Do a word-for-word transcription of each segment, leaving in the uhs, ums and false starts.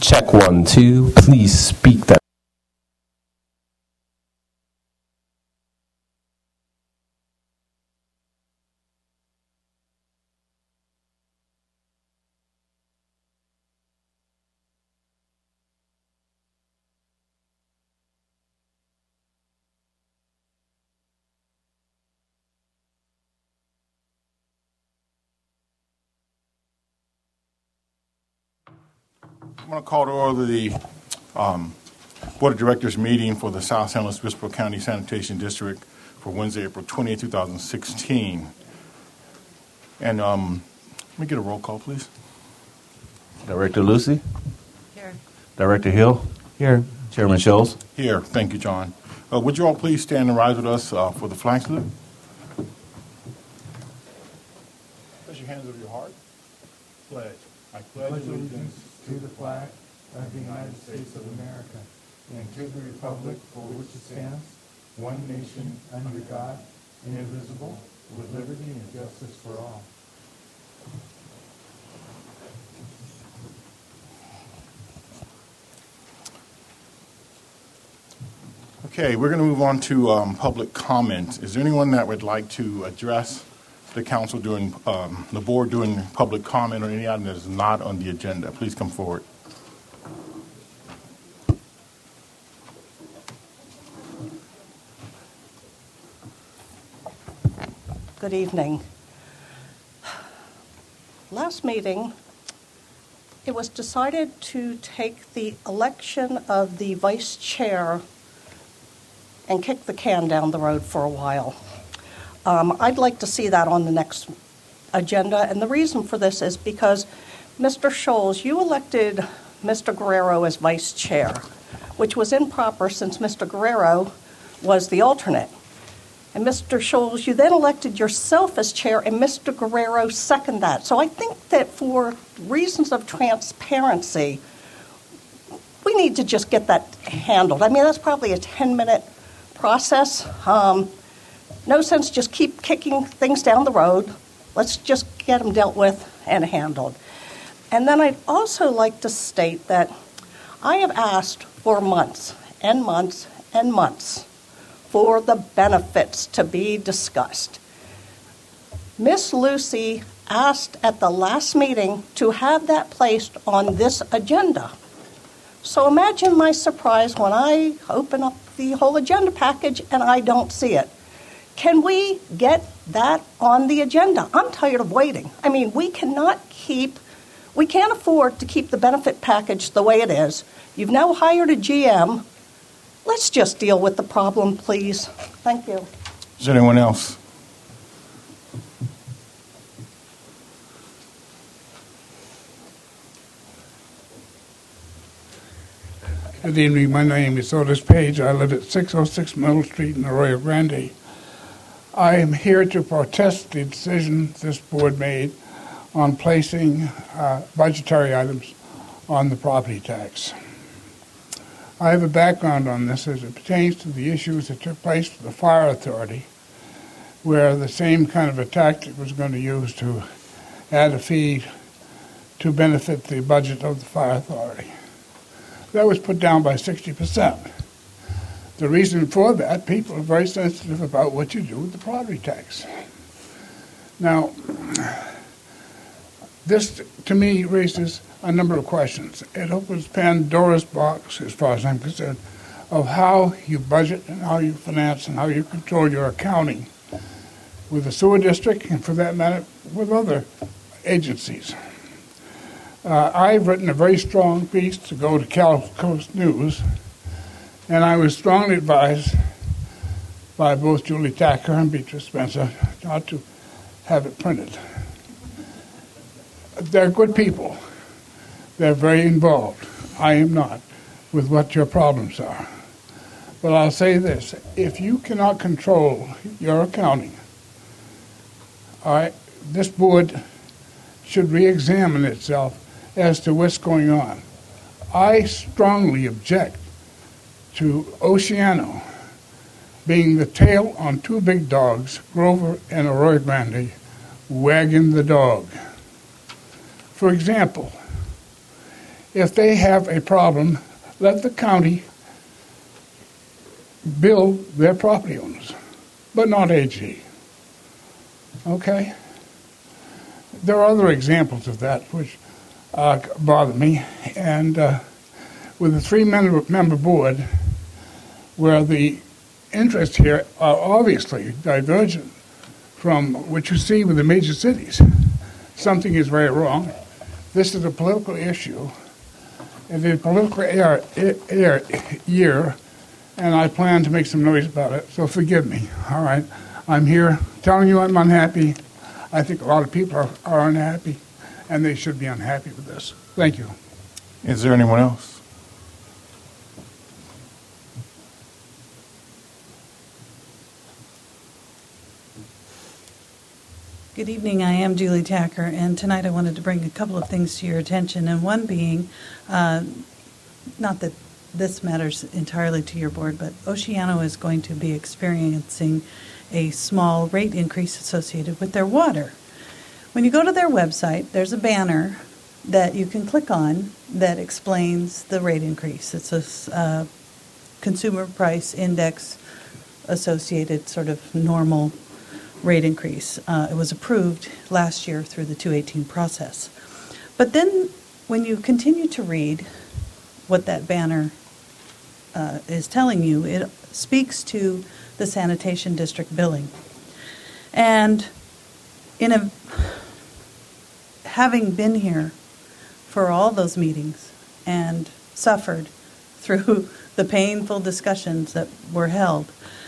Check one, two. Please speak that. I'm going to call to order the um, Board of Directors meeting for the South San Luis Obispo County Sanitation District for Wednesday, April twentieth, two thousand sixteen. And um, let me get a roll call, please. Director Lucy? Here. Director Hill? Here. Chairman Scholes? Here. Thank you, John. Uh, would you all please stand and rise with us uh, for the flag salute? Place your hands over your heart. Pledge. I pledge allegiance to the flag of the United States of America and to the republic for which it stands, one nation under God, indivisible, with liberty and justice for all. Okay, we're going to move on to um, public comment. Is there anyone that would like to address the council during um, the board doing public comment on any item that is not on the agenda? Please come forward. Good evening. Last meeting, it was decided to take the election of the vice chair and kick the can down the road for a while. Um, I'd like to see that on the next agenda, and the reason for this is because, Mister Scholes, you elected Mister Guerrero as vice chair, which was improper since Mister Guerrero was the alternate. And Mister Scholes, you then elected yourself as chair, and Mister Guerrero seconded that. So I think that for reasons of transparency, we need to just get that handled. I mean, that's probably a ten-minute process. Um, No sense just keep kicking things down the road. Let's just get them dealt with and handled. And then I'd also like to state that I have asked for months and months and months for the benefits to be discussed. Miss Lucy asked at the last meeting to have that placed on this agenda. So imagine my surprise when I open up the whole agenda package and I don't see it. Can we get that on the agenda? I'm tired of waiting. I mean, we cannot keep, we can't afford to keep the benefit package the way it is. You've now hired a G M. Let's just deal with the problem, please. Thank you. Is there anyone else? Good evening. My name is Otis Page. I live at six oh six Middle Street in Arroyo Grande. I am here to protest the decision this board made on placing uh, budgetary items on the property tax. I have a background on this as it pertains to the issues that took place with the fire authority, where the same kind of a tactic was going to use to add a fee to benefit the budget of the fire authority. That was put down by sixty percent. The reason for that, people are very sensitive about what you do with the property tax. Now, this, to me, raises a number of questions. It opens Pandora's box, as far as I'm concerned, of how you budget and how you finance and how you control your accounting with the sewer district and, for that matter, with other agencies. Uh, I've written a very strong piece to go to Cal Coast News, and I was strongly advised by both Julie Tacker and Beatrice Spencer not to have it printed. They're good people. They're very involved. I am not with what your problems are. But I'll say this. If you cannot control your accounting, all right, this board should re-examine itself as to what's going on. I strongly object to Oceano being the tail on two big dogs, Grover and Arroyo Grande, wagging the dog. For example, If they have a problem, let the county bill their property owners, but not A G. Okay? There are other examples of that which uh, bother me, and uh, with a three-member member board, where the interests here are obviously divergent from what you see with the major cities, something is very wrong. This is a political issue. It is a political air, air, year, and I plan to make some noise about it, so forgive me, all right? I'm here telling you I'm unhappy. I think a lot of people are, are unhappy, and they should be unhappy with this. Thank you. Is there anyone else? Good evening. I am Julie Tacker, and tonight I wanted to bring a couple of things to your attention, and one being, uh, not that this matters entirely to your board, but Oceano is going to be experiencing a small rate increase associated with their water. When you go to their website, there's a banner that you can click on that explains the rate increase. It's a uh, consumer price index associated sort of normal rate increase. Uh, it was approved last year through the two eighteen process. But then when you continue to read what that banner uh, is telling you, it speaks to the sanitation district billing. And in a having been here for all those meetings and suffered through the painful discussions that were held,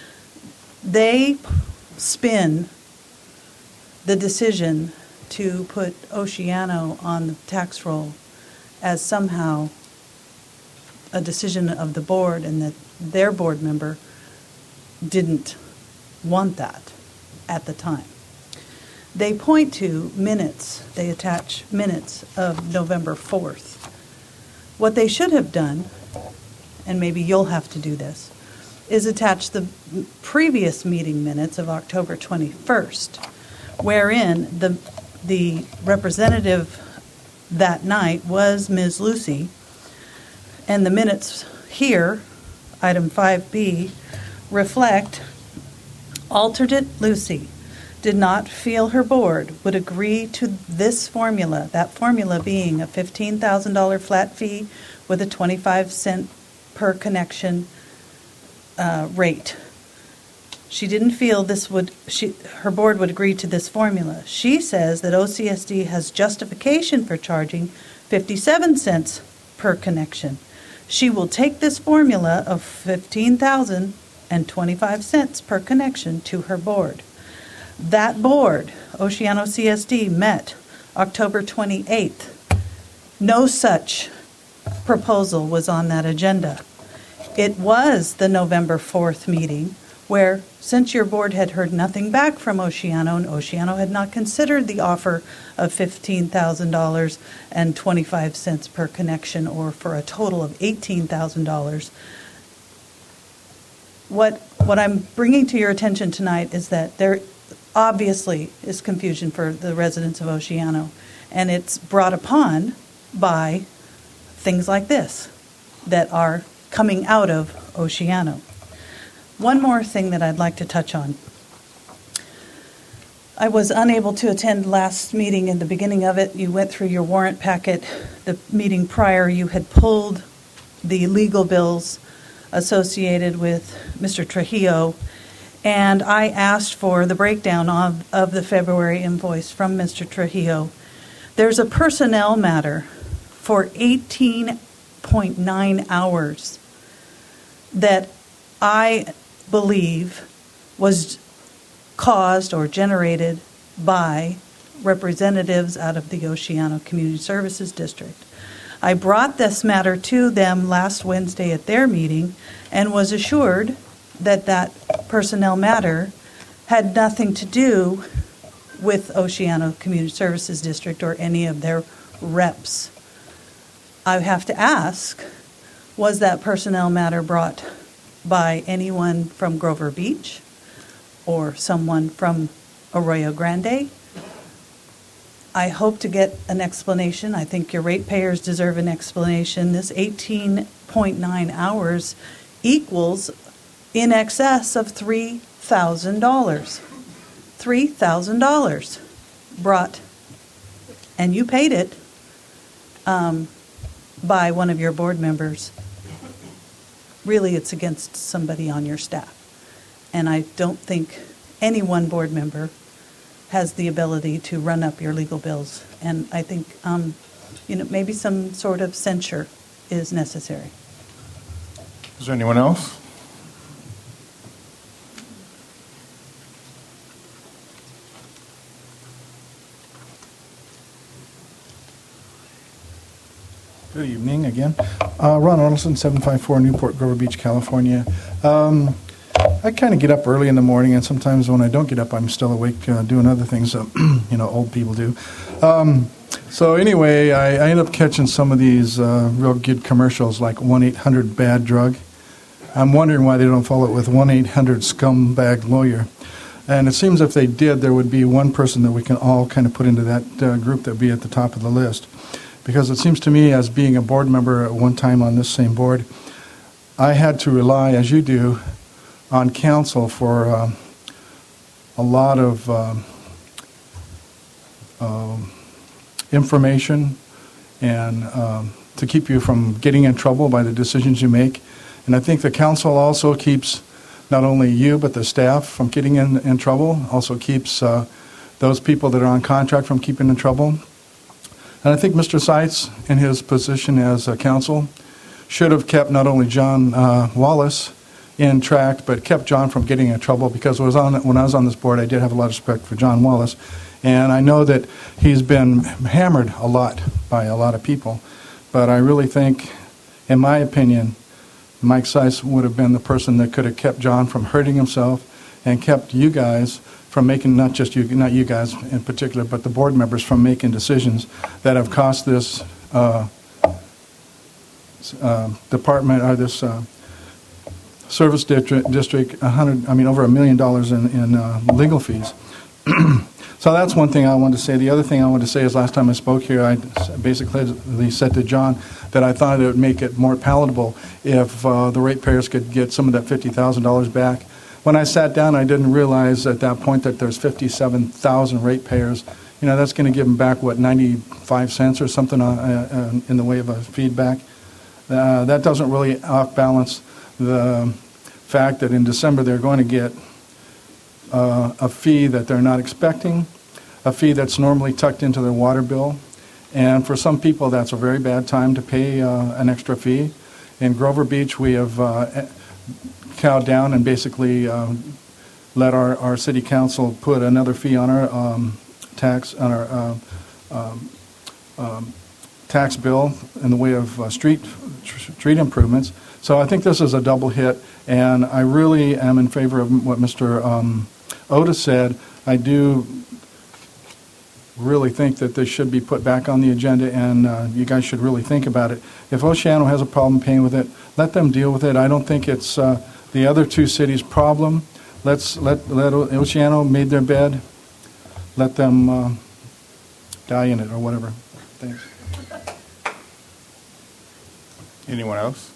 they spin the decision to put Oceano on the tax roll as somehow a decision of the board, and that their board member didn't want that at the time. They point to minutes, they attach minutes of November fourth. What they should have done, and maybe you'll have to do this, is attach the previous meeting minutes of October twenty-first, wherein the the representative that night was Miz Lucy, and the minutes here, item five B, reflect alternate Lucy did not feel her board would agree to this formula, that formula being a fifteen thousand dollars flat fee with a twenty-five cent per connection Uh, rate. She didn't feel this would, she, her board would agree to this formula. She says that O C S D has justification for charging fifty-seven cents per connection. She will take this formula of fifteen thousand and twenty-five cents per connection to her board. That board, Oceano C S D, met October twenty-eighth. No such proposal was on that agenda. It was the November fourth meeting where, since your board had heard nothing back from Oceano, and Oceano had not considered the offer of fifteen thousand dollars and twenty-five cents per connection, or for a total of eighteen thousand dollars, what, what I'm bringing to your attention tonight is that there obviously is confusion for the residents of Oceano, and it's brought upon by things like this that are coming out of Oceano. One more thing that I'd like to touch on. I was unable to attend last meeting. In the beginning of it, you went through your warrant packet. The meeting prior, you had pulled the legal bills associated with Mister Trujillo, and I asked for the breakdown of, of the February invoice from Mister Trujillo. There's a personnel matter for eighteen point nine hours that I believe was caused or generated by representatives out of the Oceano Community Services District. I brought this matter to them last Wednesday at their meeting and was assured that that personnel matter had nothing to do with Oceano Community Services District or any of their reps. I have to ask, was that personnel matter brought by anyone from Grover Beach or someone from Arroyo Grande? I hope to get an explanation. I think your ratepayers deserve an explanation. This eighteen point nine hours equals in excess of three thousand dollars. three thousand dollars brought, and you paid it, um, by one of your board members. Really, it's against somebody on your staff. And I don't think any one board member has the ability to run up your legal bills. And I think, um, you know, maybe some sort of censure is necessary. Is there anyone else? Good evening again. Uh, Ron Arnoldson, seven five four Newport Grover Beach, California. Um, I kind of get up early in the morning, and sometimes when I don't get up, I'm still awake uh, doing other things that you know old people do. Um, so anyway, I, I end up catching some of these uh, real good commercials like one eight hundred bad drug. I'm wondering why they don't follow it with one eight hundred scumbag lawyer. And it seems if they did, there would be one person that we can all kind of put into that uh, group that would be at the top of the list. Because it seems to me, as being a board member at one time on this same board, I had to rely, as you do, on counsel for uh, a lot of um, um, information and um, to keep you from getting in trouble by the decisions you make. And I think the council also keeps not only you but the staff from getting in, in trouble, also keeps uh, those people that are on contract from keeping in trouble. And I think Mister Seitz, in his position as a counsel, should have kept not only John uh, Wallace in track, but kept John from getting in trouble, because it was on, when I was on this board, I did have a lot of respect for John Wallace. And I know that he's been hammered a lot by a lot of people. But I really think, in my opinion, Mike Seitz would have been the person that could have kept John from hurting himself and kept you guys from making, not just you, not you guys in particular, but the board members from making decisions that have cost this uh, uh, department or this uh, service district, district a hundred, I mean, over a million dollars in, in uh, legal fees. So that's one thing I wanted to say. The other thing I wanted to say is last time I spoke here, I basically said to John that I thought it would make it more palatable if uh, the ratepayers could get some of that fifty thousand dollars back. When I sat down, I didn't realize at that point that there's fifty-seven thousand ratepayers. You know, that's going to give them back, what, ninety-five cents or something uh, uh, in the way of a feedback. Uh, that doesn't really off-balance the fact that in December they're going to get uh, a fee that they're not expecting, a fee that's normally tucked into their water bill. And for some people, that's a very bad time to pay uh, an extra fee. In Grover Beach, we have uh, cowed down and basically uh, let our, our city council put another fee on our um, tax on our uh, um, um, tax bill in the way of uh, street street improvements. So I think this is a double hit, and I really am in favor of what Mister Um, Otis said. I do really think that this should be put back on the agenda, and uh, you guys should really think about it. If Oceano has a problem paying with it, let them deal with it. I don't think it's uh, the other two cities' problem. Let's let let Oceano made their bed. Let them uh, die in it or whatever. Thanks. Anyone else?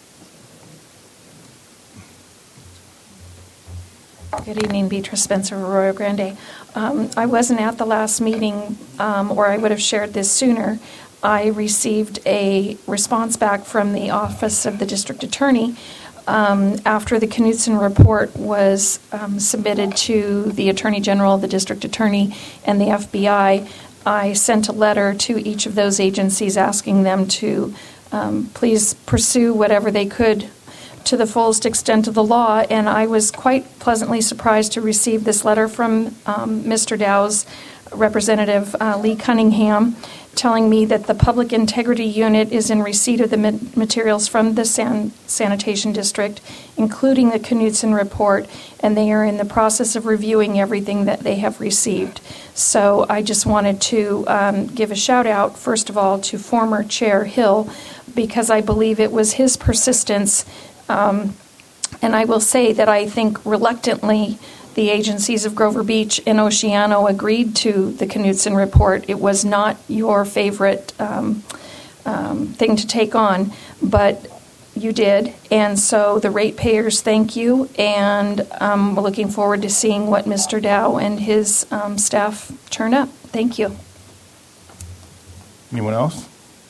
Good evening, Beatrice Spencer, Arroyo Grande. Um, I wasn't at the last meeting, um, or I would have shared this sooner. I received a response back from the Office of the District Attorney um, after the Knudsen report was um, submitted to the Attorney General, the District Attorney, and the F B I. I sent a letter to each of those agencies asking them to um, please pursue whatever they could to the fullest extent of the law, and I was quite pleasantly surprised to receive this letter from um, Mister Dow's representative, uh, Lee Cunningham, telling me that the Public Integrity Unit is in receipt of the materials from the san- sanitation district, including the Knudsen report, and they are in the process of reviewing everything that they have received. So I just wanted to um, give a shout out, first of all, to former Chair Hill, because I believe it was his persistence. Um, and I will say that I think reluctantly the agencies of Grover Beach and Oceano agreed to the Knutson report. It was not your favorite um, um, thing to take on, but you did, and so the ratepayers thank you, and um, we're looking forward to seeing what Mister Dow and his um, staff turn up. Thank you. Anyone else?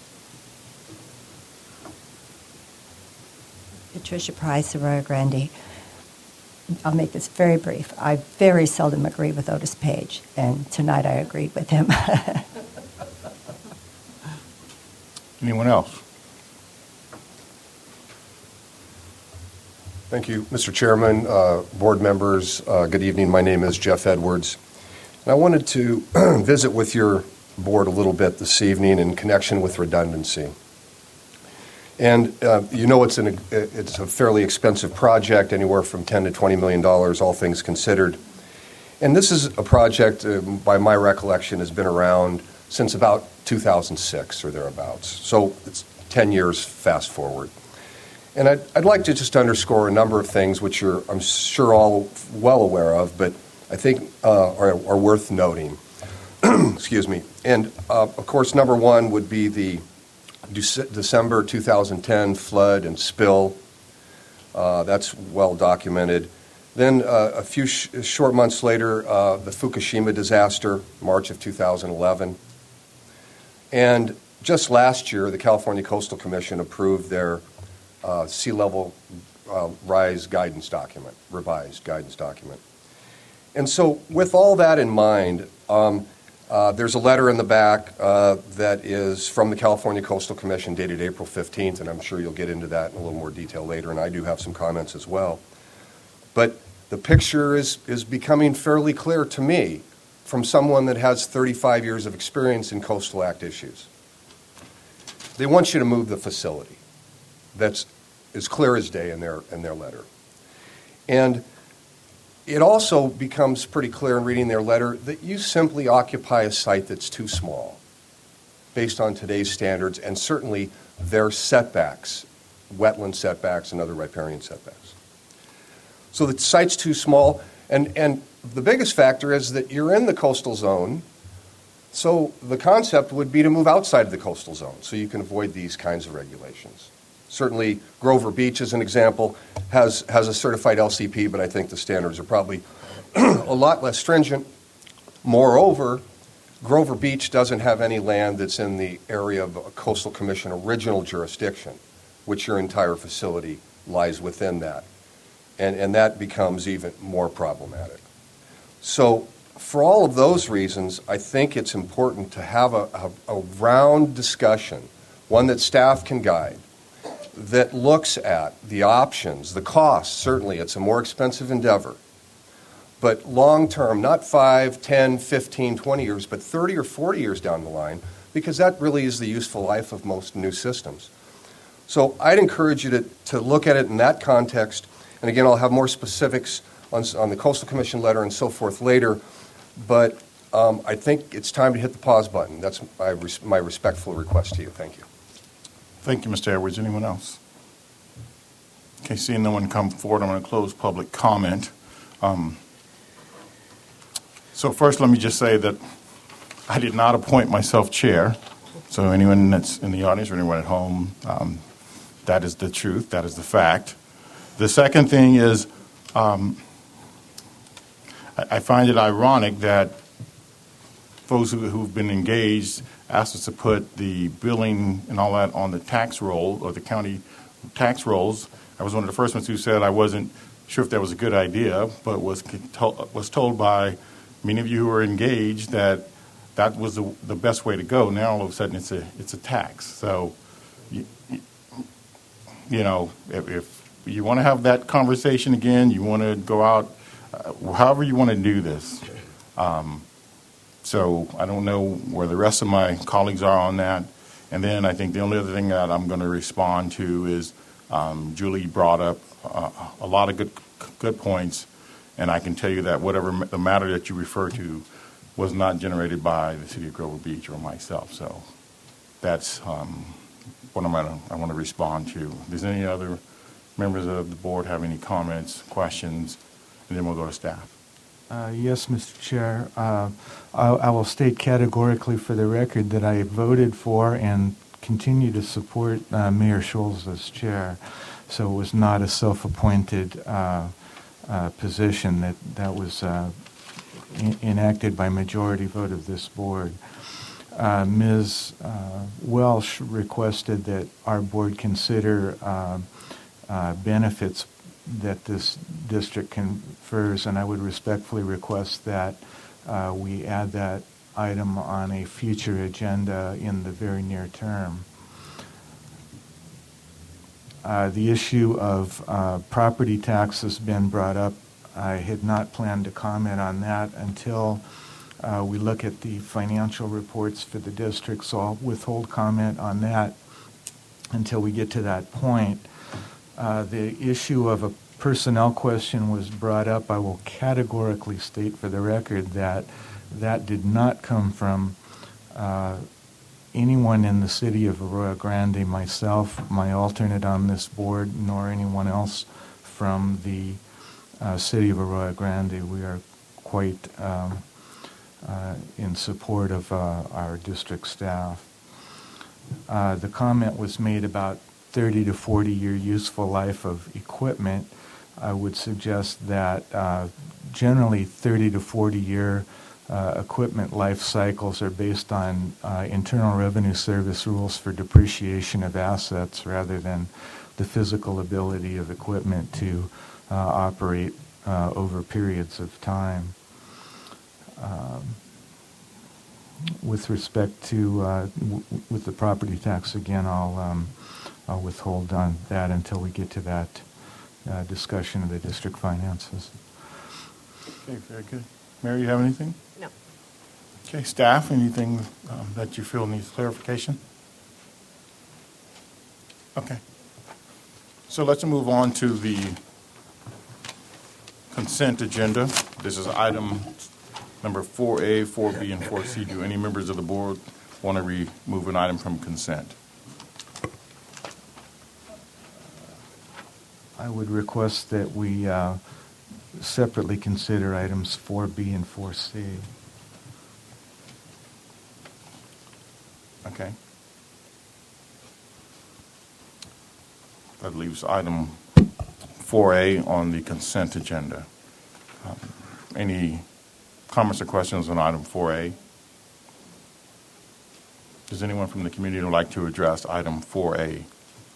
Patricia Price, Arroyo Grande. I'll make this very brief. I very seldom agree with Otis Page, and tonight I agreed with him. Anyone else? Thank you, Mister Chairman, uh, board members. Uh, good evening. My name is Jeff Edwards. And I wanted to visit with your board a little bit this evening in connection with redundancy. And uh, you know it's, an, it's a fairly expensive project, anywhere from ten to twenty million dollars, all things considered. And this is a project, uh, by my recollection, has been around since about two thousand six or thereabouts. So it's ten years fast forward. And I'd, I'd like to just underscore a number of things which you're, I'm sure, all well aware of, but I think uh, are, are worth noting. Excuse me. And, uh, of course, number one would be the Dece- December two thousand ten flood and spill. Uh, that's well documented. Then uh, a few sh- short months later, uh, the Fukushima disaster, March of two thousand eleven. And just last year, the California Coastal Commission approved their uh, sea level uh, rise guidance document, revised guidance document. And so with all that in mind, um, uh, there's a letter in the back uh, that is from the California Coastal Commission dated April fifteenth, and I'm sure you'll get into that in a little more detail later, and I do have some comments as well. But the picture is, is becoming fairly clear to me from someone that has thirty-five years of experience in Coastal Act issues. They want you to move the facility. That's as clear as day in their, in their letter. And it also becomes pretty clear in reading their letter that you simply occupy a site that's too small based on today's standards and certainly their setbacks, wetland setbacks and other riparian setbacks. So the site's too small, and, and the biggest factor is that you're in the coastal zone, so the concept would be to move outside of the coastal zone so you can avoid these kinds of regulations. Certainly, Grover Beach, as an example, has, has a certified L C P, but I think the standards are probably a lot less stringent. Moreover, Grover Beach doesn't have any land that's in the area of a Coastal Commission original jurisdiction, which your entire facility lies within that. And, and that becomes even more problematic. So for all of those reasons, I think it's important to have a, a, a round discussion, one that staff can guide, that looks at the options, the costs. Certainly, it's a more expensive endeavor. But long-term, not five, ten, fifteen, twenty years, but thirty or forty years down the line, because that really is the useful life of most new systems. So I'd encourage you to, to look at it in that context. And again, I'll have more specifics on, on the Coastal Commission letter and so forth later. But um, I think it's time to hit the pause button. That's my, res- my respectful request to you. Thank you. Thank you, Mister Edwards. Anyone else? Okay, seeing no one come forward, I'm going to close public comment. Um, so first, let me just say that I did not appoint myself chair. So anyone that's in the audience or anyone at home, um, that is the truth. That is the fact. The second thing is um, I, I find it ironic that folks who, who've been engaged asked us to put the billing and all that on the tax roll or the county tax rolls. I was one of the first ones who said I wasn't sure if that was a good idea, but was to- was told by many of you who were engaged that that was the, the best way to go. Now all of a sudden it's a it's a tax. So, you, you know, if, if you want to have that conversation again, you want to go out, uh, however you want to do this. Um, So I don't know where the rest of my colleagues are on that. And then I think the only other thing that I'm going to respond to is um, Julie brought up uh, a lot of good good points, and I can tell you that whatever ma- the matter that you refer to was not generated by the City of Grover Beach or myself. So that's um, what I'm gonna, I want to respond to. Does any other members of the board have any comments, questions? And then we'll go to staff. Uh, Yes, Mister Chair. Uh, I I will state categorically for the record that I voted for and continue to support uh, Mayor Scholes as chair. So it was not a self-appointed uh, uh, position. That that was uh, en- enacted by majority vote of this board. Uh, Miz Uh, Welsh requested that our board consider uh, uh, benefits that this district confers, and I would respectfully request that uh, we add that item on a future agenda in the very near term. Uh, the issue of uh, property tax has been brought up. I had not planned to comment on that until uh, we look at the financial reports for the district, so I'll withhold comment on that until we get to that point. Uh, the issue of a personnel question was brought up. I will categorically state for the record that that did not come from uh, anyone in the city of Arroyo Grande, myself, my alternate on this board, nor anyone else from the uh, city of Arroyo Grande. We are quite um, uh, in support of uh, our district staff. Uh, the comment was made about thirty to forty year useful life of equipment. I would suggest that uh, generally thirty to forty year uh, equipment life cycles are based on uh, Internal Revenue Service rules for depreciation of assets rather than the physical ability of equipment to uh, operate uh, over periods of time. Um, with respect to uh, w- with the property tax, again, I'll um, I'll withhold on that until we get to that uh, discussion of the district finances. Okay, very good. Mary, you have anything? No. Okay, staff, anything um, that you feel needs clarification? Okay. So let's move on to the consent agenda. This is item number four A, four B, and four C. Do any members of the board want to remove an item from consent? I would request that we uh, separately consider items four B and four C. Okay. That leaves item four A on the consent agenda. Um, Any comments or questions on item four A? Does anyone from the community would like to address item four A?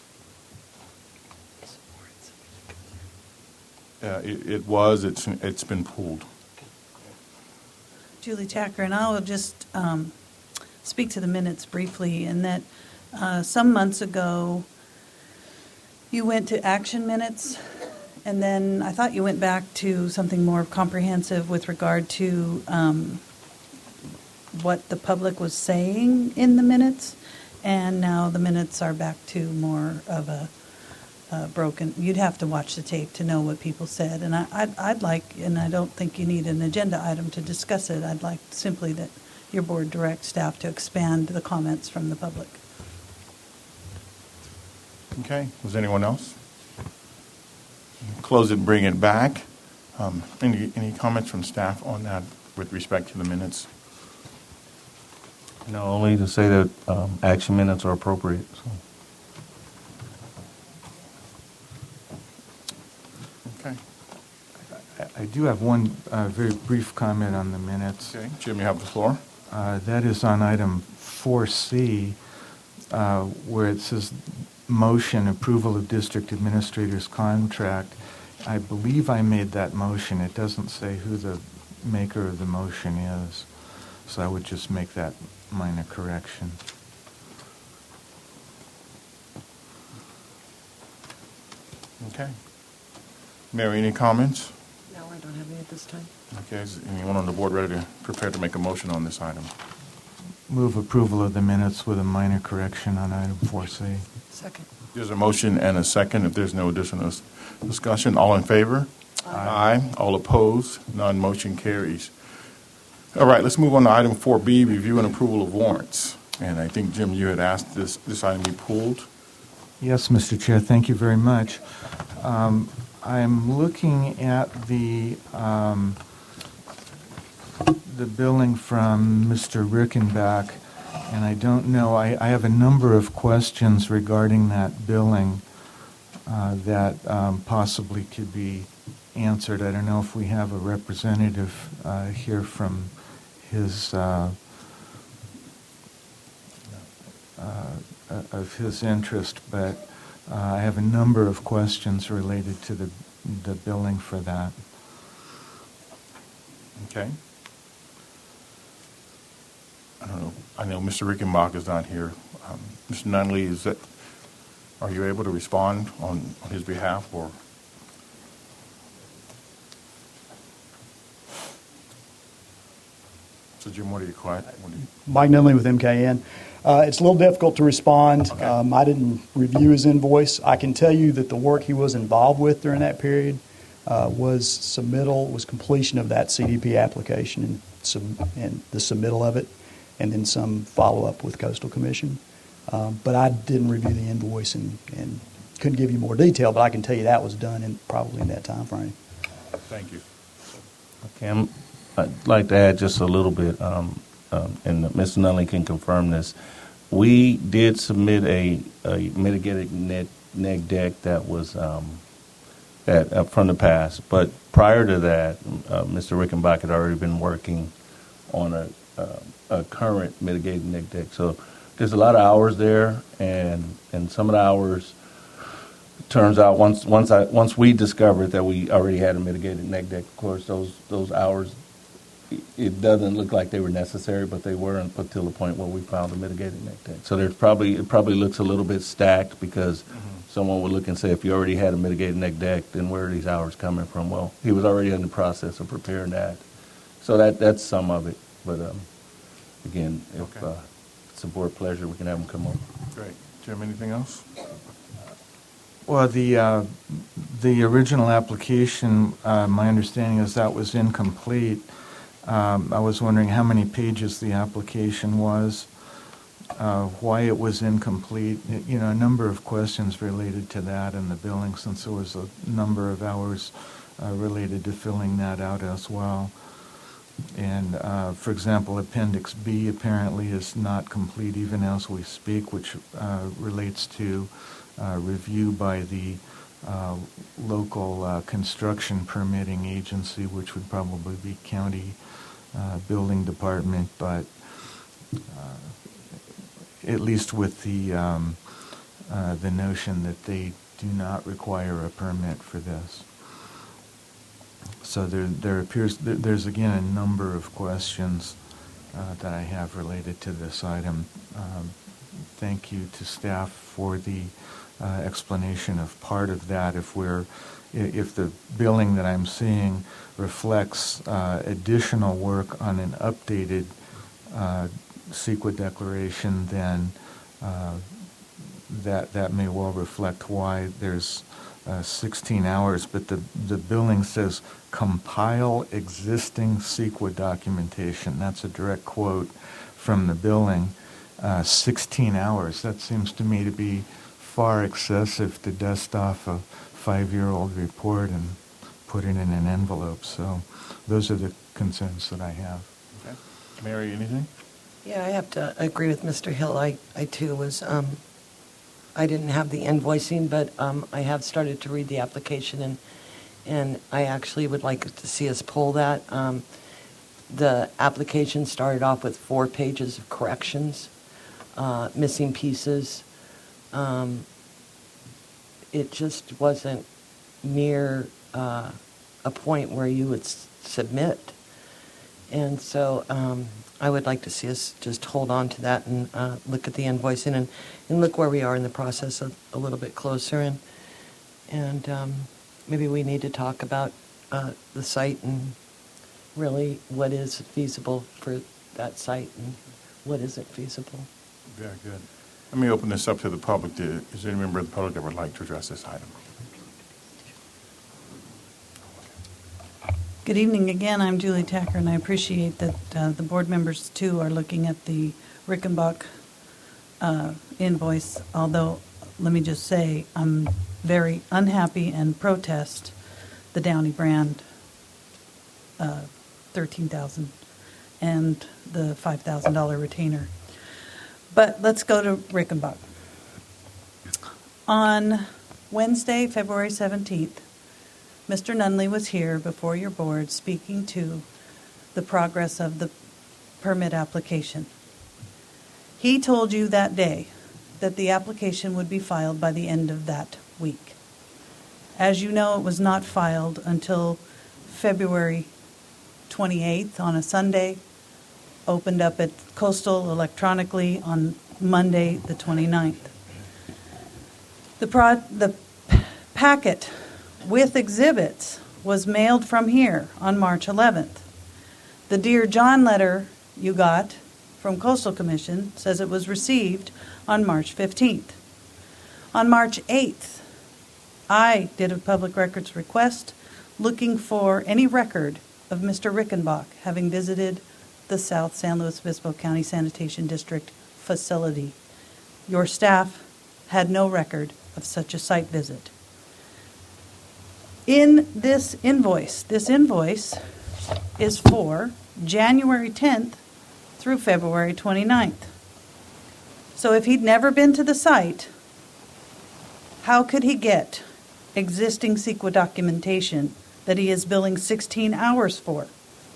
Uh, it, it was, it's, it's been pulled. Julie Tacker, and I will just um, speak to the minutes briefly in that uh, some months ago you went to action minutes, and then I thought you went back to something more comprehensive with regard to um, what the public was saying in the minutes, and now the minutes are back to more of a Uh, broken. You'd have to watch the tape to know what people said, and I, I'd, I'd like, and I don't think you need an agenda item to discuss it. I'd like simply that your board direct staff to expand the comments from the public. Okay. Was anyone else? Close it and bring it back. Um, any any comments from staff on that with respect to the minutes? No, only to say that um, action minutes are appropriate. So. Okay. I, I do have one uh, very brief comment on the minutes. Okay. Jim, you have the floor. Uh, that is on item four C, uh, where it says motion approval of district administrator's contract. I believe I made that motion. It doesn't say who the maker of the motion is, so I would just make that minor correction. Okay. Mary, any comments? No, I don't have any at this time. Okay. Is anyone on the board ready to prepare to make a motion on this item? Move approval of the minutes with a minor correction on item four C. Second. There's a motion and a second. If there's no additional s- discussion, all in favor? Aye. Aye. All opposed? None. Motion carries. All right, let's move on to item four B, review and approval of warrants. And I think, Jim, you had asked this, this item be pulled. Yes, Mister Chair, thank you very much. Um, I'm looking at the um, the billing from Mister Rickenbach, and I don't know, I, I have a number of questions regarding that billing uh, that um, possibly could be answered. I don't know if we have a representative uh, here from his uh, uh, of his interest, but uh, I have a number of questions related to the the billing for that. Okay. I don't know. I know Mister Rickenbach is not here. Um, Mister Nunley, is that? Are you able to respond on, on his behalf, or? So Jim, what are you quiet? What are you... Mike Nunley with M K N. Uh, it's a little difficult to respond. Okay. Um, I didn't review his invoice. I can tell you that the work he was involved with during that period uh, was submittal, was completion of that C D P application and, sub- and the submittal of it, and then some follow-up with Coastal Commission. Um, but I didn't review the invoice and, and couldn't give you more detail, but I can tell you that was done in probably in that time frame. Thank you. Okay, I'm, I'd like to add just a little bit, um, um, and Mister Nunley can confirm this. We did submit a, a mitigated net, neg deck that was um, that uh, from the past, but prior to that, uh, Mister Rickenbach had already been working on a, uh, a current mitigated neg deck. So there's a lot of hours there, and and some of the hours, turns out once once I once we discovered that we already had a mitigated neg deck, of course those those hours, it doesn't look like they were necessary, but they were until the point where we found a mitigated neg deck. So there's probably it probably looks a little bit stacked because mm-hmm. someone would look and say, if you already had a mitigated neg deck, then where are these hours coming from? Well, he was already in the process of preparing that, so that that's some of it. But um, again, if Okay. uh, it's a board pleasure, we can have him come on. Great. Jim, anything else? Well, the uh, the original application, uh, my understanding is that was incomplete. Um, I was wondering how many pages the application was, uh, why it was incomplete. It, you know, a number of questions related to that and the billing, since there was a number of hours uh, related to filling that out as well. And, uh, for example, Appendix B apparently is not complete even as we speak, which uh, relates to uh, review by the uh, local uh, construction permitting agency, which would probably be county uh, building department, but uh, at least with the um, uh, the notion that they do not require a permit for this. So there, there appears there, there's again a number of questions uh, that I have related to this item. Um, thank you to staff for the uh, explanation of part of that. If we're, if the billing that I'm seeing reflects uh, additional work on an updated uh, CEQA declaration, then uh, that that may well reflect why there's Uh, sixteen hours, but the, the billing says compile existing CEQA documentation. That's a direct quote from the billing. Uh, sixteen hours, that seems to me to be far excessive to dust off a five-year-old report and put it in an envelope. So those are the concerns that I have. Okay. Mary, anything? Yeah, I have to agree with Mister Hill. I, I too was, um, I didn't have the invoicing, but um, I have started to read the application, and and I actually would like to see us pull that. Um, the application started off with four pages of corrections, uh, missing pieces. Um, it just wasn't near uh, a point where you would s- submit. And so um, I would like to see us just hold on to that and uh, look at the invoicing and, and look where we are in the process a, a little bit closer. And and um, maybe we need to talk about uh, the site and really what is feasible for that site and what isn't feasible. Very good. Let me open this up to the public. Is there any member of the public that would like to address this item? Good evening again. I'm Julie Tacker, and I appreciate that uh, the board members, too, are looking at the Rickenbach uh, invoice, although, let me just say, I'm very unhappy and protest the Downey Brand uh, thirteen thousand and the five thousand dollars retainer. But let's go to Rickenbach. On Wednesday, February seventeenth, Mister Nunley was here before your board speaking to the progress of the permit application. He told you that day that the application would be filed by the end of that week. As you know, it was not filed until February twenty-eighth on a Sunday, opened up at Coastal electronically on Monday, the twenty-ninth. The, pro- the packet with exhibits was mailed from here on March eleventh. The Dear John letter you got from Coastal Commission says it was received on March fifteenth. On March eighth, I did a public records request looking for any record of Mister Rickenbach having visited the South San Luis Obispo County Sanitation District facility. Your staff had no record of such a site visit. In this invoice, this invoice is for January tenth through February twenty-ninth. So if he'd never been to the site, how could he get existing CEQA documentation that he is billing sixteen hours for?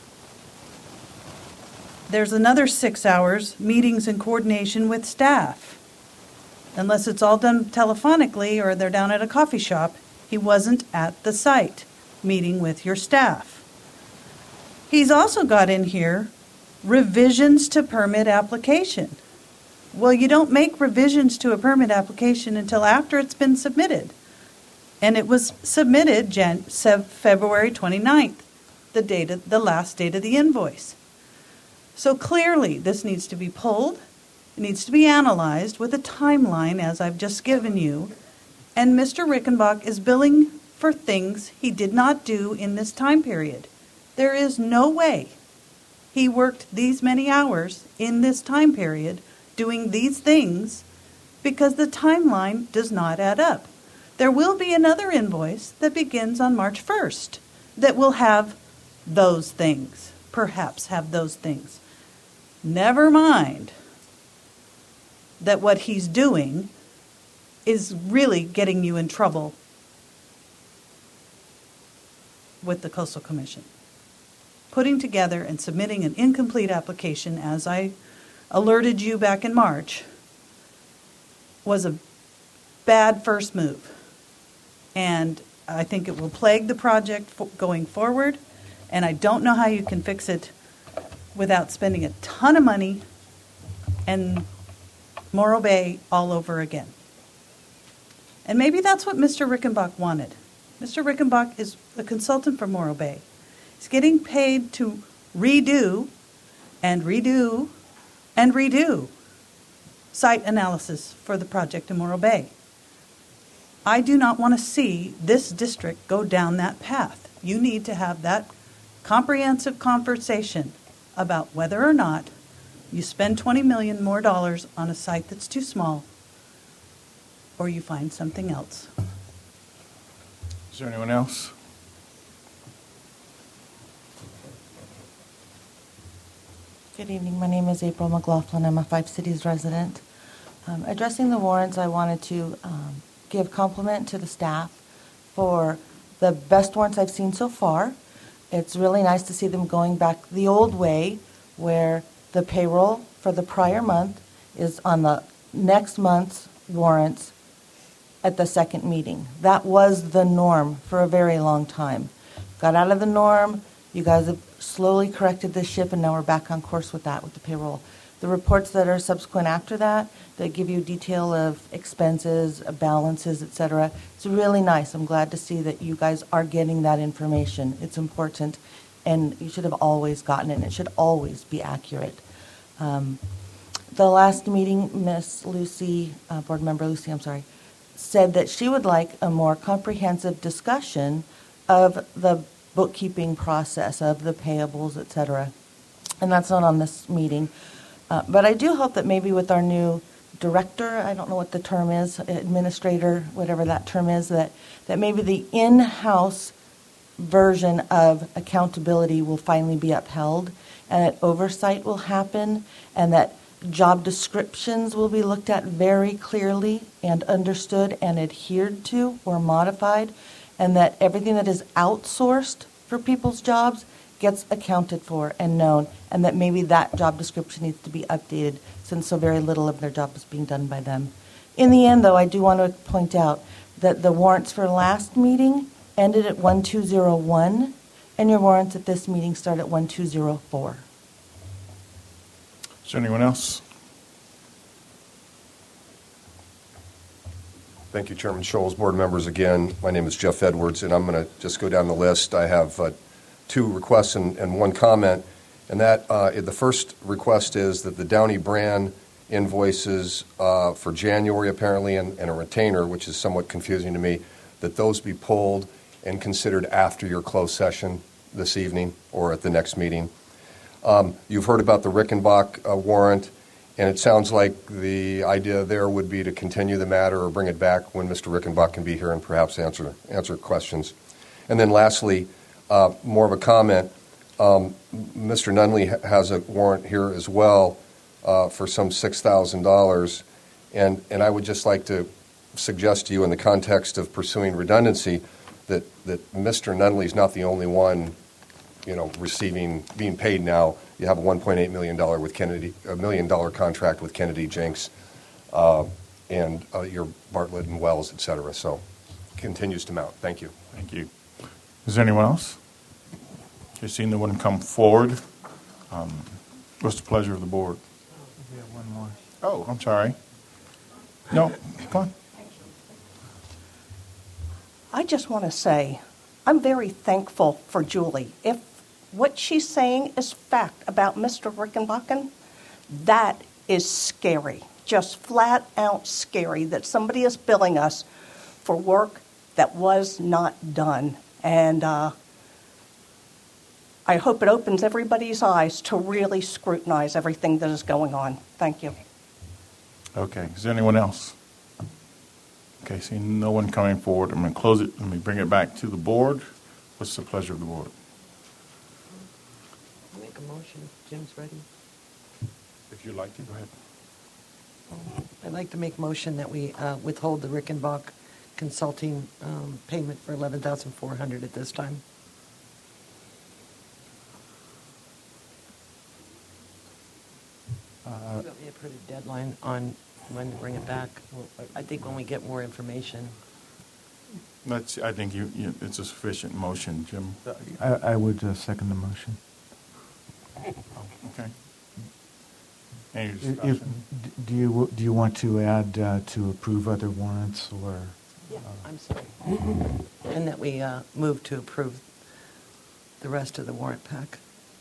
There's another six hours, meetings and coordination with staff. Unless it's all done telephonically or they're down at a coffee shop, he wasn't at the site meeting with your staff. He's also got in here revisions to permit application. Well, you don't make revisions to a permit application until after it's been submitted. And it was submitted Jan- February twenty-ninth, the date of, the last date of the invoice. So clearly this needs to be pulled, it needs to be analyzed with a timeline as I've just given you, and Mister Rickenbach is billing for things he did not do in this time period. There is no way he worked these many hours in this time period doing these things because the timeline does not add up. There will be another invoice that begins on March first that will have those things, perhaps have those things. Never mind that what he's doing is really getting you in trouble with the Coastal Commission. Putting together and submitting an incomplete application, as I alerted you back in March, was a bad first move. And I think it will plague the project for going forward, and I don't know how you can fix it without spending a ton of money and Morro Bay all over again. And maybe that's what Mister Rickenbach wanted. Mister Rickenbach is a consultant for Morro Bay. He's getting paid to redo and redo and redo site analysis for the project in Morro Bay. I do not want to see this district go down that path. You need to have that comprehensive conversation about whether or not you spend twenty million dollars more dollars on a site that's too small or you find something else. Is there anyone else? Good evening. My name is April McLaughlin. I'm a Five Cities resident. Um, addressing the warrants, I wanted to um, give compliment to the staff for the best warrants I've seen so far. It's really nice to see them going back the old way where the payroll for the prior month is on the next month's warrants at the second meeting. That was the norm for a very long time. Got out of the norm. You guys have slowly corrected this ship, and now we're back on course with that, with the payroll. The reports that are subsequent after that, that give you detail of expenses, balances, et cetera, it's really nice. I'm glad to see that you guys are getting that information. It's important, and you should have always gotten it, and it should always be accurate. Um, the last meeting, Miss Lucy, uh, Board Member Lucy, I'm sorry, said that she would like a more comprehensive discussion of the bookkeeping process, of the payables, et cetera. And that's not on this meeting. Uh, but I do hope that maybe with our new director, I don't know what the term is, administrator, whatever that term is, that, that maybe the in-house version of accountability will finally be upheld. and that oversight will happen, and that job descriptions will be looked at very clearly and understood and adhered to or modified, and that everything that is outsourced for people's jobs gets accounted for and known, and that maybe that job description needs to be updated since so very little of their job is being done by them. In the end, though, I do want to point out that the warrants for last meeting ended at one two zero one, and your warrants at this meeting start at one two zero four. Is there anyone else? Thank you, Chairman Scholes. Board members, again, my name is Jeff Edwards, and I'm going to just go down the list. I have uh, two requests and, and one comment, and that uh, the first request is that the Downey brand invoices uh, for January, apparently, and, and a retainer, which is somewhat confusing to me, that those be pulled and considered after your closed session this evening or at the next meeting. Um, you've heard about the Rickenbach uh, warrant, and it sounds like the idea there would be to continue the matter or bring it back when Mister Rickenbach can be here and perhaps answer answer questions. And then lastly, uh, more of a comment, um, Mister Nunley ha- has a warrant here as well uh, for some six thousand dollars, and, and I would just like to suggest to you in the context of pursuing redundancy that, that Mister Nunley is not the only one, you know, receiving, being paid now. You have a one point eight million dollars with Kennedy, a million dollar contract with Kennedy Jenks, uh, and uh, your Bartlett and Wells, et cetera. So continues to mount. Thank you. Thank you. Is there anyone else? Okay, seeing no one come forward, um, what's the pleasure of the board? We have one more. Oh, I'm sorry. No, come on. I just want to say, I'm very thankful for Julie. If what she's saying is fact about Mister Rickenbachen, that is scary, just flat out scary that somebody is billing us for work that was not done. And uh, I hope it opens everybody's eyes to really scrutinize everything that is going on. Thank you. Okay, is there anyone else? Okay, seeing no one coming forward, I'm going to close it. Let me bring it back to the board. What's the pleasure of the board? Make a motion. Jim's ready. If you'd like to, go ahead. I'd like to make a motion that we uh, withhold the Rickenbach Consulting um, payment for eleven thousand four hundred dollars at this time. Uh, You want me to put a deadline on when to bring it back? Well, I I think when we get more information. That's, I think you, you, it's a sufficient motion, Jim. I, I would uh, second the motion. Oh, okay. Any If, discussion? do you do you want to add uh, to approve other warrants or? Yeah, I'm sorry. And that we uh, move to approve the rest of the warrant pack.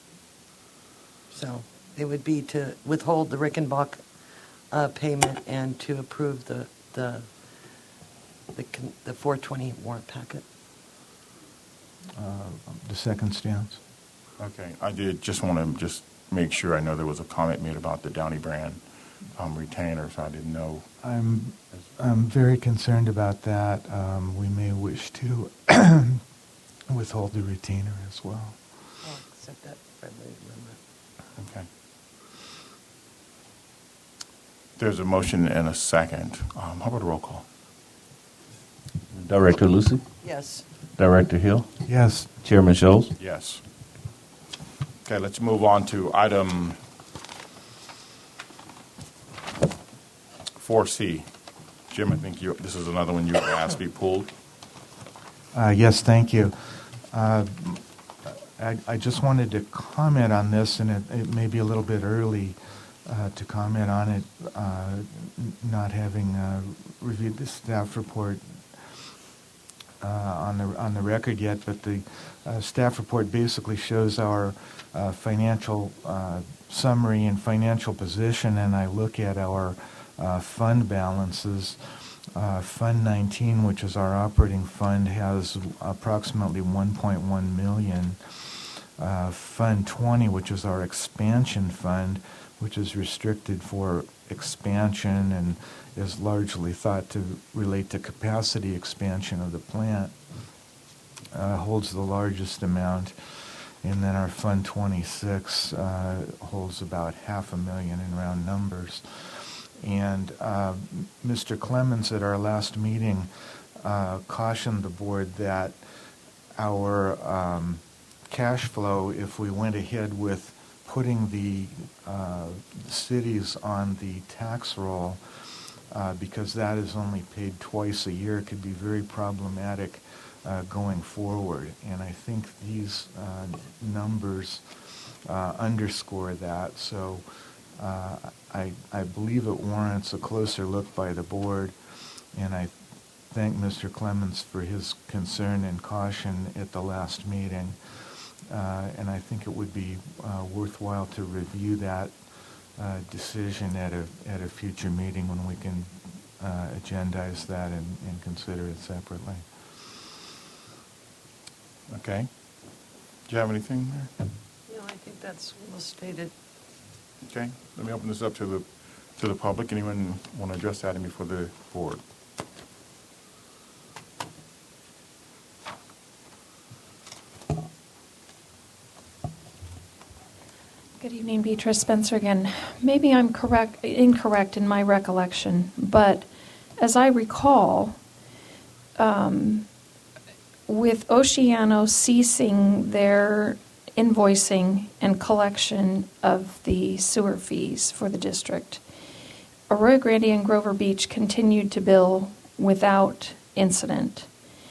So it would be to withhold the Rickenbach uh, payment and to approve the the the, con- the four twenty warrant packet. Uh, the second stands. Okay, I did just want to just make sure. I know there was a comment made about the Downey brand um, retainer, so I didn't know. I'm I'm very concerned about that. Um, we may wish to withhold the retainer as well. I'll accept that friendly amendment. Okay. There's a motion and a second. Um, how about a roll call? Director Lucy? Yes. Director Hill? Yes. Chairman Scholes? Yes. Okay, let's move on to item four C. Jim, I think you, this is another one you asked to be pulled. Uh, yes, thank you. Uh, I, I just wanted to comment on this, and it, it may be a little bit early uh, to comment on it, uh, n- not having uh, reviewed the staff report uh, on the on the record yet. But the uh, staff report basically shows our uh, financial uh, summary and financial position, and I look at our uh, fund balances. Uh, Fund nineteen, which is our operating fund, has approximately one point one million. Uh, Fund twenty, which is our expansion fund, which is restricted for expansion and is largely thought to relate to capacity expansion of the plant, uh, holds the largest amount. And then our Fund twenty-six uh, holds about half a million in round numbers. And uh, Mister Clemens at our last meeting uh, cautioned the board that our um, cash flow, if we went ahead with putting the uh, cities on the tax roll, uh, because that is only paid twice a year, could be very problematic uh, going forward. And I think these uh, numbers uh, underscore that. So uh, I, I believe it warrants a closer look by the board, and I thank Mister Clemens for his concern and caution at the last meeting. Uh, and I think it would be uh, worthwhile to review that uh, decision at a at a future meeting when we can uh, agendize that and, and consider it separately. Okay. Do you have anything there? No, I think that's well stated. Okay. Let me open this up to the to the public. Anyone want to address that before the board? Good evening, Beatrice Spencer again. Maybe I'm correct, incorrect in my recollection, but as I recall, um, with Oceano ceasing their invoicing and collection of the sewer fees for the district, Arroyo Grande and Grover Beach continued to bill without incident.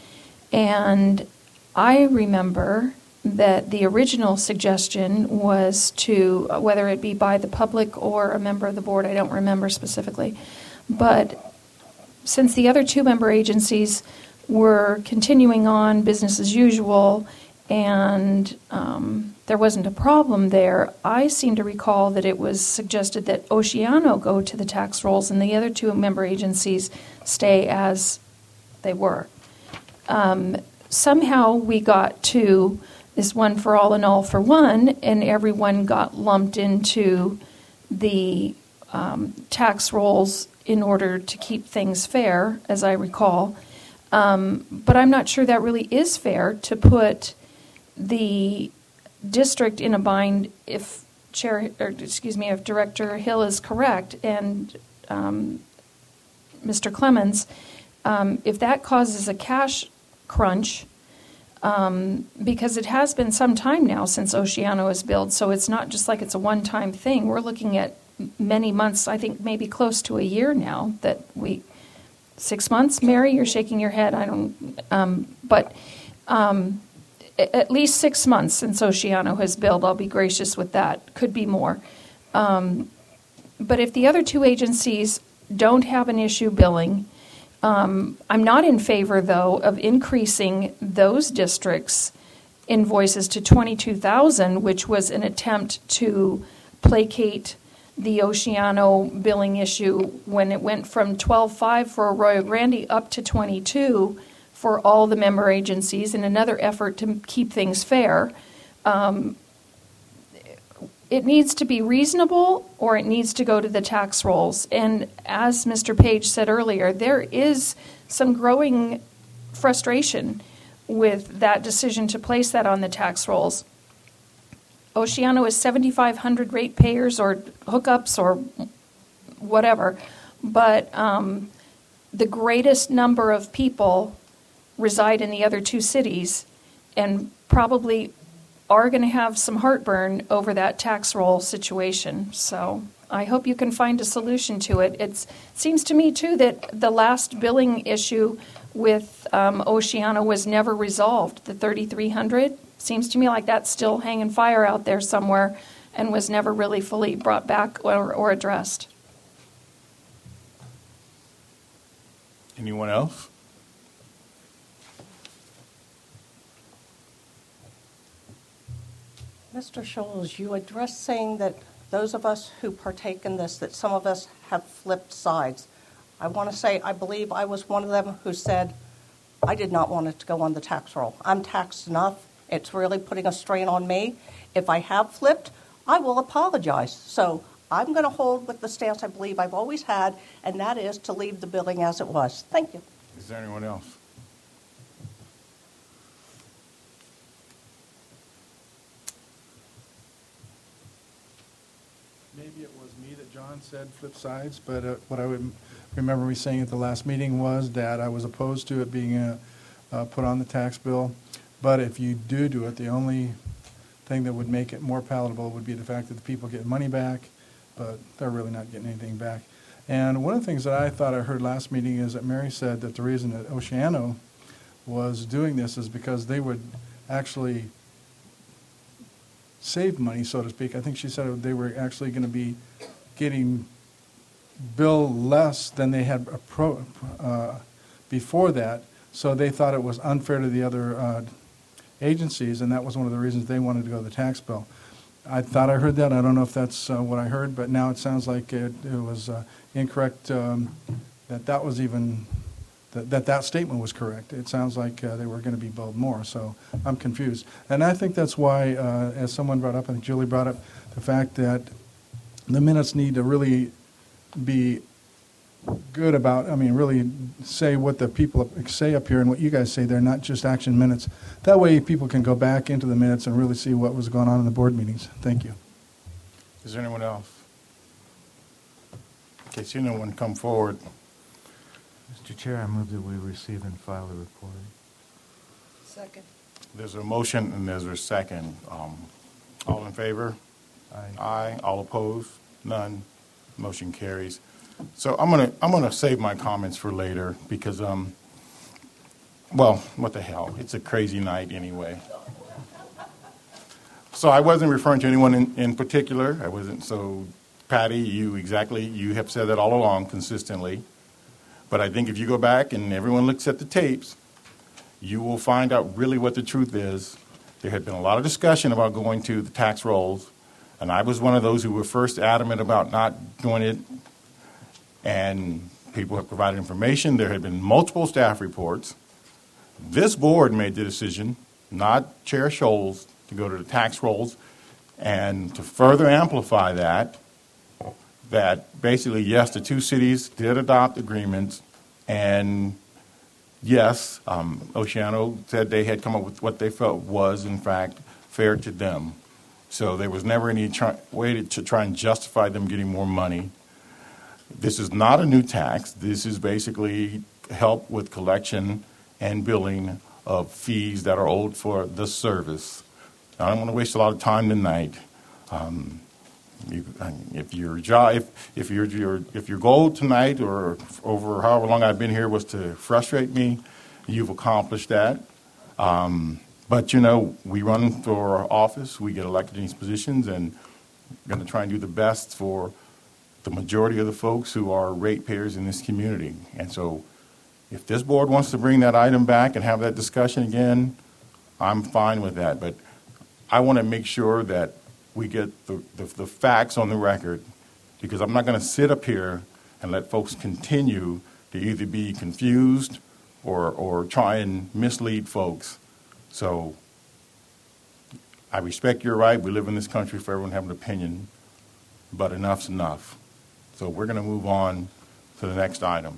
And I remember that the original suggestion was to, whether it be by the public or a member of the board, I don't remember specifically, but since the other two member agencies were continuing on business as usual and um, there wasn't a problem there, I seem to recall that it was suggested that Oceano go to the tax rolls and the other two member agencies stay as they were. Um, somehow we got to this one for all and all for one, and everyone got lumped into the um, tax rolls in order to keep things fair, as I recall. Um, but I'm not sure that really is fair to put the district in a bind if Chair, or excuse me, if Director Hill is correct and um, Mister Clemens, um, if that causes a cash crunch. Um, because it has been some time now since Oceano was built, so it's not just like it's a one-time thing. We're looking at many months, I think maybe close to a year now that we, six months, Mary, you're shaking your head, I don't, um, but um, at least six months since Oceano has built, I'll be gracious with that, could be more. Um, but if the other two agencies don't have an issue billing, Um, I'm not in favor, though, of increasing those districts' invoices to twenty-two thousand dollars, which was an attempt to placate the Oceano billing issue when it went from twelve five for Arroyo Grande up to twenty-two for all the member agencies in another effort to keep things fair. Um, It needs to be reasonable or it needs to go to the tax rolls. And as Mister Page said earlier, there is some growing frustration with that decision to place that on the tax rolls. Oceano is seventy-five hundred ratepayers or hookups or whatever, but um, the greatest number of people reside in the other two cities and probably are going to have some heartburn over that tax roll situation. So I hope you can find a solution to it. It's, it seems to me, too, that the last billing issue with um, Oceano was never resolved. The thirty-three hundred seems to me like that's still hanging fire out there somewhere and was never really fully brought back or, or addressed. Anyone else? Mister Scholes, you addressed saying that those of us who partake in this, that some of us have flipped sides. I want to say I believe I was one of them who said I did not want it to go on the tax roll. I'm taxed enough. It's really putting a strain on me. If I have flipped, I will apologize. So I'm going to hold with the stance I believe I've always had, and that is to leave the billing as it was. Thank you. Is there anyone else? maybe it was me that John said flip sides, but uh, what I would remember me saying at the last meeting was that I was opposed to it being uh, uh, put on the tax bill. But if you do do it, the only thing that would make it more palatable would be the fact that the people get money back, but they're really not getting anything back. And one of the things that I thought I heard last meeting is that Mary said that the reason that Oceano was doing this is because they would actually save money, so to speak. I think she said they were actually going to be getting billed less than they had appro- uh, before that, so they thought it was unfair to the other uh, agencies, and that was one of the reasons they wanted to go to the tax bill. I thought I heard that. I don't know if that's uh, what I heard, but now it sounds like it, it was uh, incorrect, um, that that was even, that, that that statement was correct. It sounds like uh, they were going to be billed more, so I'm confused. And I think that's why, uh, as someone brought up, I think Julie brought up, the fact that the minutes need to really be good about, I mean, really say what the people say up here and what you guys say. They're not just action minutes. That way people can go back into the minutes and really see what was going on in the board meetings. Thank you. Is there anyone else? Okay, see no one come forward. Mister Chair, I move that we receive and file the report. Second. There's a motion and there's a second. Um, all in favor? Aye. Aye. All opposed? None. Motion carries. So I'm gonna I'm gonna save my comments for later because um well, what the hell? It's a crazy night anyway. So I wasn't referring to anyone in, in particular. I wasn't. So Patty, you exactly you have said that all along consistently. But I think if you go back and everyone looks at the tapes, you will find out really what the truth is. There had been a lot of discussion about going to the tax rolls, and I was one of those who were first adamant about not doing it. And people have provided information. There had been multiple staff reports. This board made the decision, not Chair Scholes, to go to the tax rolls. And to further amplify that, that basically, yes, the two cities did adopt agreements. And yes, um, Oceano said they had come up with what they felt was, in fact, fair to them. So there was never any try- way to, to try and justify them getting more money. This is not a new tax. This is basically help with collection and billing of fees that are owed for the service. Now, I don't want to waste a lot of time tonight. Um, you, if your job, if, if your, your if your goal tonight or over however long I've been here was to frustrate me, you've accomplished that. Um, but you know, we run for office, we get elected in these positions, and we're going to try and do the best for the majority of the folks who are ratepayers in this community. And so if this board wants to bring that item back and have that discussion again, I'm fine with that. But I want to make sure that we get the, the, the facts on the record, because I'm not going to sit up here and let folks continue to either be confused or, or try and mislead folks. So I respect your right. We live in this country for everyone to have an opinion, but enough's enough. So we're going to move on to the next item.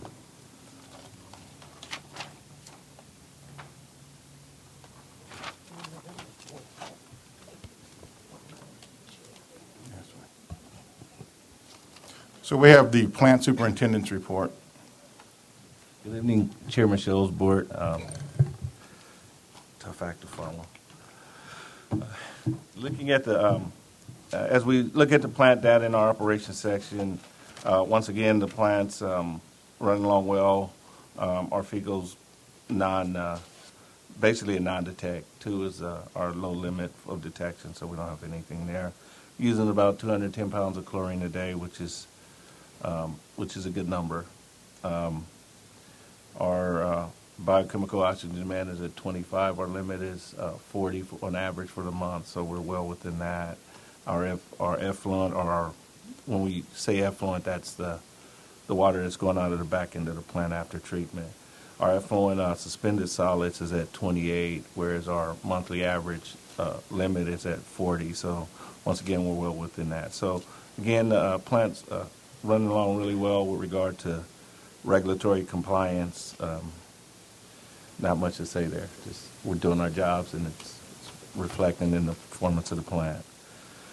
So we have the plant superintendent's report. Good evening, Chairman Scholes, board. Um, tough act to follow. Uh, looking at the, um, uh, as we look at the plant data in our operations section, uh, once again, the plant's um, running along well. Um, our FECO's non, uh, basically a non-detect. Two is uh, our low limit of detection, so we don't have anything there. Using about two hundred ten pounds of chlorine a day, which is um, which is a good number. Um, our uh, biochemical oxygen demand is at twenty-five. Our limit is uh, forty for, on average for the month, so we're well within that. Our F, our effluent, or our, when we say effluent, that's the the water that's going out of the back end of the plant after treatment. Our effluent uh, suspended solids is at twenty-eight, whereas our monthly average uh, limit is at forty. So once again, we're well within that. So again, the uh, plant's uh, running along really well with regard to regulatory compliance. Um, not much to say there. Just we're doing our jobs, and it's, it's reflecting in the performance of the plant.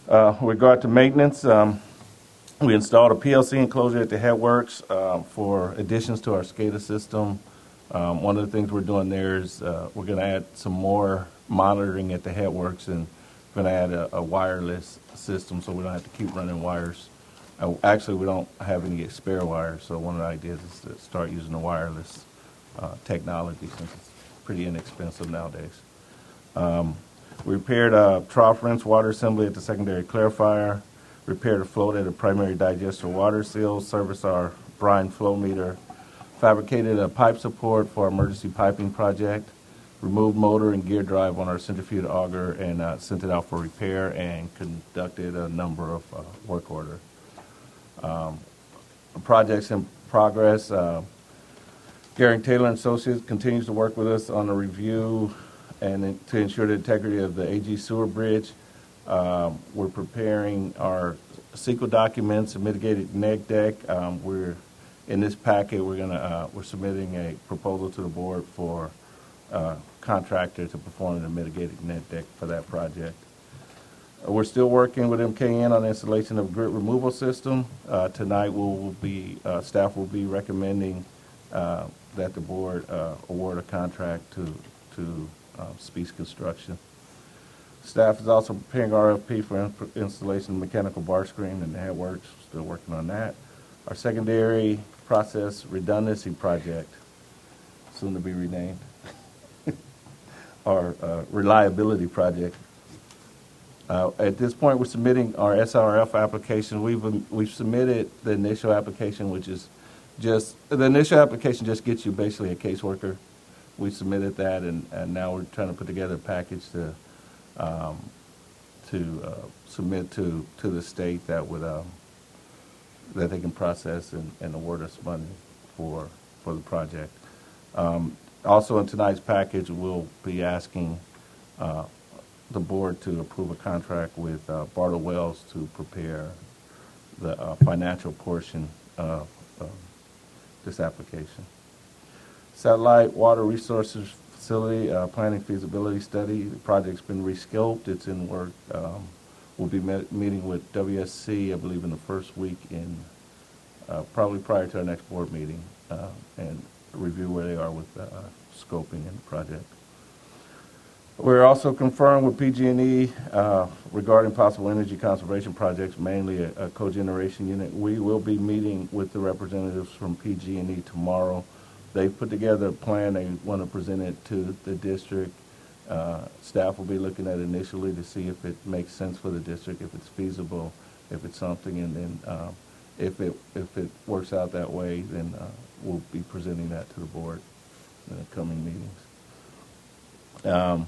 Uh, with regard to maintenance, um, we installed a P L C enclosure at the Headworks uh, for additions to our SCADA system. Um, one of the things we're doing there is uh, we're going to add some more monitoring at the Headworks, and we're going to add a, a wireless system so we don't have to keep running wires. Uh, actually, we don't have any spare wires, so one of the ideas is to start using the wireless uh, technology since it's pretty inexpensive nowadays. Um, we repaired a trough rinse water assembly at the secondary clarifier, repaired a float at a primary digester water seal, serviced our brine flow meter, fabricated a pipe support for our emergency piping project, removed motor and gear drive on our centrifuge auger, and uh, sent it out for repair and conducted a number of uh, work orders. Um, projects in progress. Uh, Gary Taylor and Associates continues to work with us on a review and in, to ensure the integrity of the A G sewer bridge. Um, we're preparing our S E Q L documents, a mitigated neg deck. Um, we're in this packet. We're gonna uh, we're submitting a proposal to the board for uh, contractor to perform the mitigated neg deck for that project. We're still working with M K N on the installation of a grit removal system. Uh, tonight, we'll be uh, staff will be recommending uh, that the board uh, award a contract to to uh, Speece Construction. Staff is also preparing R F P for in installation of mechanical bar screen and the Headworks. Still working on that. Our secondary process redundancy project, soon to be renamed, our uh, reliability project. Uh, at this point, we're submitting our S R F application. We've um, we've submitted the initial application, which is just the initial application just gets you basically a caseworker. We submitted that, and, and now we're trying to put together a package to um, to uh, submit to to the state that would um, that they can process and, and award us money for for the project. Um, also, in tonight's package, we'll be asking Uh, the board to approve a contract with uh, Bartle Wells to prepare the uh, financial portion of uh, this application. Satellite Water Resources Facility uh, Planning Feasibility Study. The project's been rescoped. It's in work. Um, we'll be met, meeting with W S C, I believe, in the first week in uh, probably prior to our next board meeting uh, and review where they are with uh, scoping in the project. We're also confirmed with P G and E uh, regarding possible energy conservation projects, mainly a, a cogeneration unit. We will be meeting with the representatives from P G and E tomorrow. They've put together a plan. They want to present it to the district. Uh, staff will be looking at it initially to see if it makes sense for the district, if it's feasible, if it's something, and then uh, if it if it works out that way, then uh, we'll be presenting that to the board in the coming meetings. Um,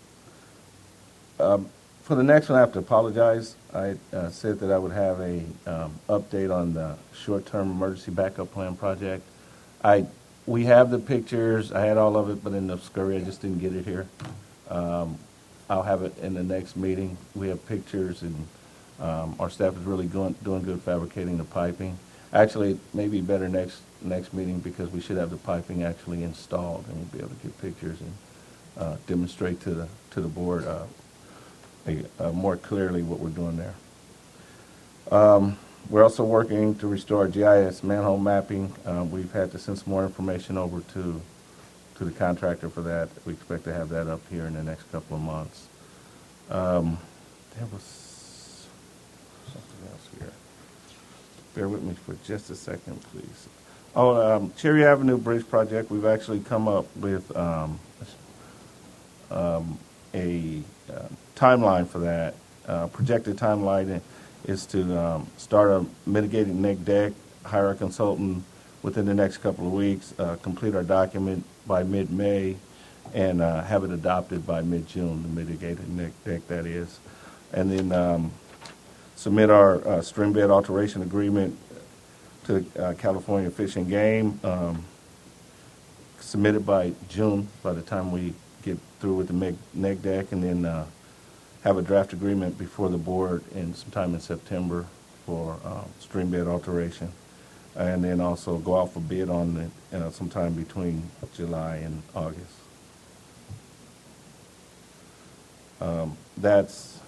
Um, for the next one, I have to apologize. I uh, said that I would have a um, update on the short-term emergency backup plan project. I we have the pictures. I had all of it, but in the scurry, I just didn't get it here. Um, I'll have it in the next meeting. We have pictures, and um, our staff is really going, doing good fabricating the piping. Actually, maybe better next next meeting because we should have the piping actually installed, and we'll be able to get pictures and uh, demonstrate to the to the board. Uh, Uh, more clearly what we're doing there. Um, we're also working to restore G I S manhole mapping. Uh, we've had to send some more information over to to the contractor for that. We expect to have that up here in the next couple of months. Um, there was something else here. Bear with me for just a second, please. Oh, um, Cherry Avenue Bridge Project. We've actually come up with um, um, a uh, timeline for that. Uh, projected timeline is to um, start a mitigating neg deck, hire a consultant within the next couple of weeks, uh, complete our document by mid-May, and uh, have it adopted by mid-June, the mitigated neg deck, that is. And then um, submit our uh, stream bed alteration agreement to uh, California Fish and Game, um, submitted by June, by the time we get through with the neg deck, and then uh, have a draft agreement before the board in sometime in September for uh, stream bed alteration, and then also go out for bid on it uh, sometime between July and August. Um, that's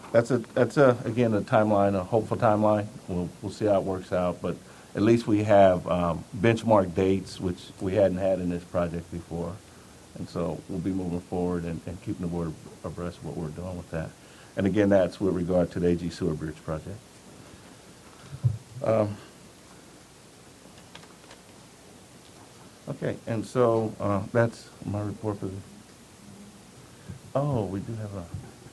that's a that's a again a timeline, a hopeful timeline. We'll we'll see how it works out, but at least we have um, benchmark dates, which we hadn't had in this project before, and so we'll be moving forward and, and keeping the board abreast of what we're doing with that. And again, that's with regard to the A G Sewer Bridge project. Um, okay, and so uh, that's my report for the. Oh, we do have a.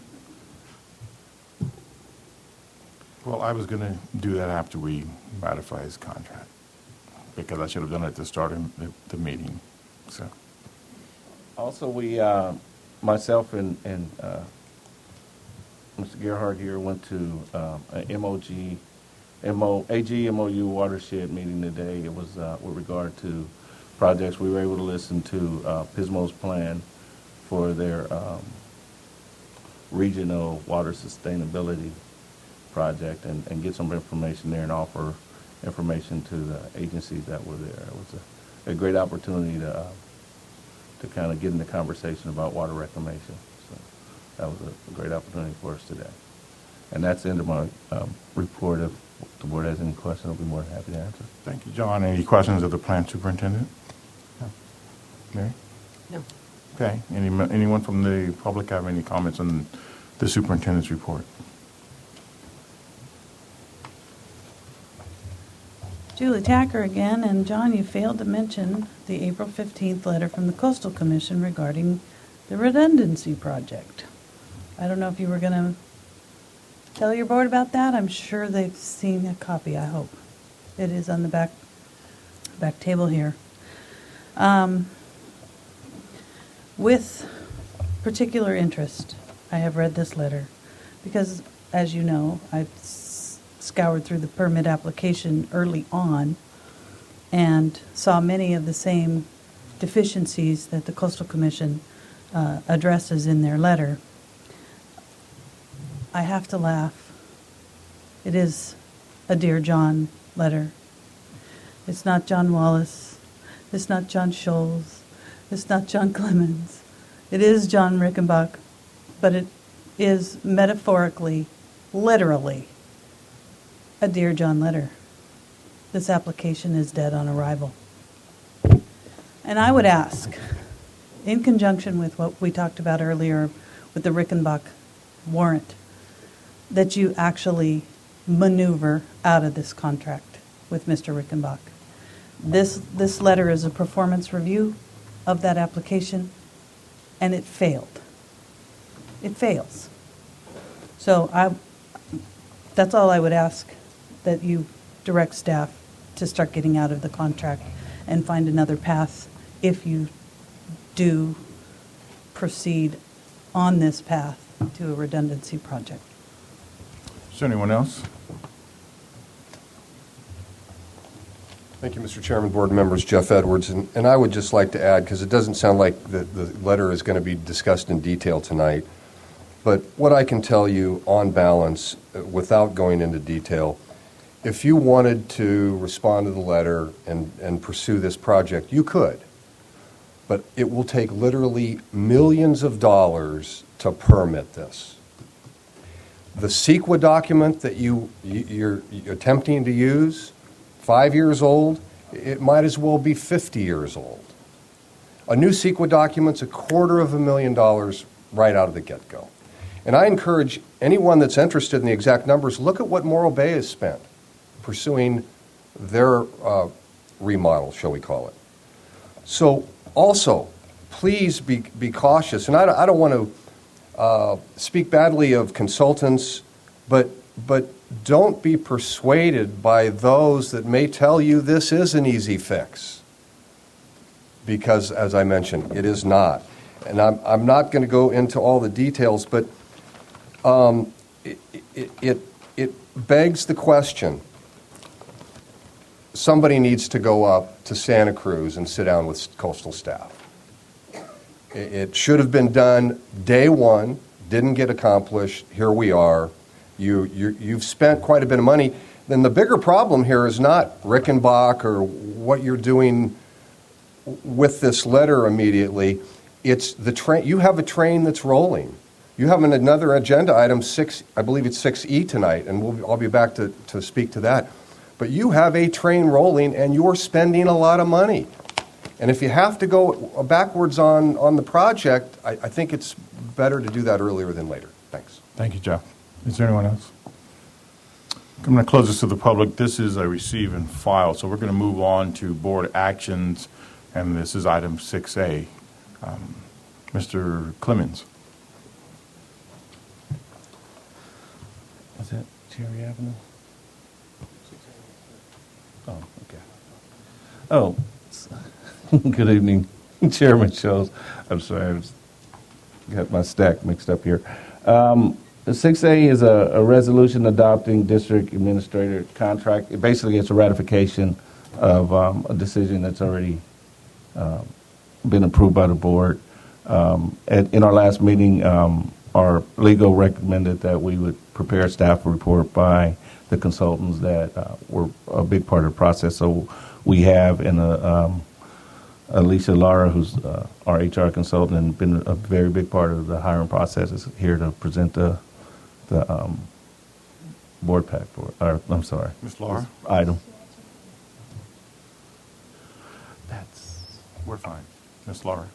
Well, I was going to do that after we ratify his contract, because I should have done it at the start of the, the meeting. So, Also, we, uh, myself and, and uh, Mister Gerhardt here went to uh, an M O G, M O, A G M O U watershed meeting today. It was uh, with regard to projects. We were able to listen to uh, Pismo's plan for their um, regional water sustainability project and, and get some information there and offer information to the agencies that were there. It was a, a great opportunity to uh, to kind of get in the conversation about water reclamation. So that was a, a great opportunity for us today. And that's the end of my um, report. If the board has any questions, I'll be more than happy to answer. thank you, John. Any questions of the plant superintendent? No. Mary? No. Okay. Any, anyone from the public have any comments on the superintendent's report? Julie Tacker again, and John, you failed to mention the April fifteenth letter from the Coastal Commission regarding the redundancy project. I don't know if you were going to tell your board about that. I'm sure they've seen a copy, I hope. It is on the back back table here. Um, with particular interest, I have read this letter because, as you know, I've scoured through the permit application early on and saw many of the same deficiencies that the Coastal Commission uh, addresses in their letter. I have to laugh. It is a Dear John letter. It's not John Wallace. It's not John Scholes. It's not John Clemens. It is John Rickenbach, but it is metaphorically, literally, a Dear John letter. This application is dead on arrival. And I would ask, in conjunction with what we talked about earlier with the Rickenbach warrant, that you actually maneuver out of this contract with Mister Rickenbach. This, this letter is a performance review of that application, and it failed. It fails. So I, that's all I would ask, that you direct staff to start getting out of the contract and find another path if you do proceed on this path to a redundancy project. Is there anyone else? Thank you, Mister Chairman, board members, Jeff Edwards. And, and I would just like to add, because it doesn't sound like the, the letter is going to be discussed in detail tonight, but what I can tell you on balance, uh, without going into detail, if you wanted to respond to the letter and, and pursue this project, you could. But it will take literally millions of dollars to permit this. The CEQA document that you, you're attempting to use, five years old, it might as well be fifty years old. A new CEQA document's a quarter of a million dollars right out of the get-go. And I encourage anyone that's interested in the exact numbers, look at what Morro Bay has spent pursuing their uh, remodel, shall we call it. So also, please be, be cautious. And I, I don't want to uh, speak badly of consultants, but, but don't be persuaded by those that may tell you this is an easy fix. Because, as I mentioned, it is not. And I'm, I'm not going to go into all the details, but um, it, it, it, it begs the question. Somebody needs to go up to Santa Cruz and sit down with coastal staff. It, it should have been done day one, didn't get accomplished. Here we are. You, you, you've spent quite a bit of money. Then the bigger problem here is not Rickenbach or what you're doing with this letter immediately. It's the train. You have a train that's rolling. You have an, another agenda item, six, I believe it's six E tonight, and we'll, I'll be back to, to speak to that. But you have a train rolling, and you're spending a lot of money. And if you have to go backwards on, on the project, I, I think it's better to do that earlier than later. Thanks. Thank you, Jeff. Is there anyone else? I'm going to close this to the public. This is a receive and file, so we're going to move on to board actions, and this is item six A. Um, Mister Clemens. Is that Cherry Avenue? Oh, okay. Oh, good evening, Chairman Schultz. I'm sorry, I was, got my stack mixed up here. Um, six A is a, a resolution adopting district administrator contract. It basically, it's a ratification of um, a decision that's already uh, been approved by the board. Um, at, in our last meeting, um, our legal recommended that we would prepare a staff report by the consultants that uh, were a big part of the process. So we have in a, um, Alicia Lara, who's uh, our H R consultant and been a very big part of the hiring process, is here to present the the um, board pack for. Or, I'm sorry, Miz Lara. Item. That's we're fine, Miz Lara.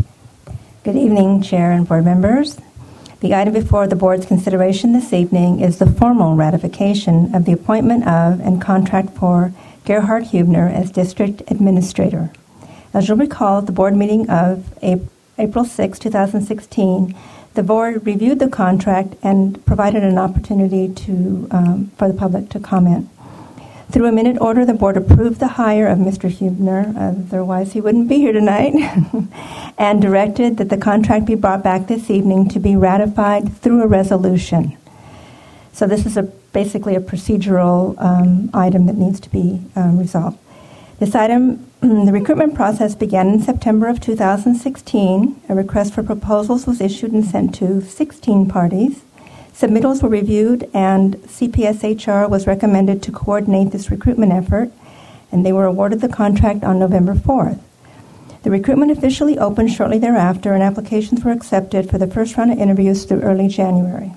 Good evening, Chair and board members. The item before the board's consideration this evening is the formal ratification of the appointment of and contract for Gerhard Hubner as District Administrator. As you'll recall, at the board meeting of April sixth, twenty sixteen, the board reviewed the contract and provided an opportunity to um, for the public to comment. Through a minute order, the board approved the hire of Mister Hubner, otherwise he wouldn't be here tonight, and directed that the contract be brought back this evening to be ratified through a resolution. So this is a, basically a procedural um, item that needs to be um, resolved. This item, the recruitment process began in September of two thousand sixteen. A request for proposals was issued and sent to sixteen parties. Submittals were reviewed, and C P S H R was recommended to coordinate this recruitment effort, and they were awarded the contract on November fourth. The recruitment officially opened shortly thereafter, and applications were accepted for the first round of interviews through early January.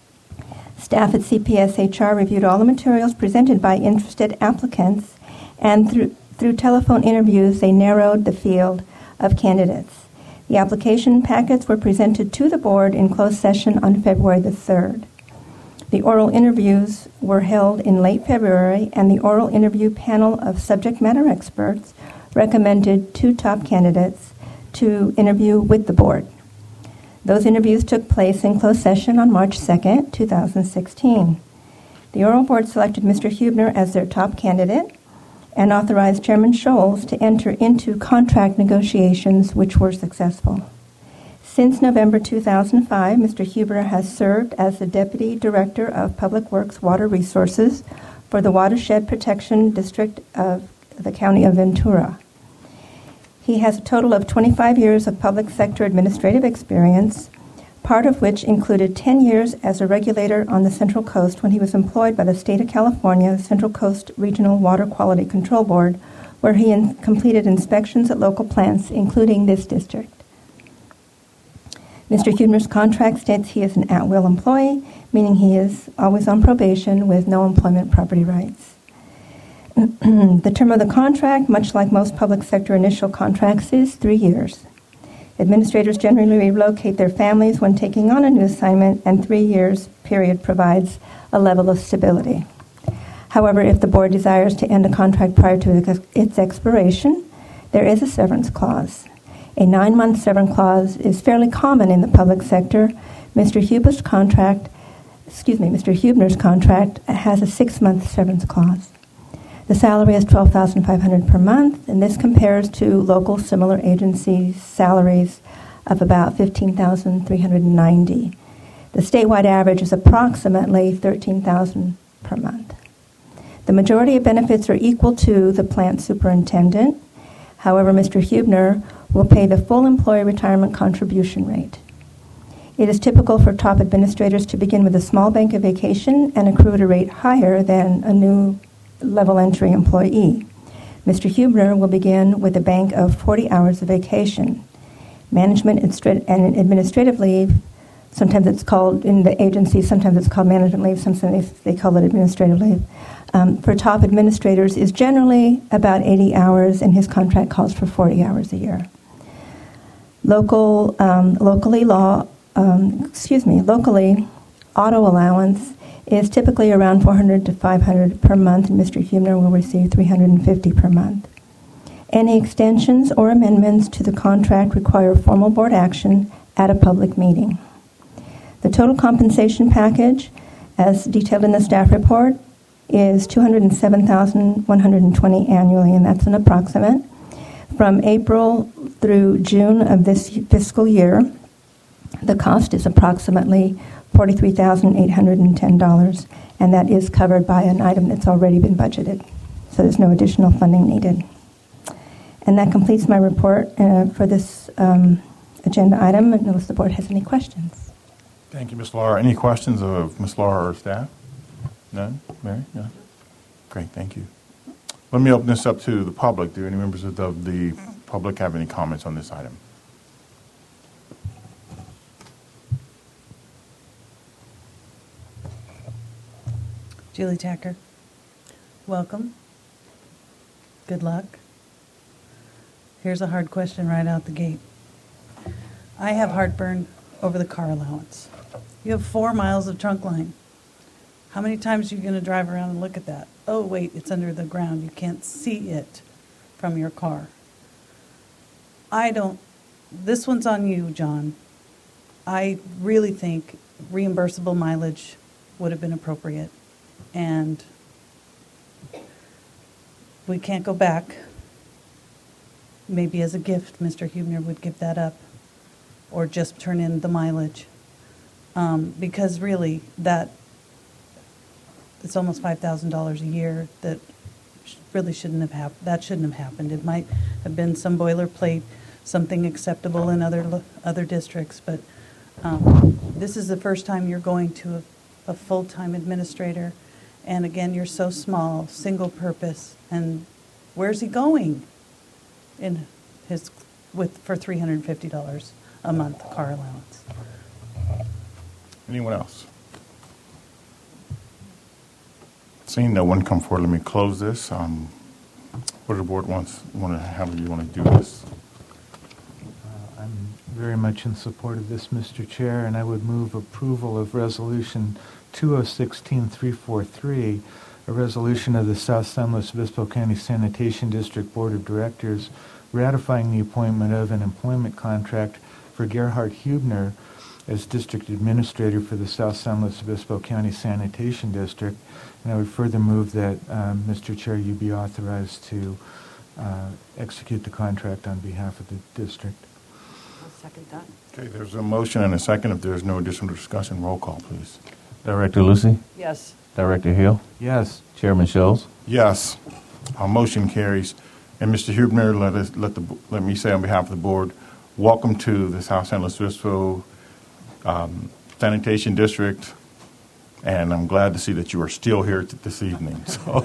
Staff at C P S H R reviewed all the materials presented by interested applicants, and through, through telephone interviews, they narrowed the field of candidates. The application packets were presented to the board in closed session on February the third. The oral interviews were held in late February, and the oral interview panel of subject matter experts recommended two top candidates to interview with the board. Those interviews took place in closed session on March second, two thousand sixteen. The oral board selected Mister Hubner as their top candidate and authorized Chairman Scholes to enter into contract negotiations, which were successful. Since November two thousand five, Mister Hubner has served as the Deputy Director of Public Works Water Resources for the Watershed Protection District of the County of Ventura. He has a total of twenty-five years of public sector administrative experience, part of which included ten years as a regulator on the Central Coast when he was employed by the State of California Central Coast Regional Water Quality Control Board, where he in- completed inspections at local plants, including this district. Mister Hubner's contract states he is an at-will employee, meaning he is always on probation with no employment property rights. The term of the contract, much like most public sector initial contracts, is three years. Administrators generally relocate their families when taking on a new assignment, and three years period provides a level of stability. However, if the board desires to end a contract prior to its expiration, there is a severance clause. A nine-month severance clause is fairly common in the public sector. Mister Hubner's contract, excuse me, Mister Hubner's contract has a six-month severance clause. The salary is twelve thousand five hundred dollars per month, and this compares to local similar agencies' salaries of about fifteen thousand three hundred ninety dollars. The statewide average is approximately thirteen thousand dollars per month. The majority of benefits are equal to the plant superintendent. However, Mister Hubner will pay the full employee retirement contribution rate. It is typical for top administrators to begin with a small bank of vacation and accrue at a rate higher than a new level entry employee. Mister Hubner will begin with a bank of forty hours of vacation. Management and administrative leave Sometimes it's called, in the agency, sometimes it's called management leave, sometimes they, they call it administrative leave. Um, for top administrators is generally about eighty hours, and his contract calls for forty hours a year. Local, um, locally law, um, excuse me, locally, auto allowance is typically around four hundred to five hundred per month, and Mister Huebner will receive three hundred fifty per month. Any extensions or amendments to the contract require formal board action at a public meeting. The total compensation package, as detailed in the staff report, is two hundred seven thousand one hundred twenty dollars annually, and that's an approximate. From April through June of this fiscal year, the cost is approximately forty-three thousand eight hundred ten dollars, and that is covered by an item that's already been budgeted. So there's no additional funding needed. And that completes my report uh, for this um, agenda item, unless the board has any questions. Thank you, Miz Laura. Any questions of Miz Laura or staff? None? Mary? No? Great, thank you. Let me open this up to the public. Do any members of the, of the public have any comments on this item? Julie Tacker, welcome. Good luck. Here's a hard question right out the gate. I have heartburn over the car allowance. You have four miles of trunk line. How many times are you going to drive around and look at that? Oh, wait, it's under the ground. You can't see it from your car. I don't, this one's on you, John. I really think reimbursable mileage would have been appropriate. And we can't go back. Maybe as a gift, Mister Huebner would give that up, or just turn in the mileage. Um, because really, that it's almost five thousand dollars a year that sh- really shouldn't have happened. That shouldn't have happened. It might have been some boilerplate, something acceptable in other lo- other districts, but um, this is the first time you're going to a, a full-time administrator, and again, you're so small, single purpose, and where's he going? In his with for three hundred fifty dollars a month car allowance. Anyone else? Seeing no one come forward, let me close this. Um, what do the board wants? Want to? How do you want to do this? Uh, I'm very much in support of this, Mister Chair, and I would move approval of Resolution two oh one six three forty-three, a resolution of the South San Luis Obispo County Sanitation District Board of Directors ratifying the appointment of an employment contract for Gerhard Huebner as District Administrator for the South San Luis Obispo County Sanitation District. And I would further move that, um, Mister Chair, you be authorized to uh, execute the contract on behalf of the district. I'll second that. Okay, there's a motion and a second. If there's no additional discussion, roll call, please. Director Lucy? Yes. Director Hill? Yes. Chairman Scholes? Yes. Our motion carries. And Mister Huebner, let us let the let me say on behalf of the board, welcome to the South San Luis Obispo um, Sanitation District, and I'm glad to see that you are still here t- this evening. So,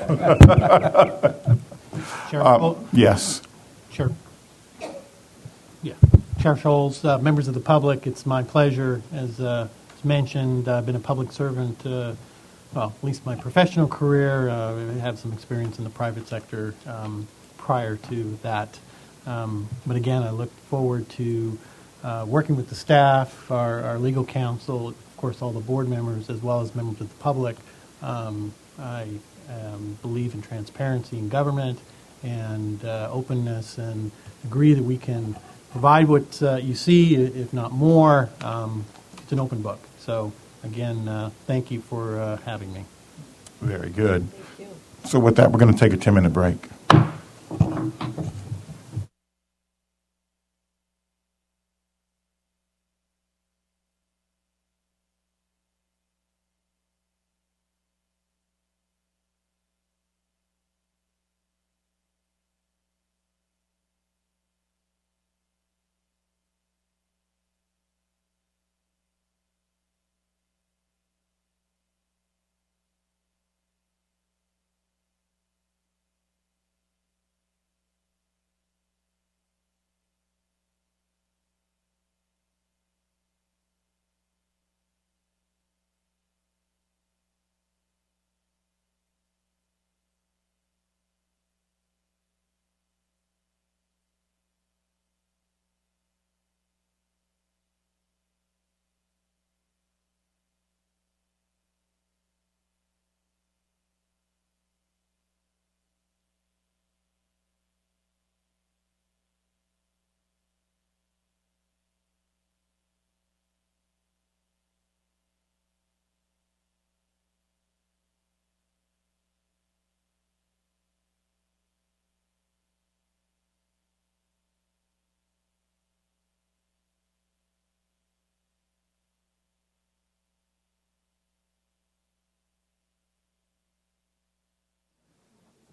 Chair, uh, well, yes. Chair. Yeah. Chair Scholes, uh, members of the public, it's my pleasure, as, uh, as mentioned, I've been a public servant, uh, well, at least my professional career. Uh, I have some experience in the private sector um, prior to that. Um, but again, I look forward to uh, working with the staff, our, our legal counsel, of course, all the board members, as well as members of the public. Um, I um, believe in transparency in government and uh, openness, and agree that we can provide what uh, you see, if not more. Um, it's an open book. So, again, uh, thank you for uh, having me. Very good. Thank you. So with that, we're going to take a ten-minute break.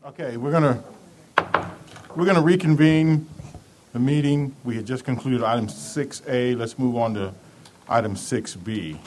Okay, we're gonna we're gonna reconvene the meeting. We had just concluded item six A. Let's move on to item six B.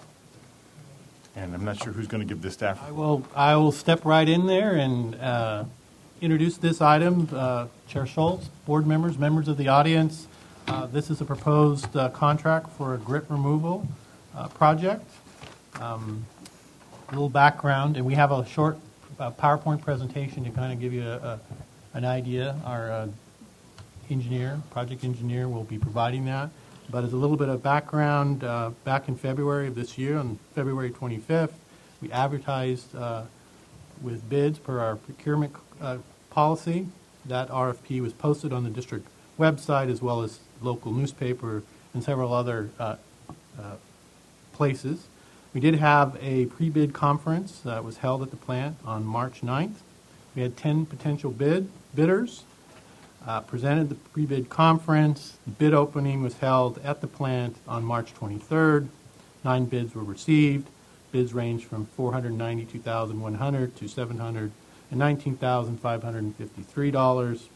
And I'm not sure who's going to give this staff. I will. I will step right in there and uh, introduce this item. Uh, Chair Schultz, board members, members of the audience. Uh, this is a proposed uh, contract for a grit removal uh, project. Um, a little background, and we have a short uh, PowerPoint presentation to kind of give you a, a, an idea. Our uh, engineer, project engineer, will be providing that. But as a little bit of background, uh, back in February of this year, on February twenty-fifth, we advertised uh, with bids per our procurement uh, policy. That R F P was posted on the district website as well as local newspaper and several other uh, uh, places. We did have a pre-bid conference that was held at the plant on March ninth. We had ten potential bid bidders. Uh, presented the pre-bid conference. The bid opening was held at the plant on March twenty-third. Nine bids were received. Bids ranged from four hundred ninety-two thousand one hundred dollars to seven hundred nineteen thousand five hundred fifty-three dollars.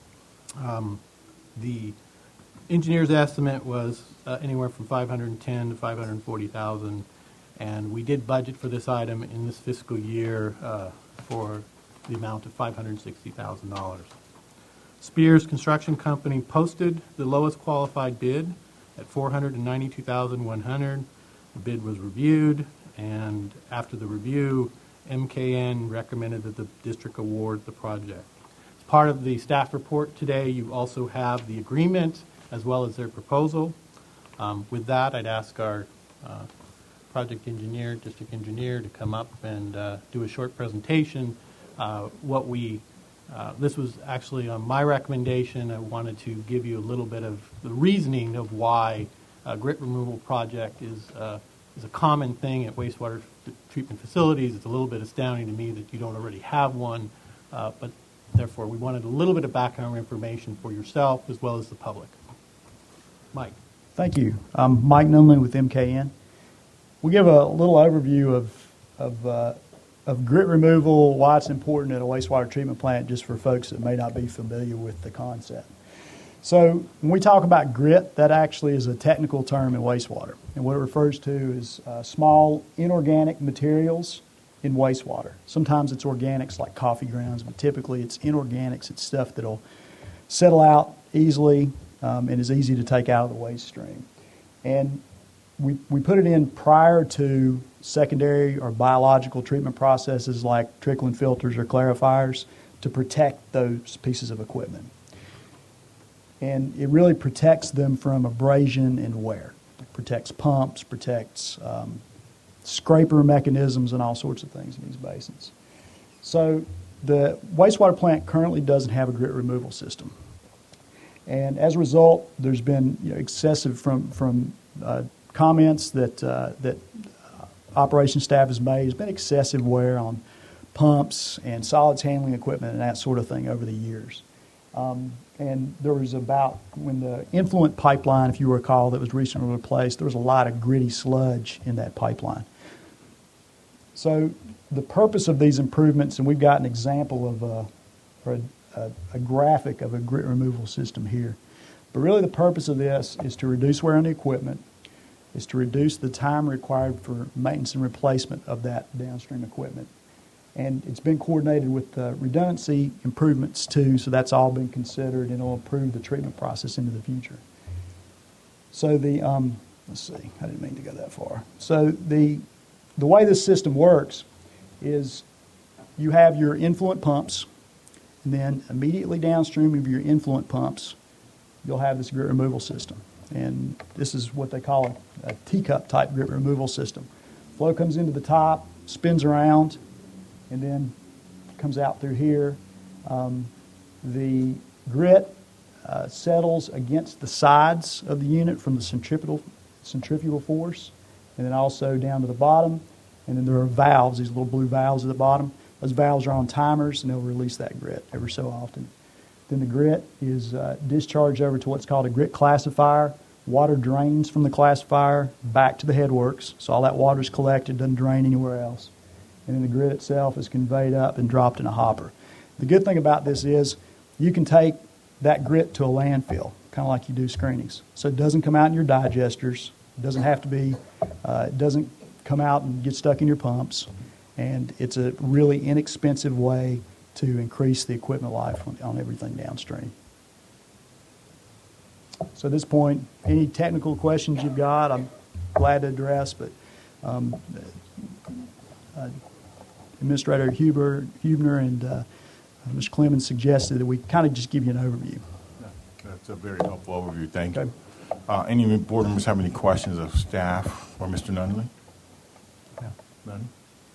Um, the engineer's estimate was uh, anywhere from five hundred ten thousand to five hundred forty thousand dollars, and we did budget for this item in this fiscal year uh, for the amount of five hundred sixty thousand dollars. Spears Construction Company posted the lowest qualified bid at four hundred ninety-two thousand one hundred dollars. The bid was reviewed, and after the review, M K N recommended that the district award the project. As part of the staff report today, you also have the agreement as well as their proposal. Um, with that, I'd ask our uh, project engineer, district engineer, to come up and uh, do a short presentation. Uh, what we Uh, this was actually on my recommendation. I wanted to give you a little bit of the reasoning of why a grit removal project is uh, is a common thing at wastewater f- treatment facilities. It's a little bit astounding to me that you don't already have one, uh, but therefore we wanted a little bit of background information for yourself as well as the public. Mike. Thank you. I'm Mike Nunley with M K N. We'll give a little overview of of uh, of grit removal, why it's important at a wastewater treatment plant, just for folks that may not be familiar with the concept. So when we talk about grit, that actually is a technical term in wastewater. And what it refers to is uh, small inorganic materials in wastewater. Sometimes it's organics like coffee grounds, but typically it's inorganics. It's stuff that'll settle out easily um, and is easy to take out of the waste stream. And we, we put it in prior to secondary or biological treatment processes like trickling filters or clarifiers to protect those pieces of equipment. And it really protects them from abrasion and wear. It protects pumps, protects um, scraper mechanisms and all sorts of things in these basins. So the wastewater plant currently doesn't have a grit removal system. And as a result, there's been you know, excessive from, from uh, comments that, uh, that operations staff has made. There's been excessive wear on pumps and solids handling equipment and that sort of thing over the years. Um, and there was about, when the influent pipeline, if you recall, that was recently replaced, there was a lot of gritty sludge in that pipeline. So the purpose of these improvements, and we've got an example of a, or a, a, a graphic of a grit removal system here. But really the purpose of this is to reduce wear on the equipment, is to reduce the time required for maintenance and replacement of that downstream equipment. And it's been coordinated with uh, redundancy improvements too, so that's all been considered and it'll improve the treatment process into the future. So the, um, let's see, I didn't mean to go that far. So the, the way this system works is you have your influent pumps, and then immediately downstream of your influent pumps, you'll have this grit removal system. And this is what they call a, a teacup type grit removal system. Flow comes into the top, spins around, and then comes out through here. Um, the grit uh, settles against the sides of the unit from the centrifugal, centrifugal force, and then also down to the bottom. And then there are valves, these little blue valves at the bottom. Those valves are on timers, and they'll release that grit every so often. Then the grit is uh, discharged over to what's called a grit classifier. Water drains from the classifier back to the headworks, so all that water is collected, doesn't drain anywhere else. And then the grit itself is conveyed up and dropped in a hopper. The good thing about this is you can take that grit to a landfill, kind of like you do screenings. So it doesn't come out in your digesters. It doesn't have to be, uh, it doesn't come out and get stuck in your pumps. And it's a really inexpensive way to increase the equipment life on, on everything downstream. So at this point, any technical questions you've got, I'm glad to address, but um, uh, Administrator Huber, Hubner and uh, Mister Clemens suggested that we kind of just give you an overview. That's a very helpful overview. Thank Okay. you. Uh, any board members have any questions of staff or Mister Nunley? Yeah. None?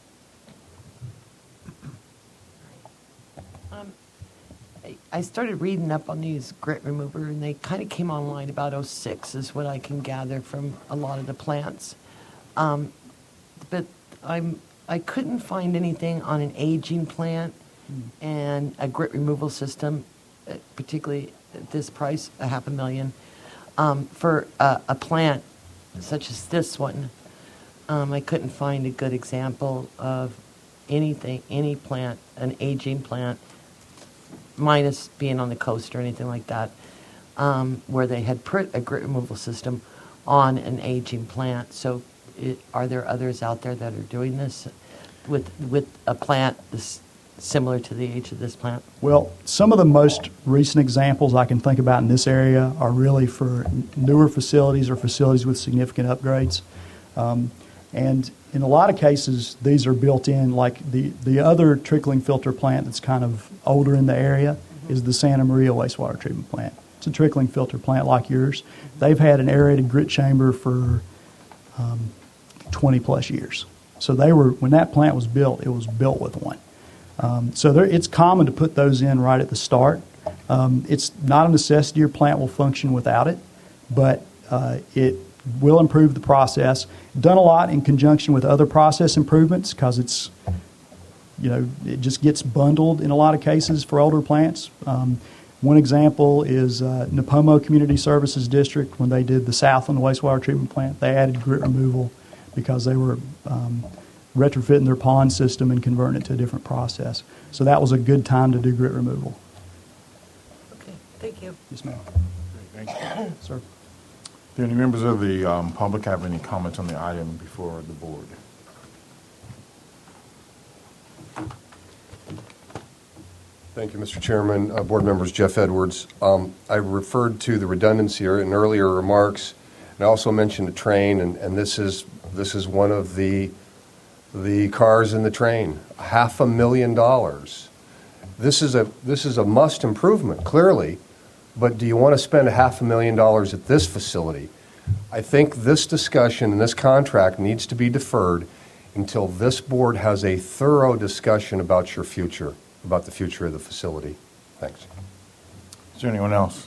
Um, I- I started reading up on these grit remover, and they kind of came online about oh six, is what I can gather from a lot of the plants. Um, but I'm I couldn't find anything on an aging plant and a grit removal system, uh, particularly at this price, a half a million, um, for a, a plant such as this one. Um, I couldn't find a good example of anything, any plant, an aging plant, minus being on the coast or anything like that, um, where they had put a grit removal system on an aging plant. So it, are there others out there that are doing this with with a plant this similar to the age of this plant? Well, some of the most recent examples I can think about in this area are really for newer facilities or facilities with significant upgrades. Um, and in a lot of cases, these are built in, like the, the other trickling filter plant that's kind of older in the area is the Santa Maria wastewater treatment plant. It's a trickling filter plant like yours. They've had an aerated grit chamber for um, twenty plus years. So they were, when that plant was built, it was built with one. Um, so there, it's common to put those in right at the start. Um, it's not a necessity your plant will function without it, but uh, it will improve the process. Done a lot in conjunction with other process improvements because it's, you know, it just gets bundled in a lot of cases for older plants. Um, one example is uh, Napomo Community Services District. When they did the Southland wastewater treatment plant, they added grit removal because they were um, retrofitting their pond system and converting it to a different process. So that was a good time to do grit removal. Okay, thank you. Yes, ma'am. Great, thank you. Sir. Do any members of the um, public have any comments on the item before the board? Thank you, Mister Chairman. Uh, board members, Jeff Edwards. Um, I referred to the redundancy in earlier remarks, and I also mentioned a train, and, and this is this is one of the the cars in the train. Half a million dollars. This is a this is a must improvement, clearly, but do you want to spend a half a million dollars at this facility? I think this discussion and this contract needs to be deferred until this board has a thorough discussion about your future, about the future of the facility. Thanks. Is there anyone else?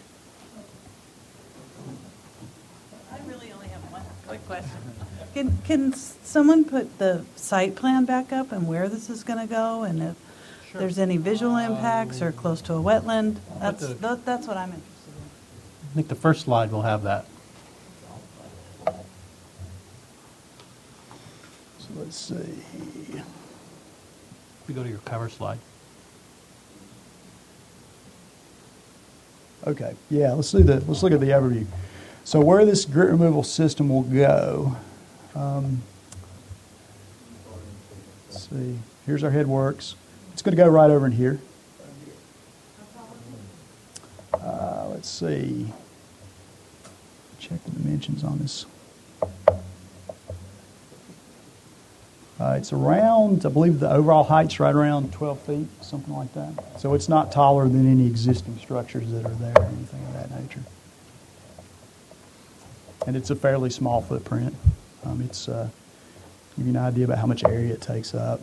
I really only have one quick question. Can, can someone put the site plan back up and where this is going to go, and if Sure. there's any visual impacts or close to a wetland? But That's, the- tha- that's what I'm interested I think the first slide will have that. So let's see. We go to your cover slide. Okay, yeah, let's do the, let's look at the overview. So where this grit removal system will go, um, let's see, here's our headworks. It's going to go right over in here. Uh, let's see, check the dimensions on this. Uh, it's around, I believe the overall height's right around twelve feet, something like that. So it's not taller than any existing structures that are there or anything of that nature. And it's a fairly small footprint. Um, it's, uh, give you an idea about how much area it takes up.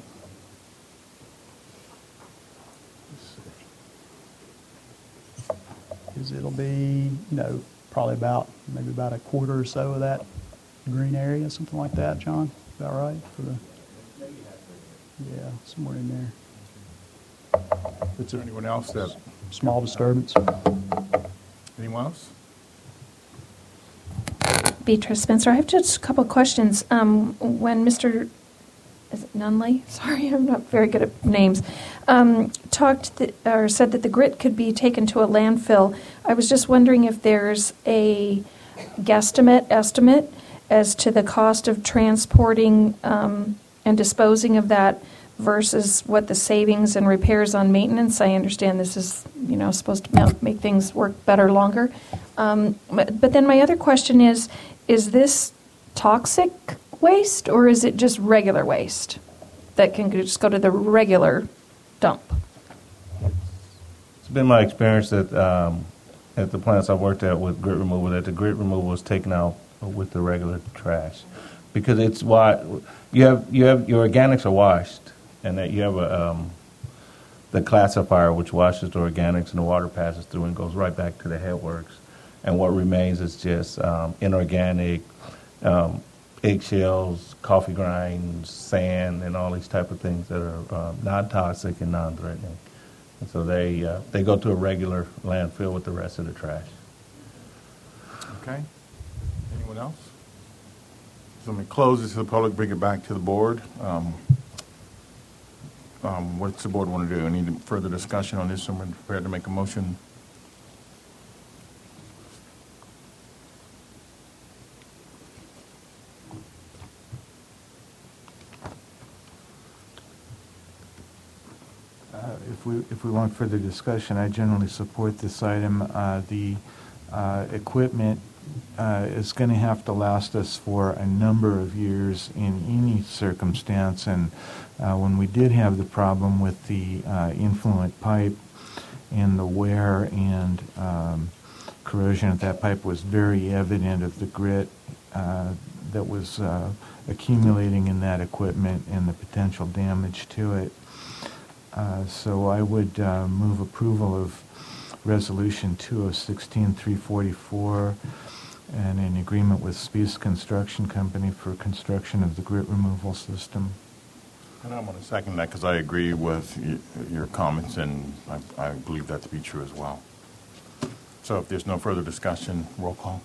Let's see. Is it'll be, you know, probably about, maybe about a quarter or so of that green area, something like that, John? About right for the... Yeah, somewhere in there. Is there anyone else that? Small disturbance. Anyone else? Beatrice Spencer, I have just a couple of questions. Um, when Mister is it Nunley, sorry, I'm not very good at names, um, talked th- or said that the grit could be taken to a landfill. I was just wondering if there's a guesstimate estimate as to the cost of transporting um, and disposing of that versus what the savings and repairs on maintenance. I understand this is, you know, supposed to make things work better longer. Um, but, but then my other question is, is this toxic waste or is it just regular waste that can just go to the regular dump? It's been my experience that um, at the plants I've worked at with grit removal, that the grit removal is taken out with the regular trash, because it's why you have you have your organics are washed, and that you have a um, the classifier which washes the organics, and the water passes through and goes right back to the headworks, and what remains is just um, inorganic um, eggshells, coffee grinds, sand, and all these type of things that are um, non-toxic and non-threatening. And so they uh, they go to a regular landfill with the rest of the trash. Okay. Anyone else? So let me close this to the public, bring it back to the board. Um, um, what's the board want to do? Any further discussion on this? Someone prepared to make a motion? Uh, If we, if we want further discussion, I generally support this item. Uh, The uh, equipment uh, is going to have to last us for a number of years in any circumstance, and uh, when we did have the problem with the uh, influent pipe and the wear and um, corrosion of that pipe was very evident of the grit uh, that was uh, accumulating in that equipment and the potential damage to it. Uh, so I would uh, move approval of Resolution two oh one six three forty-four and an agreement with Spies Construction Company for construction of the grit removal system. And I'm going to second that because I agree with y- your comments, and I, I believe that to be true as well. So if there's no further discussion, roll call.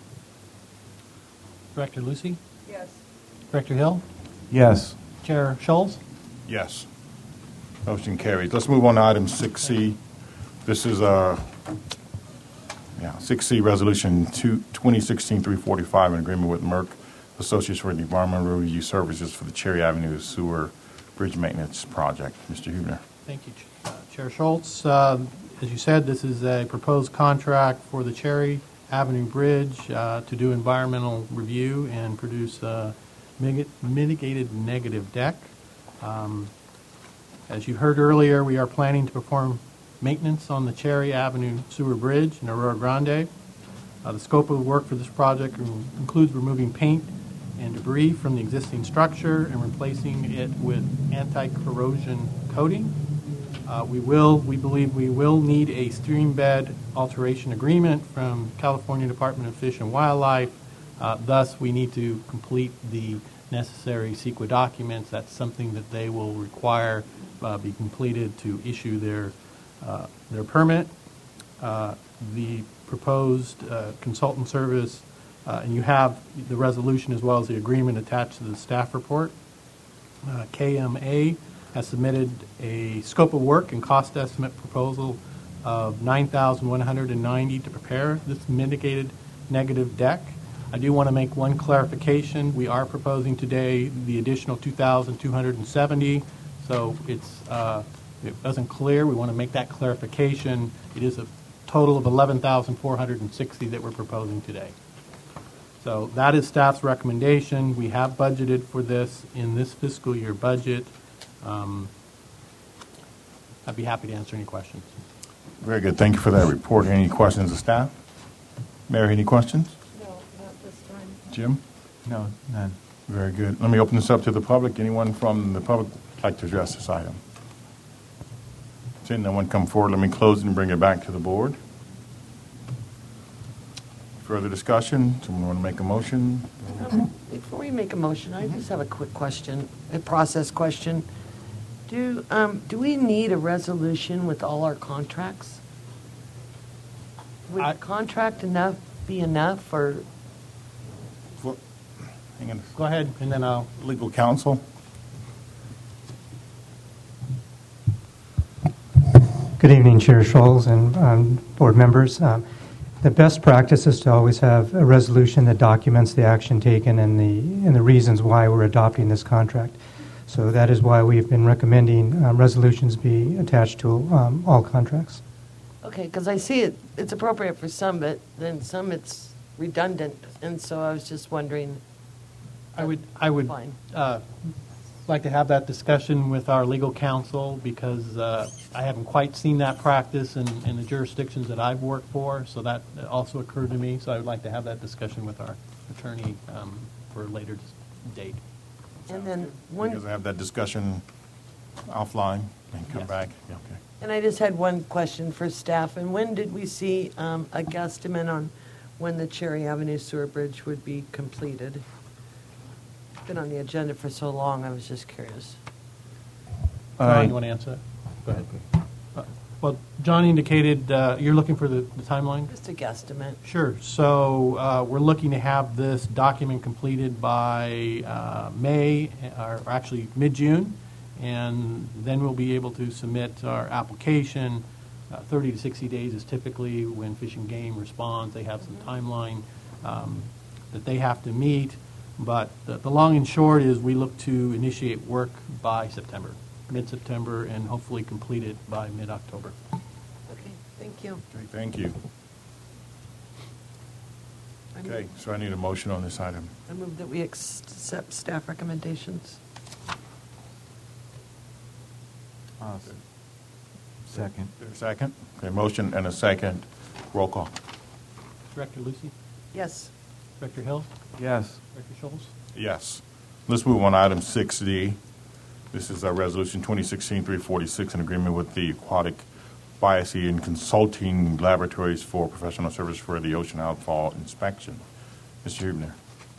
Director Lucy? Yes. Director Hill? Yes. Chair Scholes? Yes. Motion carries. Let's move on to item six C. This is a, yeah, six C Resolution twenty sixteen three forty-five, an agreement with Merck Associates for the Environmental Review Services for the Cherry Avenue Sewer Bridge Maintenance Project. Mister Huebner. Thank you, uh, Chair Schultz. Uh, as you said, this is a proposed contract for the Cherry Avenue Bridge uh, to do environmental review and produce a mitigated negative deck. Um, as you heard earlier, we are planning to perform maintenance on the Cherry Avenue Sewer Bridge in Aurora Grande. Uh, the scope of the work for this project includes removing paint and debris from the existing structure and replacing it with anti-corrosion coating. Uh, we will, we believe we will need a stream bed alteration agreement from California Department of Fish and Wildlife. Uh, thus, we need to complete the necessary CEQA documents. That's something that they will require uh, be completed to issue their uh, their permit. Uh, the proposed uh, consultant service, uh, and you have the resolution as well as the agreement attached to the staff report. Uh, K M A has submitted a scope of work and cost estimate proposal of nine thousand one hundred ninety dollars to prepare this mitigated negative deck. I do want to make one clarification. We are proposing today the additional two thousand two hundred seventy dollars, so it's uh, it wasn't clear. We want to make that clarification. It is a total of eleven thousand four hundred sixty dollars that we're proposing today. So that is staff's recommendation. We have budgeted for this in this fiscal year budget. Um, I'd be happy to answer any questions. Very good. Thank you for that report. Any questions of staff? Mary, any questions? No, not this time. Jim? No, none. Very good. Let me open this up to the public. Anyone from the public like to address this item? Seeing no one come forward, let me close it and bring it back to the board. Further discussion? Someone want to make a motion? Um, Before we make a motion, I just have a quick question, a process question. Do, um, do we need a resolution with all our contracts? Would I- the contract enough be enough, or? Hang on. Go ahead, and then I'll. Legal counsel? Good evening, Chair Scholes and um, board members. Um, the best practice is to always have a resolution that documents the action taken and the and the reasons why we're adopting this contract. So that is why we've been recommending um, resolutions be attached to um, all contracts. Okay, because I see it, it's appropriate for some, but then some it's redundant, and so I was just wondering. I would, I would uh, like to have that discussion with our legal counsel because uh, I haven't quite seen that practice in, in the jurisdictions that I've worked for, so that also occurred to me. So I would like to have that discussion with our attorney um, for a later date. And then one. Because I have that discussion offline and come Yes. back. Yeah, okay. And I just had one question for staff. And when did we see um, a guesstimate on when the Cherry Avenue Sewer Bridge would be completed? It's been on the agenda for so long, I was just curious. John, you want to answer that? Go ahead. Uh, well, John indicated uh, you're looking for the, the timeline? Just a guesstimate. Sure. So uh, we're looking to have this document completed by uh, May, or actually mid-June, and then we'll be able to submit our application. Uh, thirty to sixty days is typically when Fish and Game responds. They have some timeline um, that they have to meet, but the, the long and short is we look to initiate work by September, mid-September, and hopefully complete it by mid-October. Okay, thank you. Okay, thank you. Okay, so I need a motion on this item. I move that we accept staff recommendations. Awesome. Second. Is there a second? Okay, motion and a second. Roll call. Director Lucy? Yes. Director Hill? Yes. Director Scholes? Yes. Let's move on to item six D. This is our resolution twenty sixteen three forty-six, in agreement with the Aquatic Biology and Consulting Laboratories for professional service for the ocean outfall inspection. Mister Huebner.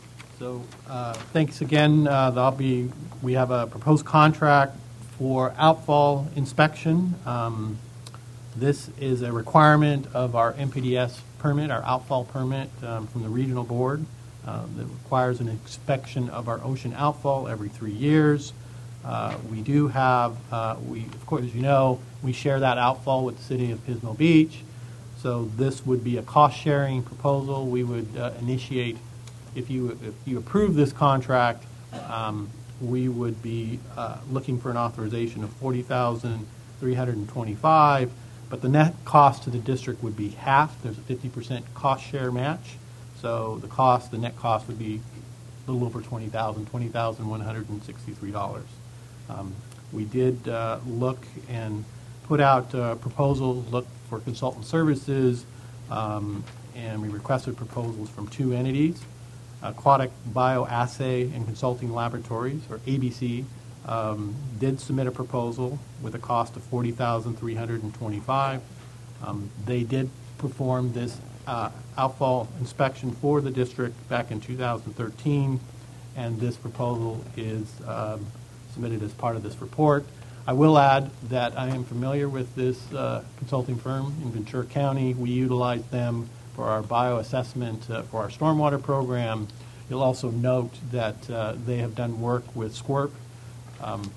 So, uh, thanks again. Uh, there'll be, we have a proposed contract for outfall inspection. Um, this is a requirement of our M P D S permit, our outfall permit um, from the regional board uh, that requires an inspection of our ocean outfall every three years. Uh, we do have, uh, we of course, as you know, we share that outfall with the city of Pismo Beach. So this would be a cost-sharing proposal. We would uh, initiate, if you if you approve this contract, um, we would be uh, looking for an authorization of forty thousand three hundred twenty-five, but the net cost to the district would be half. There's a fifty percent cost share match, so the cost, the net cost would be a little over twenty thousand dollars, twenty thousand one hundred sixty-three dollars. Um, we did uh, look and put out uh, proposals, look for consultant services, um, and we requested proposals from two entities. Aquatic Bioassay and Consulting Laboratories, or A B C, um, did submit a proposal with a cost of forty thousand three hundred twenty-five dollars. Um, they did perform this uh, outfall inspection for the district back in two thousand thirteen, and this proposal is um, submitted as part of this report. I will add that I am familiar with this uh, consulting firm in Ventura County. We utilize them for our bioassessment uh, for our stormwater program. You'll also note that uh, they have done work with Squirp. Um,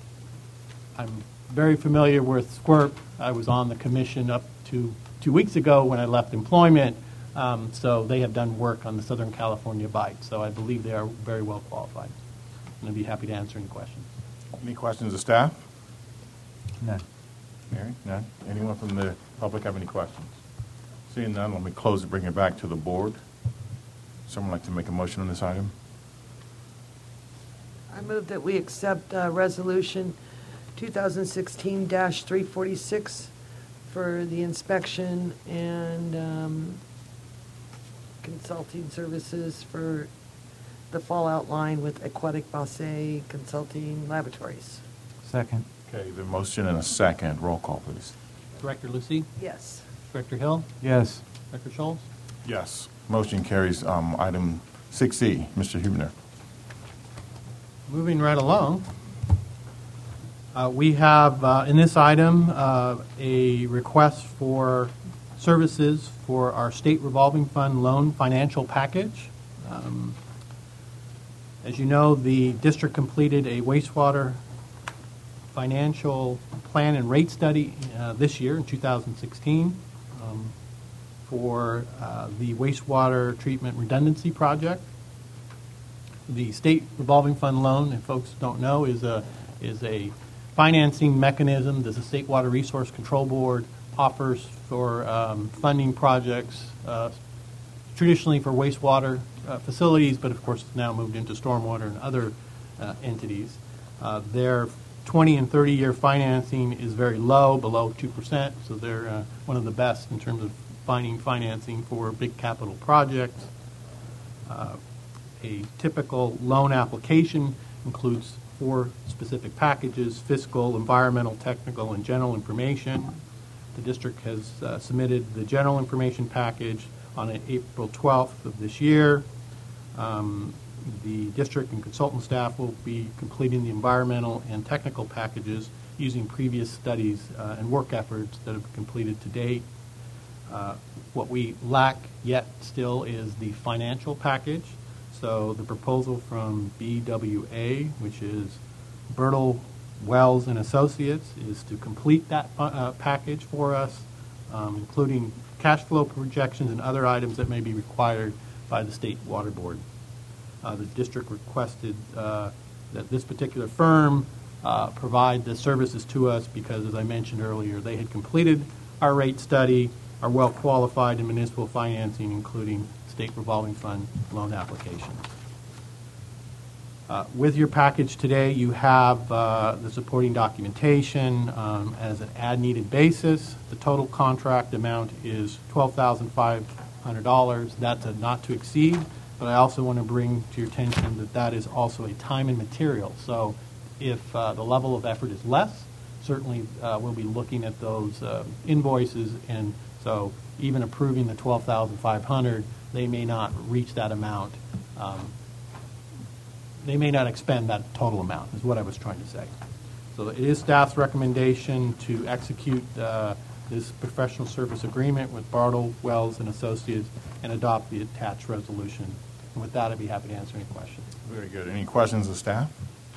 I'm very familiar with Squirp. I was on the commission up to two weeks ago when I left employment, um, so they have done work on the Southern California Bight, so I believe they are very well qualified. And I'd be happy to answer any questions. Any questions of staff? None. Mary? None? Anyone from the public have any questions? Seeing none, let me close and bring it back to the board. Someone like to make a motion on this item? I move that we accept uh, Resolution twenty sixteen dash three forty-six for the inspection and um, consulting services for the fallout line with Aquatic Biology Consulting Laboratories. Second. Okay, the motion and a second. Roll call, please. Director Lucy? Yes. Director Hill? Yes. Director Scholes? Yes. Motion carries. Um, item six E, Mister Huebner. Moving right along, uh, we have uh, in this item uh, a request for services for our state revolving fund loan financial package. Um, as you know, the district completed a wastewater financial plan and rate study uh, this year in two thousand sixteen um, for uh, the wastewater treatment redundancy project. The state revolving fund loan, if folks don't know, is a is a financing mechanism that the State Water Resource Control Board offers for um, funding projects, uh, traditionally for wastewater uh, facilities, but of course it's now moved into stormwater and other uh, entities. Uh, their twenty and thirty year financing is very low, below two percent, so they're uh, one of the best in terms of finding financing for big capital projects. Uh, a typical loan application includes four specific packages: fiscal, environmental, technical, and general information. The district has uh, submitted the general information package on April twelfth of this year. Um, the district and consultant staff will be completing the environmental and technical packages using previous studies uh, and work efforts that have been completed to date. Uh, what we lack yet still is the financial package. So the proposal from B W A, which is Bertle, Wells and Associates, is to complete that uh, package for us, um, including cash flow projections and other items that may be required by the State Water Board. Uh, the district requested uh, that this particular firm uh, provide the services to us because, as I mentioned earlier, they had completed our rate study, are well qualified in municipal financing, including state revolving fund loan applications. Uh, with your package today, you have uh, the supporting documentation um, as an as-needed basis. The total contract amount is twelve thousand five hundred dollars. That's a not to exceed, but I also want to bring to your attention that that is also a time and material. So if uh, the level of effort is less, certainly uh, we'll be looking at those uh, invoices, and so even approving the twelve thousand five hundred dollars, they may not reach that amount. Um, they may not expend that total amount, is what I was trying to say. So it is staff's recommendation to execute uh, this professional service agreement with Bertle, Wells and Associates and adopt the attached resolution. And with that, I'd be happy to answer any questions. Very good. Any questions of staff?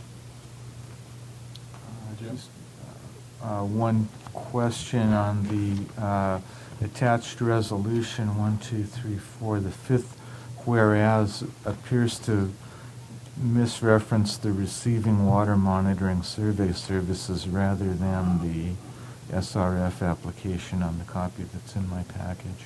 Uh, just uh, one question on the uh, attached resolution one, two, three, four. The fifth whereas appears to misreference the receiving water monitoring survey services rather than the S R F application on the copy that's in my package.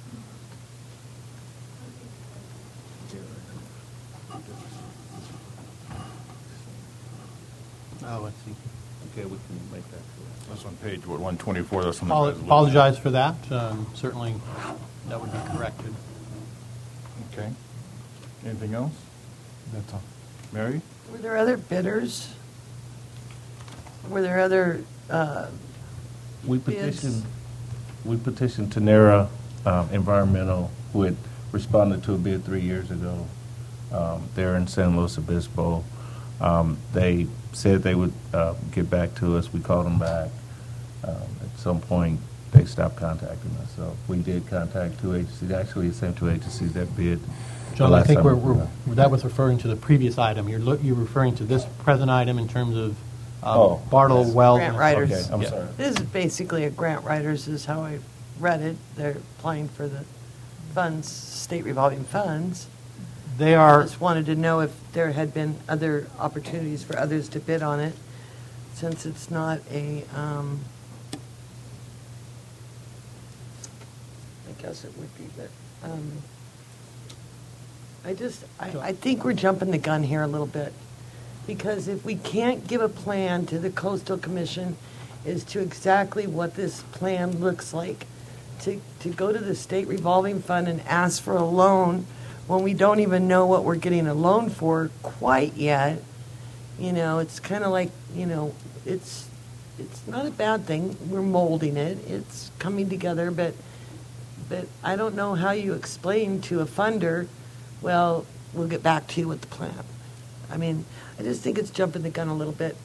Oh, let's see. Okay, we can make that clear. That's on page, what, one twenty-four? That's on the Apol- resolution. Apologize for that. Um, certainly, that would be corrected. Okay. Anything else? That's all. Mary? Were there other bidders? Were there other uh, We bids? petitioned, we petitioned Tenera um, Environmental, who had responded to a bid three years ago. Um, they're in San Luis Obispo. Um, they said they would uh, get back to us. We called them back. Um, at some point, they stopped contacting us. So we did contact two agencies. Actually, the same two agencies that bid. John, the I last think time we're, we- we're, that was referring to the previous item. You're, look, you're referring to this present item in terms of um, Oh, Bartle, yes. Wells. Grant and- writers. Okay, I'm Yeah. sorry. This is basically a grant writers is how I read it. They're applying for the funds, state revolving funds. They I are, just wanted to know if there had been other opportunities for others to bid on it, since it's not a, um, I guess it would be, but, um, I just, I, I think we're jumping the gun here a little bit. Because if we can't give a plan to the Coastal Commission as to exactly what this plan looks like, to, to go to the state revolving fund and ask for a loan when we don't even know what we're getting a loan for quite yet, you know, it's kind of like, you know, it's, it's not a bad thing. We're molding it. It's coming together, but, but I don't know how you explain to a funder, well, we'll get back to you with the plan. I mean, I just think it's jumping the gun a little bit.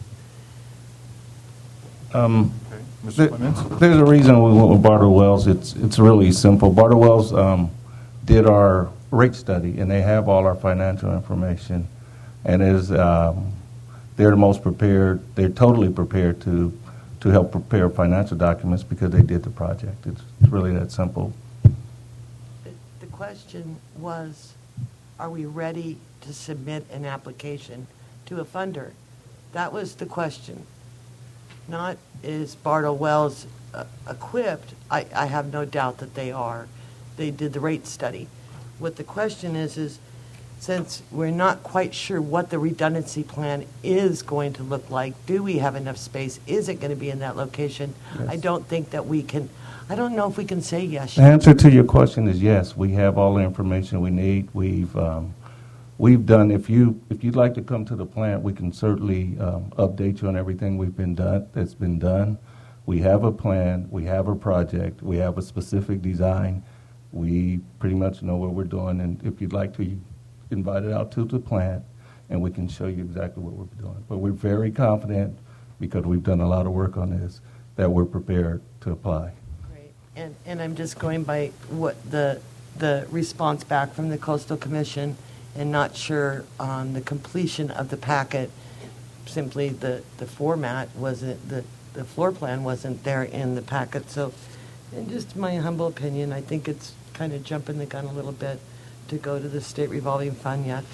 Um, Okay. Mister There- Clements? There's a reason we went with Bartle Wells. It's it's really simple. Bartle Wells um, did our rate study, and they have all our financial information. And as um, they're the most prepared, they're totally prepared to, to help prepare financial documents because they did the project. It's, it's really that simple. The, the question was, are we ready to submit an application to a funder? That was the question. Not is Bartle Wells uh, equipped. I, I have no doubt that they are. They did the rate study. What the question is, is since we're not quite sure what the redundancy plan is going to look like, do we have enough space? Is it going to be in that location? Yes. I don't think that we can, I don't know if we can say yes. The answer to your question is yes. We have all the information we need. We've um, we've done. If you if you'd like to come to the plant, we can certainly um, update you on everything we've been done. That's been done. We have a plan. We have a project. We have a specific design. We pretty much know what we're doing. And if you'd like to, you invite it out to the plant, and we can show you exactly what we're doing. But we're very confident, because we've done a lot of work on this, that we're prepared to apply. Great. And, and I'm just going by what the, the response back from the Coastal Commission, and not sure on the completion of the packet. Simply the, the format wasn't, the, the floor plan wasn't there in the packet. So in just my humble opinion, I think it's kind of jumping the gun a little bit to go to the state revolving fund yet.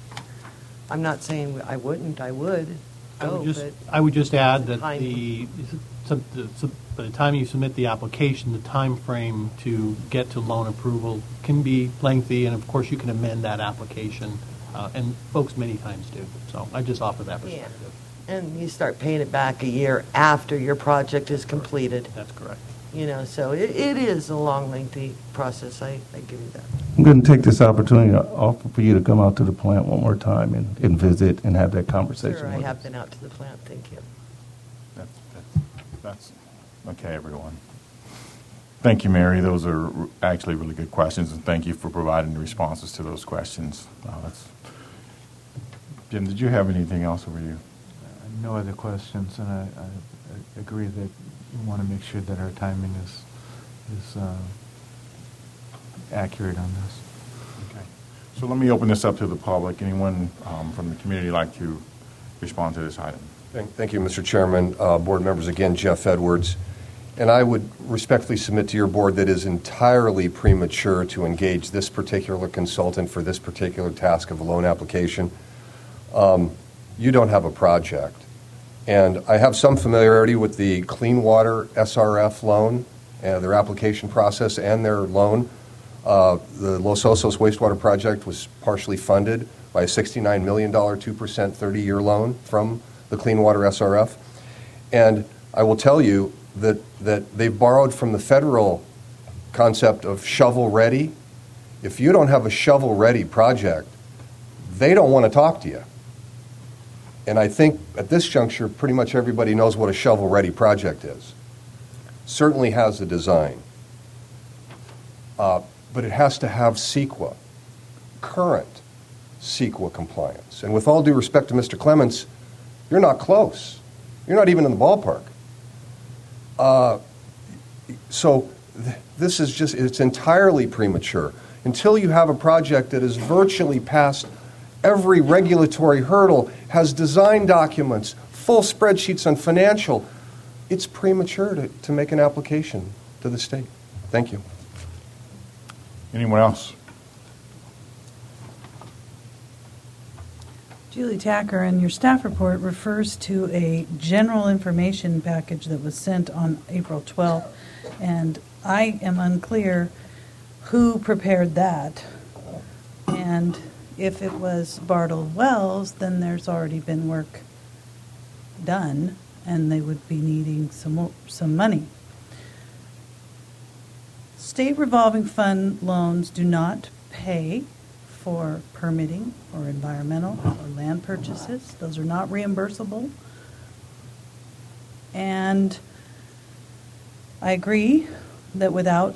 I'm not saying I wouldn't, I would I go, would just, but I would just add that timing. the, some, the, some, by the time you submit the application, the time frame to get to loan approval can be lengthy, and of course you can amend that application, uh, and folks many times do. So I just offer that perspective. Yeah. And you start paying it back a year after your project is completed. That's correct. You know, so it, it is a long, lengthy process. I, I give you that. I'm going to take this opportunity to offer for you to come out to the plant one more time and, and visit and have that conversation. Sure, I with have us. been out to the plant. Thank you. That's, that's, that's okay, everyone. Thank you, Mary. Those are r- actually really good questions, and thank you for providing the responses to those questions. Uh, that's, Jim, did you have anything else over you? No other questions, and I, I, I agree that we want to make sure that our timing is is uh, accurate on this. Okay. So let me open this up to the public. Anyone um, from the community like to respond to this item? Thank, thank you, Mister Chairman. Uh, board members, again, Jeff Edwards. And I would respectfully submit to your board that it is entirely premature to engage this particular consultant for this particular task of a loan application. Um, you don't have a project. And I have some familiarity with the Clean Water S R F loan, and their application process and their loan. Uh, the Los Osos wastewater project was partially funded by a sixty-nine million dollars, two percent, thirty-year loan from the Clean Water S R F. And I will tell you that, that they've borrowed from the federal concept of shovel-ready. If you don't have a shovel-ready project, they don't want to talk to you. And I think at this juncture, pretty much everybody knows what a shovel-ready project is. Certainly has a design. Uh, but it has to have CEQA, current CEQA compliance. And with all due respect to Mister Clements, you're not close. You're not even in the ballpark. Uh, so th- this is just, it's entirely premature. Until you have a project that is virtually past every regulatory hurdle, has design documents, full spreadsheets on financial, it's premature to, to make an application to the state. Thank you. Anyone else? Julie Tacker, and your staff report refers to a general information package that was sent on April twelfth, and I am unclear who prepared that. And if it was Bartle Wells, then there's already been work done, and they would be needing some more, some money. State revolving fund loans do not pay for permitting or environmental or land purchases. Those are not reimbursable. And I agree that without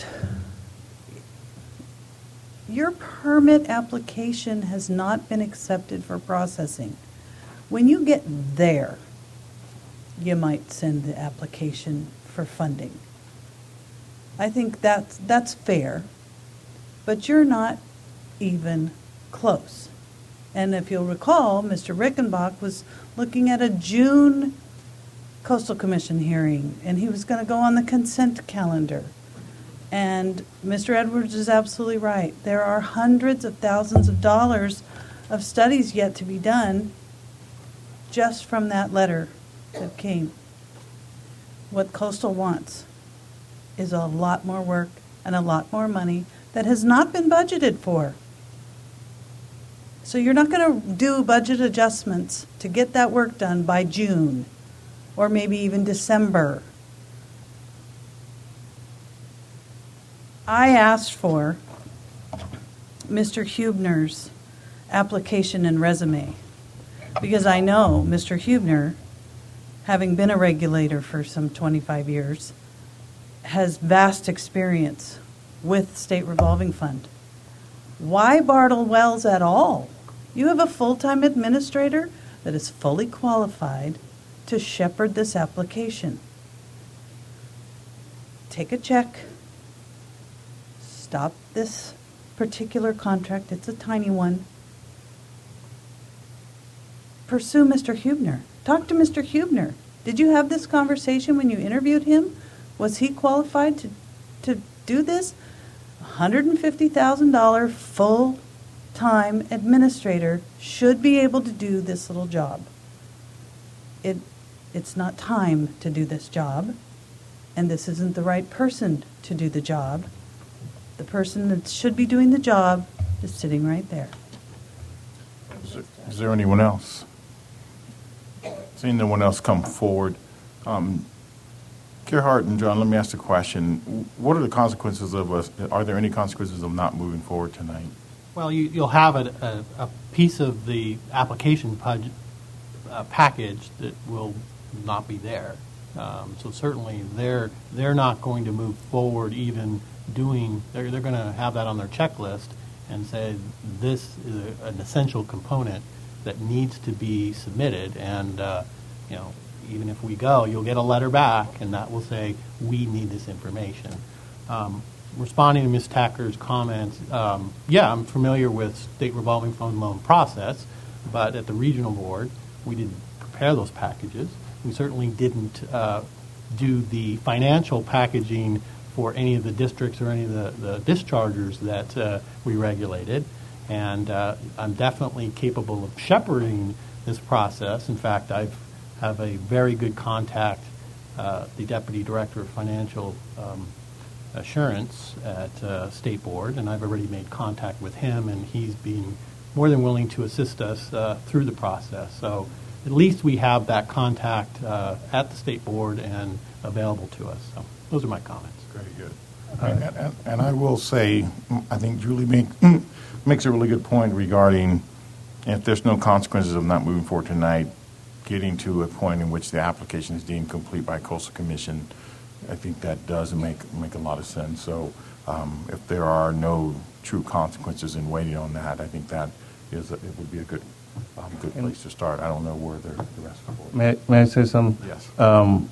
your permit application has not been accepted for processing. When you get there, you might send the application for funding. I think that's that's fair, but you're not even close. And if you'll recall, Mister Rickenbach was looking at a June Coastal Commission hearing, and he was going to go on the consent calendar. And Mister Edwards is absolutely right. There are hundreds of thousands of dollars of studies yet to be done just from that letter that came. What Coastal wants is a lot more work and a lot more money that has not been budgeted for. So you're not going to do budget adjustments to get that work done by June or maybe even December. I asked for Mister Hubner's application and resume because I know Mister Hubner, having been a regulator for some twenty-five years, has vast experience with State Revolving Fund. Why Bartle Wells at all? You have a full-time administrator that is fully qualified to shepherd this application. Take a check. Stop this particular contract. It's a tiny one. Pursue Mister Hubner. Talk to Mister Hubner. Did you have this conversation when you interviewed him? Was he qualified to, to do this? one hundred fifty thousand dollars full-time administrator should be able to do this little job. It, it's not time to do this job, and this isn't the right person to do the job. The person that should be doing the job is sitting right there. Is there, is there anyone else? Seeing no one else come forward, um, Gerhard and John, let me ask the question. What are the consequences of us? Are there any consequences of not moving forward tonight? Well, you, you'll have a, a, a piece of the application pud, uh, package that will not be there. Um, so certainly they're they're not going to move forward even doing, they're, they're going to have that on their checklist and say this is a, an essential component that needs to be submitted. And, uh, you know, even if we go, you'll get a letter back and that will say, we need this information. Um, responding to Miz Tacker's comments, um, yeah, I'm familiar with State Revolving Fund loan process, but at the regional board, we didn't prepare those packages. We certainly didn't uh, do the financial packaging for any of the districts or any of the, the dischargers that uh, we regulated. And uh, I'm definitely capable of shepherding this process. In fact, I have a very good contact, uh, the Deputy Director of Financial um, Assurance at uh, State Board, and I've already made contact with him, and he's been more than willing to assist us uh, through the process. So at least we have that contact uh, at the State Board and available to us. So those are my comments. Very good. And, and, and I will say, I think Julie make, makes a really good point regarding if there's no consequences of not moving forward tonight, getting to a point in which the application is deemed complete by Coastal Commission. I think that does make make a lot of sense. So um, if there are no true consequences in waiting on that, I think that is a, it would be a good um, good place to start. I don't know where the, the rest of the board. May, may I say something? Yes. Um,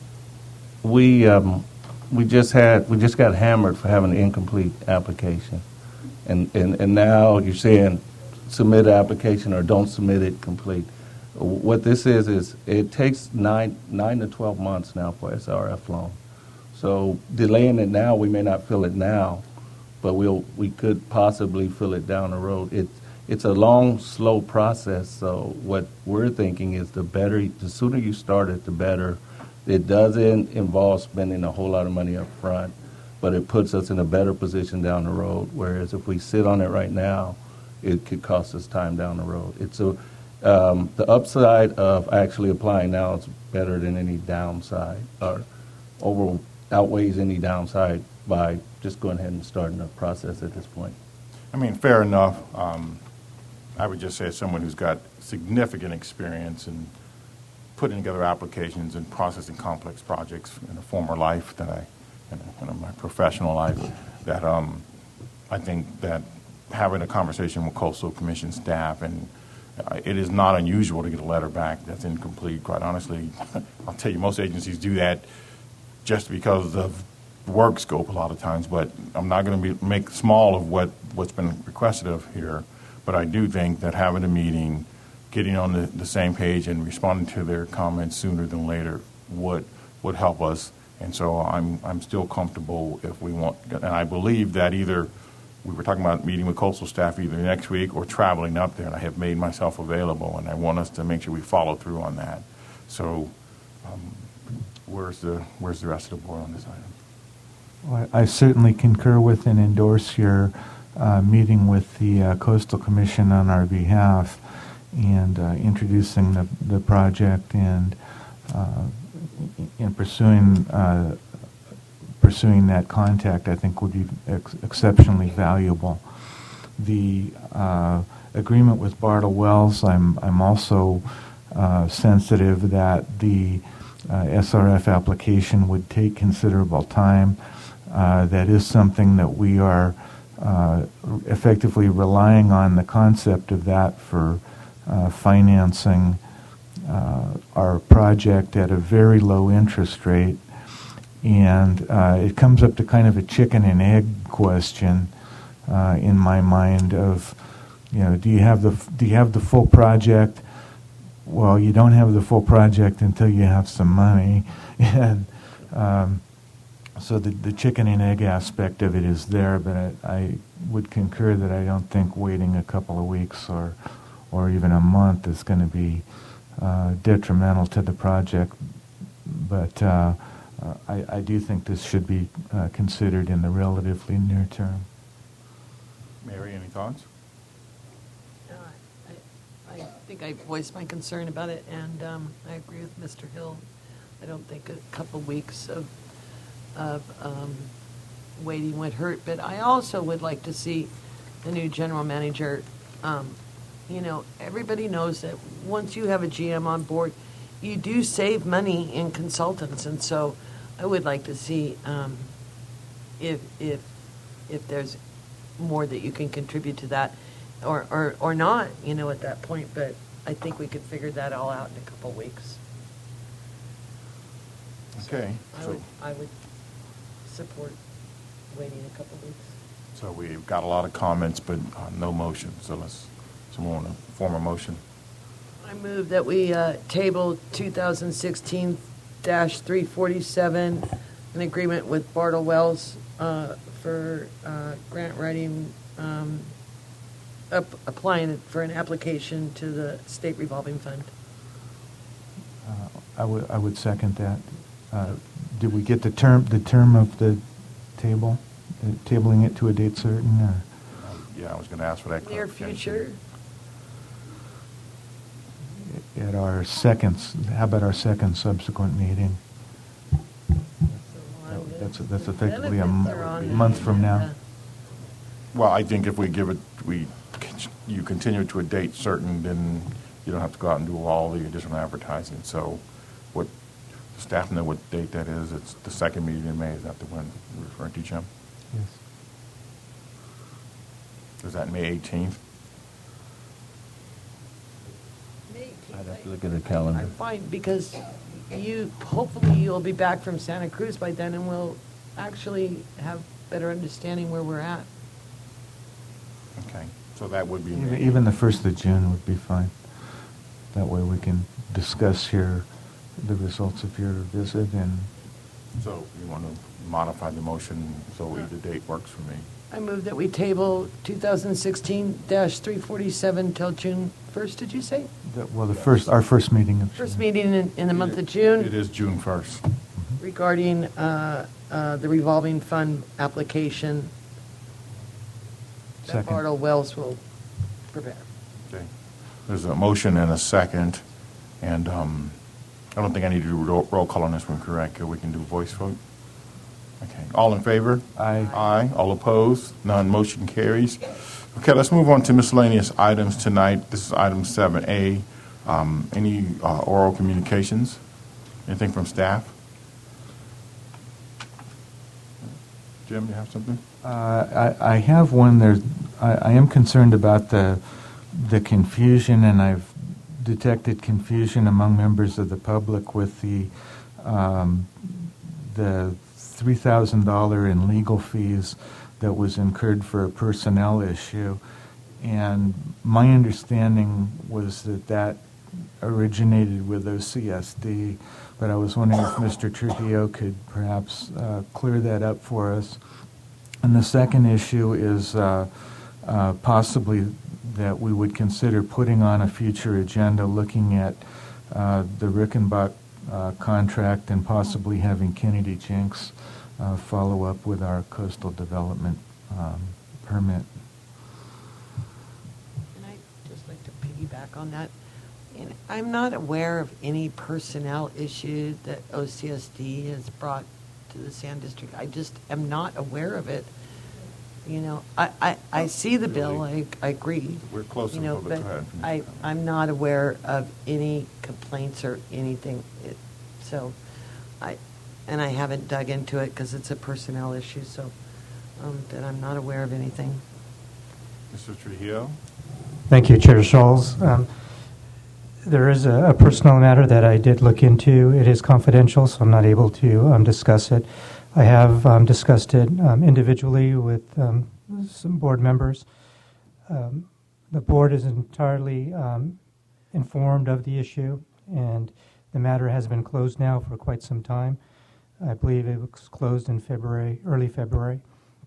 we um, we just had we just got hammered for having an incomplete application, and and, and now you're saying submit an application or don't submit it complete. What this is is it takes nine nine to twelve months now for S R F loan. So delaying it now, we may not fill it now, but we'll we could possibly fill it down the road. It's it's a long, slow process. So what we're thinking is the better, the sooner you start it, the better. It doesn't involve spending a whole lot of money up front, but it puts us in a better position down the road. Whereas if we sit on it right now, it could cost us time down the road. It's a um, the upside of actually applying now is better than any downside, or over outweighs any downside by just going ahead and starting the process at this point. I mean, fair enough. Um, I would just say as someone who's got significant experience in putting together applications and processing complex projects in a former life that I, in, in my professional life, that um, I think that having a conversation with Coastal Commission staff, and uh, it is not unusual to get a letter back that's incomplete. Quite honestly, I'll tell you, most agencies do that just because of work scope a lot of times, but I'm not going to be make small of what, what's been requested of here. But I do think that having a meeting, getting on the, the same page and responding to their comments sooner than later would would help us. And so I'm I'm still comfortable if we want, and I believe that either we were talking about meeting with coastal staff either next week or traveling up there, and I have made myself available, and I want us to make sure we follow through on that. So um, where's the where's the rest of the board on this item? Well, I certainly concur with and endorse your uh, meeting with the uh, Coastal Commission on our behalf and uh, introducing the, the project and uh, in pursuing uh, pursuing that contact, I think would be ex- exceptionally valuable. The uh, agreement with Bartle Wells, I'm I'm also uh, sensitive that the uh, S R F application would take considerable time. Uh, that is something that we are uh, effectively relying on the concept of that for uh, financing uh, our project at a very low interest rate. And uh, it comes up to kind of a chicken and egg question uh, in my mind of, you know, do you have the do you have the full project? Well, you don't have the full project until you have some money, and um, so the, the chicken and egg aspect of it is there, but I, I would concur that I don't think waiting a couple of weeks or or even a month is going to be uh, detrimental to the project. But uh, uh, I, I do think this should be uh, considered in the relatively near term. Mary, any thoughts? No, I, I think I voiced my concern about it, and um, I agree with Mister Hill. I don't think a couple weeks of of um, waiting would hurt, but I also would like to see the new general manager. Um, you know, everybody knows that once you have a G M on board, you do save money in consultants, and so I would like to see um, if if if there's more that you can contribute to that, or, or or not. You know, at that point, but I think we could figure that all out in a couple of weeks. Okay. I So, would I would. support waiting a couple weeks. so we've got a lot of comments, but uh, no motion. So let's, someone want to form a motion? I move that we uh, table two thousand sixteen dash three forty-seven, an agreement with Bartle Wells uh, for uh, grant writing, um, up, applying for an application to the state revolving fund. Uh, I would I would second that. Uh, did we get the term the term of the table, uh, tabling it to a date certain? Or? Yeah, I was going to ask for that. Near future. At our second, how about our second subsequent meeting? That's that's effectively a m- month from now. Well, I think if we give it, we you continue to a date certain, then you don't have to go out and do all the additional advertising. So, what staff know what date that is? It's the second meeting in May. Is that the one you're referring to, Jim? Yes. Is that May eighteenth? I'd have to look at the calendar. I'm fine, because you, hopefully you'll be back from Santa Cruz by then, and we'll actually have better understanding where we're at. Okay, so that would be Even, May. even the first of June would be fine. That way we can discuss here the results of your visit and. So you want to modify the motion so either date works for me? I move that we table two thousand sixteen dash three forty-seven till June first, did you say? The, well, the first, our first meeting of First June. meeting in, in the month of June. It is June first. Regarding uh, uh, the revolving fund application that Second. Bartle Wells will prepare. Okay. There's a motion and a second, and um, I don't think I need to do roll, roll call on this one, correct? We can do voice vote? Okay. All in favor? Aye. Aye. All opposed? None. Motion carries. Okay, let's move on to miscellaneous items tonight. This is item seven A. Um, any uh, oral communications? Anything from staff? Jim, you have something? Uh, I, I have one. There, I, I am concerned about the the confusion, and I've detected confusion among members of the public with the um, the three thousand dollar in legal fees that was incurred for a personnel issue, and my understanding was that that originated with O C S D, but I was wondering if Mister Trujillo could perhaps uh, clear that up for us. And the second issue is uh, uh, possibly that we would consider putting on a future agenda looking at uh, the Rickenbach uh, contract and possibly having Kennedy Jenks uh, follow up with our coastal development um, permit. And I'd just like to piggyback on that. And I'm not aware of any personnel issue that O C S D has brought to the Sand District. I just am not aware of it. You know, I, I, I see the bill, I, I agree. We're close you to know, public. but Go ahead. I, I'm not aware of any complaints or anything. It, so, I, and I haven't dug into it because it's a personnel issue, so um, that I'm not aware of anything. Mister Trujillo? Thank you, Chair Scholes. Um, there is a, a personnel matter that I did look into. It is confidential, so I'm not able to um, discuss it. I have um, discussed it um, individually with um, some board members. Um, the board is entirely um, informed of the issue, and the matter has been closed now for quite some time. I believe it was closed in February, early February.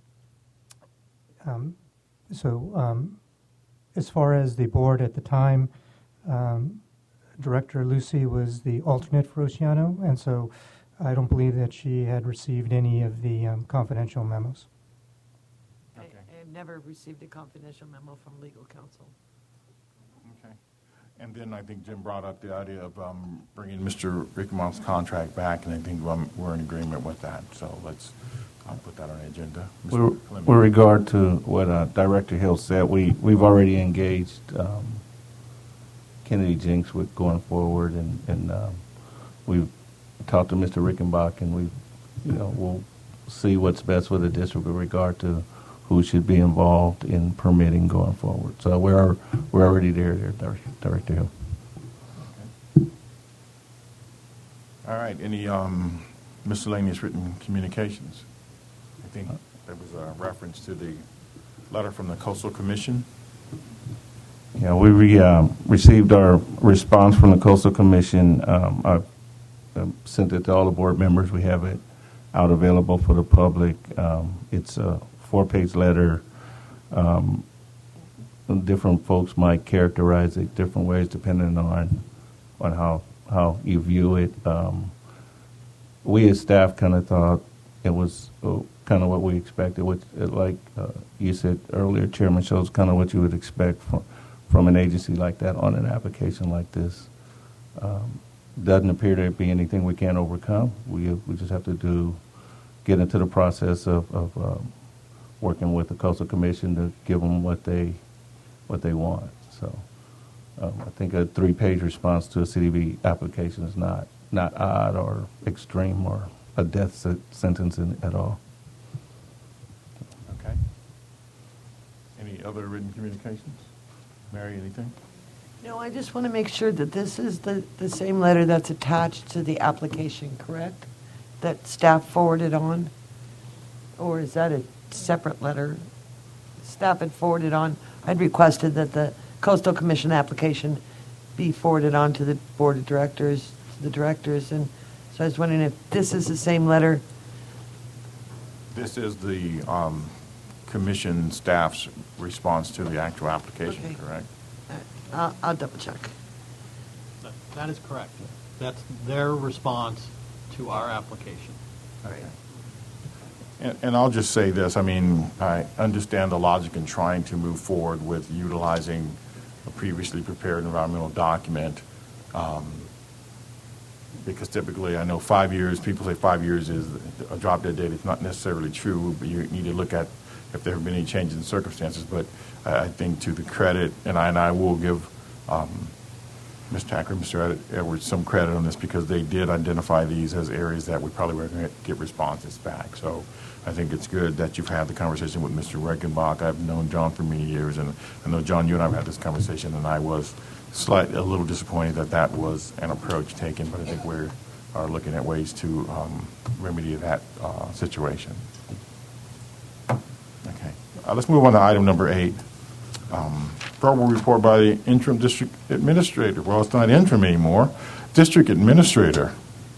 Um, so um, as far as the board at the time, um, Director Lucy was the alternate for Oceano, and so I don't believe that she had received any of the um, confidential memos. Okay. I, I have never received a confidential memo from legal counsel. Okay. And then I think Jim brought up the idea of um, bringing Mister Rickenbach's contract back, and I think um, we're in agreement with that. So let's uh, put that on the agenda. With, with regard to what uh, Director Hill said, we, we've already engaged um, Kennedy Jenks with going forward, and, and um, we've talked to Mister Rickenbach, and we, you know, we'll see what's best for the district with regard to who should be involved in permitting going forward. So we're we're already there, there, Director Hill. Okay. All right. Any um, miscellaneous written communications? I think there was a reference to the letter from the Coastal Commission. Yeah, we re, um, received our response from the Coastal Commission. Um, I uh, sent it to all the board members. We have it out available for the public. Um, it's a four-page letter. Um, different folks might characterize it different ways depending on on how how you view it. Um, we as staff kind of thought it was uh, kind of what we expected, which, uh, like uh, you said earlier, Chairman Schultz, kind of what you would expect from from an agency like that on an application like this. Um, doesn't appear to be anything we can't overcome. We we just have to do get into the process of, of um, working with the Coastal Commission to give them what they what they want. So um, I think a three-page response to a C D B application is not not odd or extreme or a death se- sentence in, at all. Okay. Any other written communications? Mary, anything? No, I just want to make sure that this is the, the same letter that's attached to the application, correct? That staff forwarded on? Or is that a separate letter? Staff had forwarded on. I'd requested that the Coastal Commission application be forwarded on to the Board of Directors, to the directors, and so I was wondering if this is the same letter. This is the um, commission staff's response to the actual application, Okay. correct? I'll, I'll double check. That- That is correct. That's their response to our application. Okay. And, and I'll just say this, I mean, I understand the logic in trying to move forward with utilizing a previously prepared environmental document, um, because typically I know five years, people say five years is a drop dead date. It's not necessarily true, but you need to look at if there have been any changes in circumstances. But I, I think to the credit, and I, and I will give um, Miz Tacker and Mister Edwards some credit on this, because they did identify these as areas that we probably weren't going to get responses back. So I think it's good that you've had the conversation with Mister Rickenbach. I've known John for many years, and I know, John, you and I have had this conversation, and I was slightly a little disappointed that that was an approach taken, but I think we are looking at ways to um, remedy that uh, situation. Okay. Uh, let's move on to item number eight. Um, Verbal report by the interim district administrator. Well, it's not interim anymore. District administrator.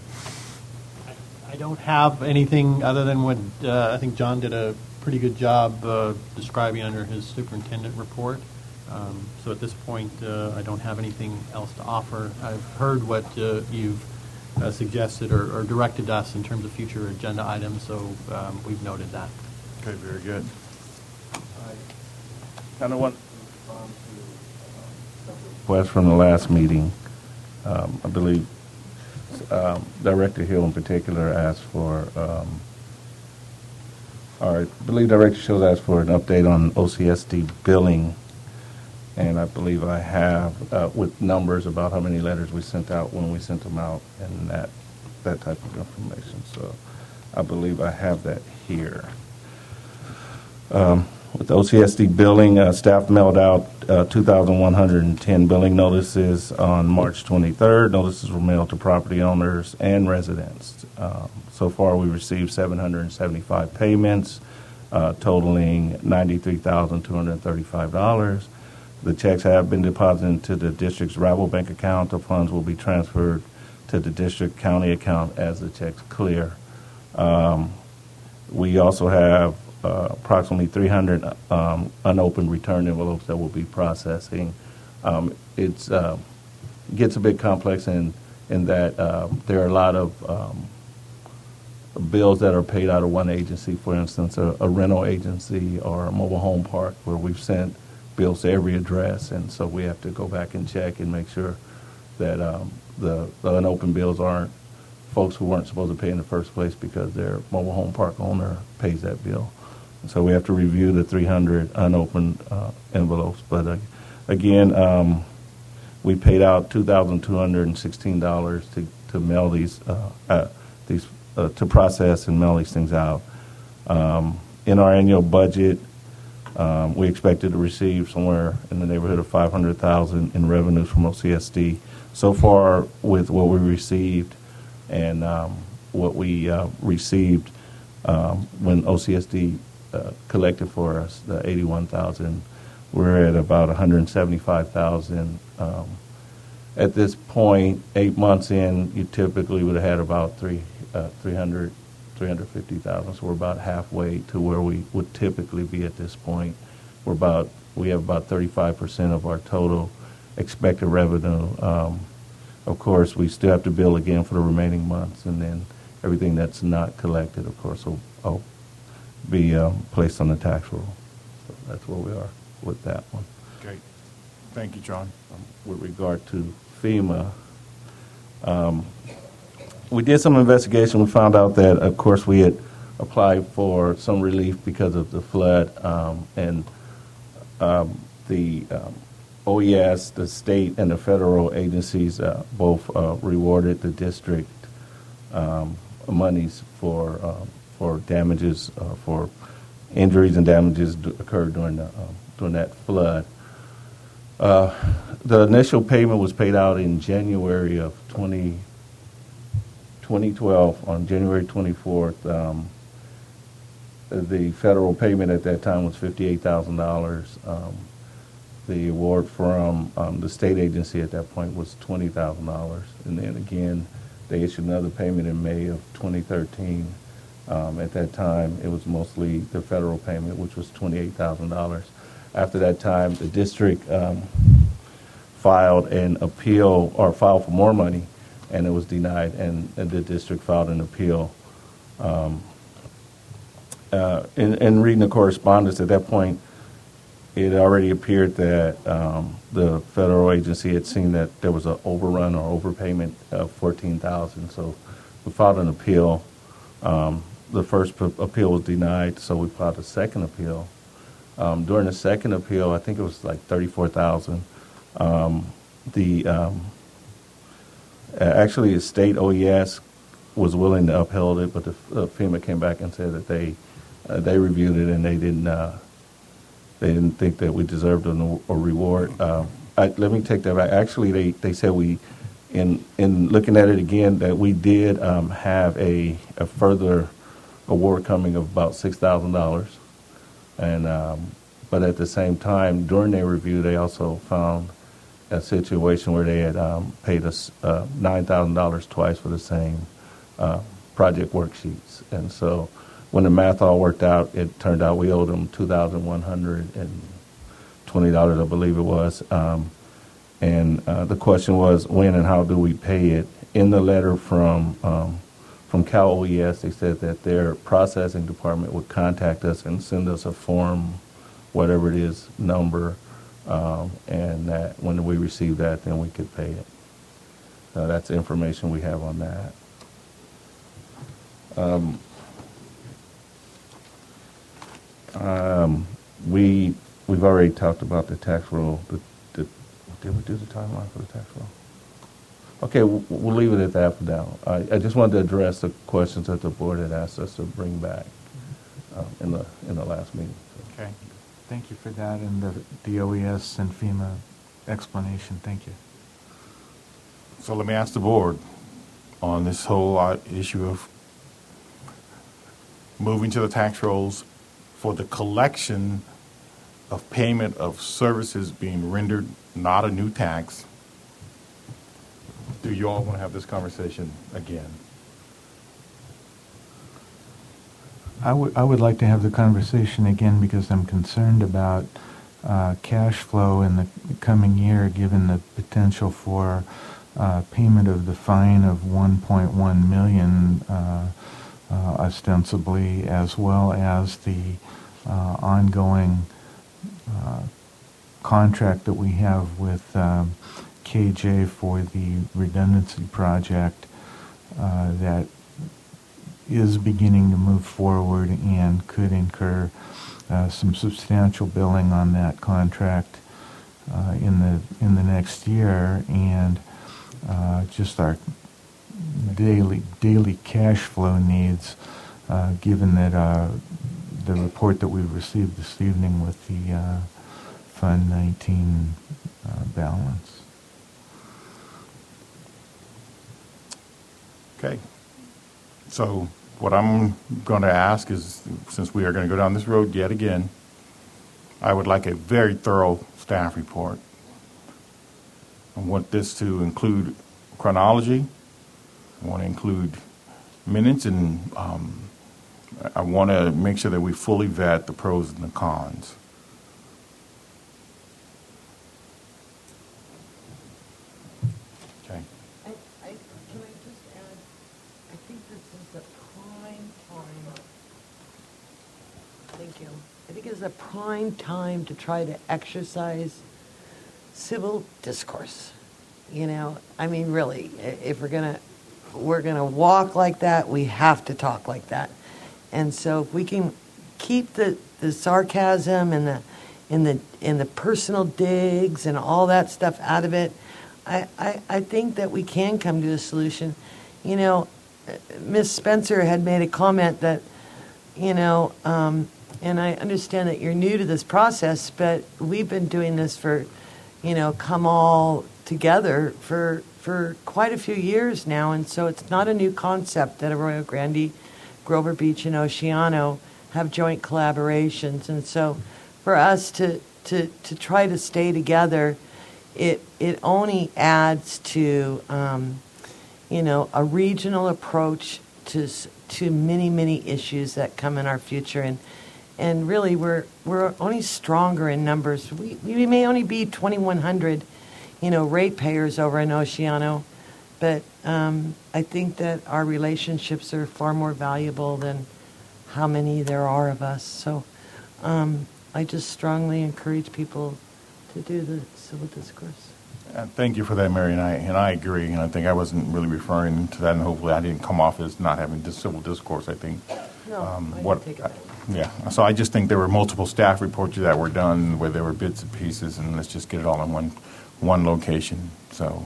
I don't have anything other than what uh, I think John did a pretty good job uh, describing under his superintendent report. Um, so at this point, uh, I don't have anything else to offer. I've heard what uh, you've uh, suggested or, or directed us in terms of future agenda items, so um, we've noted that. Okay, very good. I kind of want to respond to a request from the last meeting. Um, I believe um, Director Hill in particular asked for, um, or I believe Director Hill asked for an update on O C S D billing. And I believe I have, uh, with numbers about how many letters we sent out when we sent them out and that, that type of information. So I believe I have that here. Um, with O C S D billing, uh, staff mailed out uh, two thousand one hundred ten billing notices on March twenty-third. Notices were mailed to property owners and residents. Um, so far, we received seven hundred seventy-five payments, uh, totaling ninety-three thousand two hundred thirty-five dollars. The checks have been deposited to the district's Rabobank account. The funds will be transferred to the district county account as the checks clear. Um, we also have uh, approximately three hundred um, unopened return envelopes that we'll be processing. Um, it's uh, gets a bit complex in in that uh, there are a lot of um, bills that are paid out of one agency. For instance, a, a rental agency or a mobile home park where we've sent bills to every address, and so we have to go back and check and make sure that um, the, the unopened bills aren't folks who weren't supposed to pay in the first place because their mobile home park owner pays that bill. And so we have to review the three hundred unopened uh, envelopes. But uh, again, um, we paid out two thousand two hundred sixteen dollars to, to mail these, uh, uh, these uh, to process and mail these things out. Um, in our annual budget, Um, we expected to receive somewhere in the neighborhood of five hundred thousand dollars in revenues from O C S D. So far, with what we received and um, what we uh, received um, when O C S D uh, collected for us, the eighty-one thousand dollars, we're at about one hundred seventy-five thousand dollars. Um, at this point, eight months in, you typically would have had about three, uh, three hundred. three hundred fifty thousand, so we're about halfway to where we would typically be at this point. We're about, we have about thirty-five percent of our total expected revenue. Um, of course, we still have to bill again for the remaining months, and then everything that's not collected, of course, will, will be um, placed on the tax roll. So that's where we are with that one. Great. Thank you, John. Um, with regard to FEMA, um, we did some investigation. We found out that, of course, we had applied for some relief because of the flood, um, and um, the um, O E S, the state, and the federal agencies uh, both uh, rewarded the district um, monies for uh, for damages, uh, for injuries and damages d- occurred during the uh, during that flood. Uh, the initial payment was paid out in January of twenty twelve, on January twenty-fourth. Um, the federal payment at that time was fifty-eight thousand dollars. Um, the award from um, the state agency at that point was twenty thousand dollars. And then again, they issued another payment in May of twenty thirteen. Um, at that time, it was mostly the federal payment, which was twenty-eight thousand dollars. After that time, the district um, filed an appeal, or filed for more money, and it was denied, and, and the district filed an appeal. Um, uh, in, in reading the correspondence at that point, it already appeared that um, the federal agency had seen that there was an overrun or overpayment of fourteen thousand dollars. So we filed an appeal. Um, the first p- appeal was denied, so we filed a second appeal. Um, during the second appeal, I think it was like thirty-four thousand dollars. Um, the um, Actually, the state O E S was willing to uphold it, but the uh, FEMA came back and said that they uh, they reviewed it and they didn't uh, they didn't think that we deserved a, a reward. Uh, I, let me take that back. Actually, they, they said we, in in looking at it again, that we did um, have a, a further award coming of about six thousand dollars, and um, but at the same time, during their review, they also found a situation where they had um, paid us uh, nine thousand dollars twice for the same uh, project worksheets. And so when the math all worked out, it turned out we owed them two thousand one hundred twenty dollars, I believe it was. Um, and uh, the question was, when and how do we pay it? In the letter from um, from Cal O E S, they said that their processing department would contact us and send us a form, whatever it is, number, um, and that when we receive that, then we could pay it. Uh, that's the information we have on that. Um, um, we we've already talked about the tax roll. The, the, did we do the timeline for the tax roll? Okay, we'll, we'll leave it at that for now. I, I just wanted to address the questions that the board had asked us to bring back um, in the in the last meeting. Okay, thank you for that and the, the O E S and FEMA explanation. Thank you. So let me ask the board on this whole uh, issue of moving to the tax rolls for the collection of payment of services being rendered, not a new tax. Do you all want to have this conversation again? I would I would like to have the conversation again because I'm concerned about uh, cash flow in the coming year, given the potential for uh, payment of the fine of one point one million dollars, uh, uh, ostensibly, as well as the uh, ongoing uh, contract that we have with um, K J for the redundancy project uh, that is beginning to move forward and could incur uh, some substantial billing on that contract uh, in the in the next year, and uh, just our daily daily cash flow needs, uh, given that uh, the report that we received this evening with the uh, Fund nineteen uh, balance. Okay. So what I'm going to ask is, since we are going to go down this road yet again, I would like a very thorough staff report. I want this to include chronology. I want to include minutes, and um, I want to make sure that we fully vet the pros and the cons. Okay. I, I, can I just add, I think this is a prime time, thank you. I think it's a prime time to try to exercise civil discourse. You know, I mean, really, i- if we're gonna, we're gonna walk like that, we have to talk like that. And so if we can keep the, the sarcasm and the, and the, and the personal digs and all that stuff out of it, I, I, I think that we can come to a solution. You know, Miz Spencer had made a comment that, you know, um, and I understand that you're new to this process, but we've been doing this for, you know, come all together for for quite a few years now, and so it's not a new concept that Arroyo Grande, Grover Beach, and Oceano have joint collaborations, and so for us to to to try to stay together, it it only adds to um, you know, a regional approach to s- to many many issues that come in our future, and and really we're we're only stronger in numbers. We we may only be twenty-one hundred, you know, ratepayers over in Oceano, but um, I think that our relationships are far more valuable than how many there are of us. So um, I just strongly encourage people to do the civil discourse. Uh, thank you for that, Mary, and I, and I agree, and I think I wasn't really referring to that, and hopefully I didn't come off as not having this civil discourse. I think. No, um, I what, didn't take it. Yeah, so I just think there were multiple staff reports that were done where there were bits and pieces, and let's just get it all in one one location. So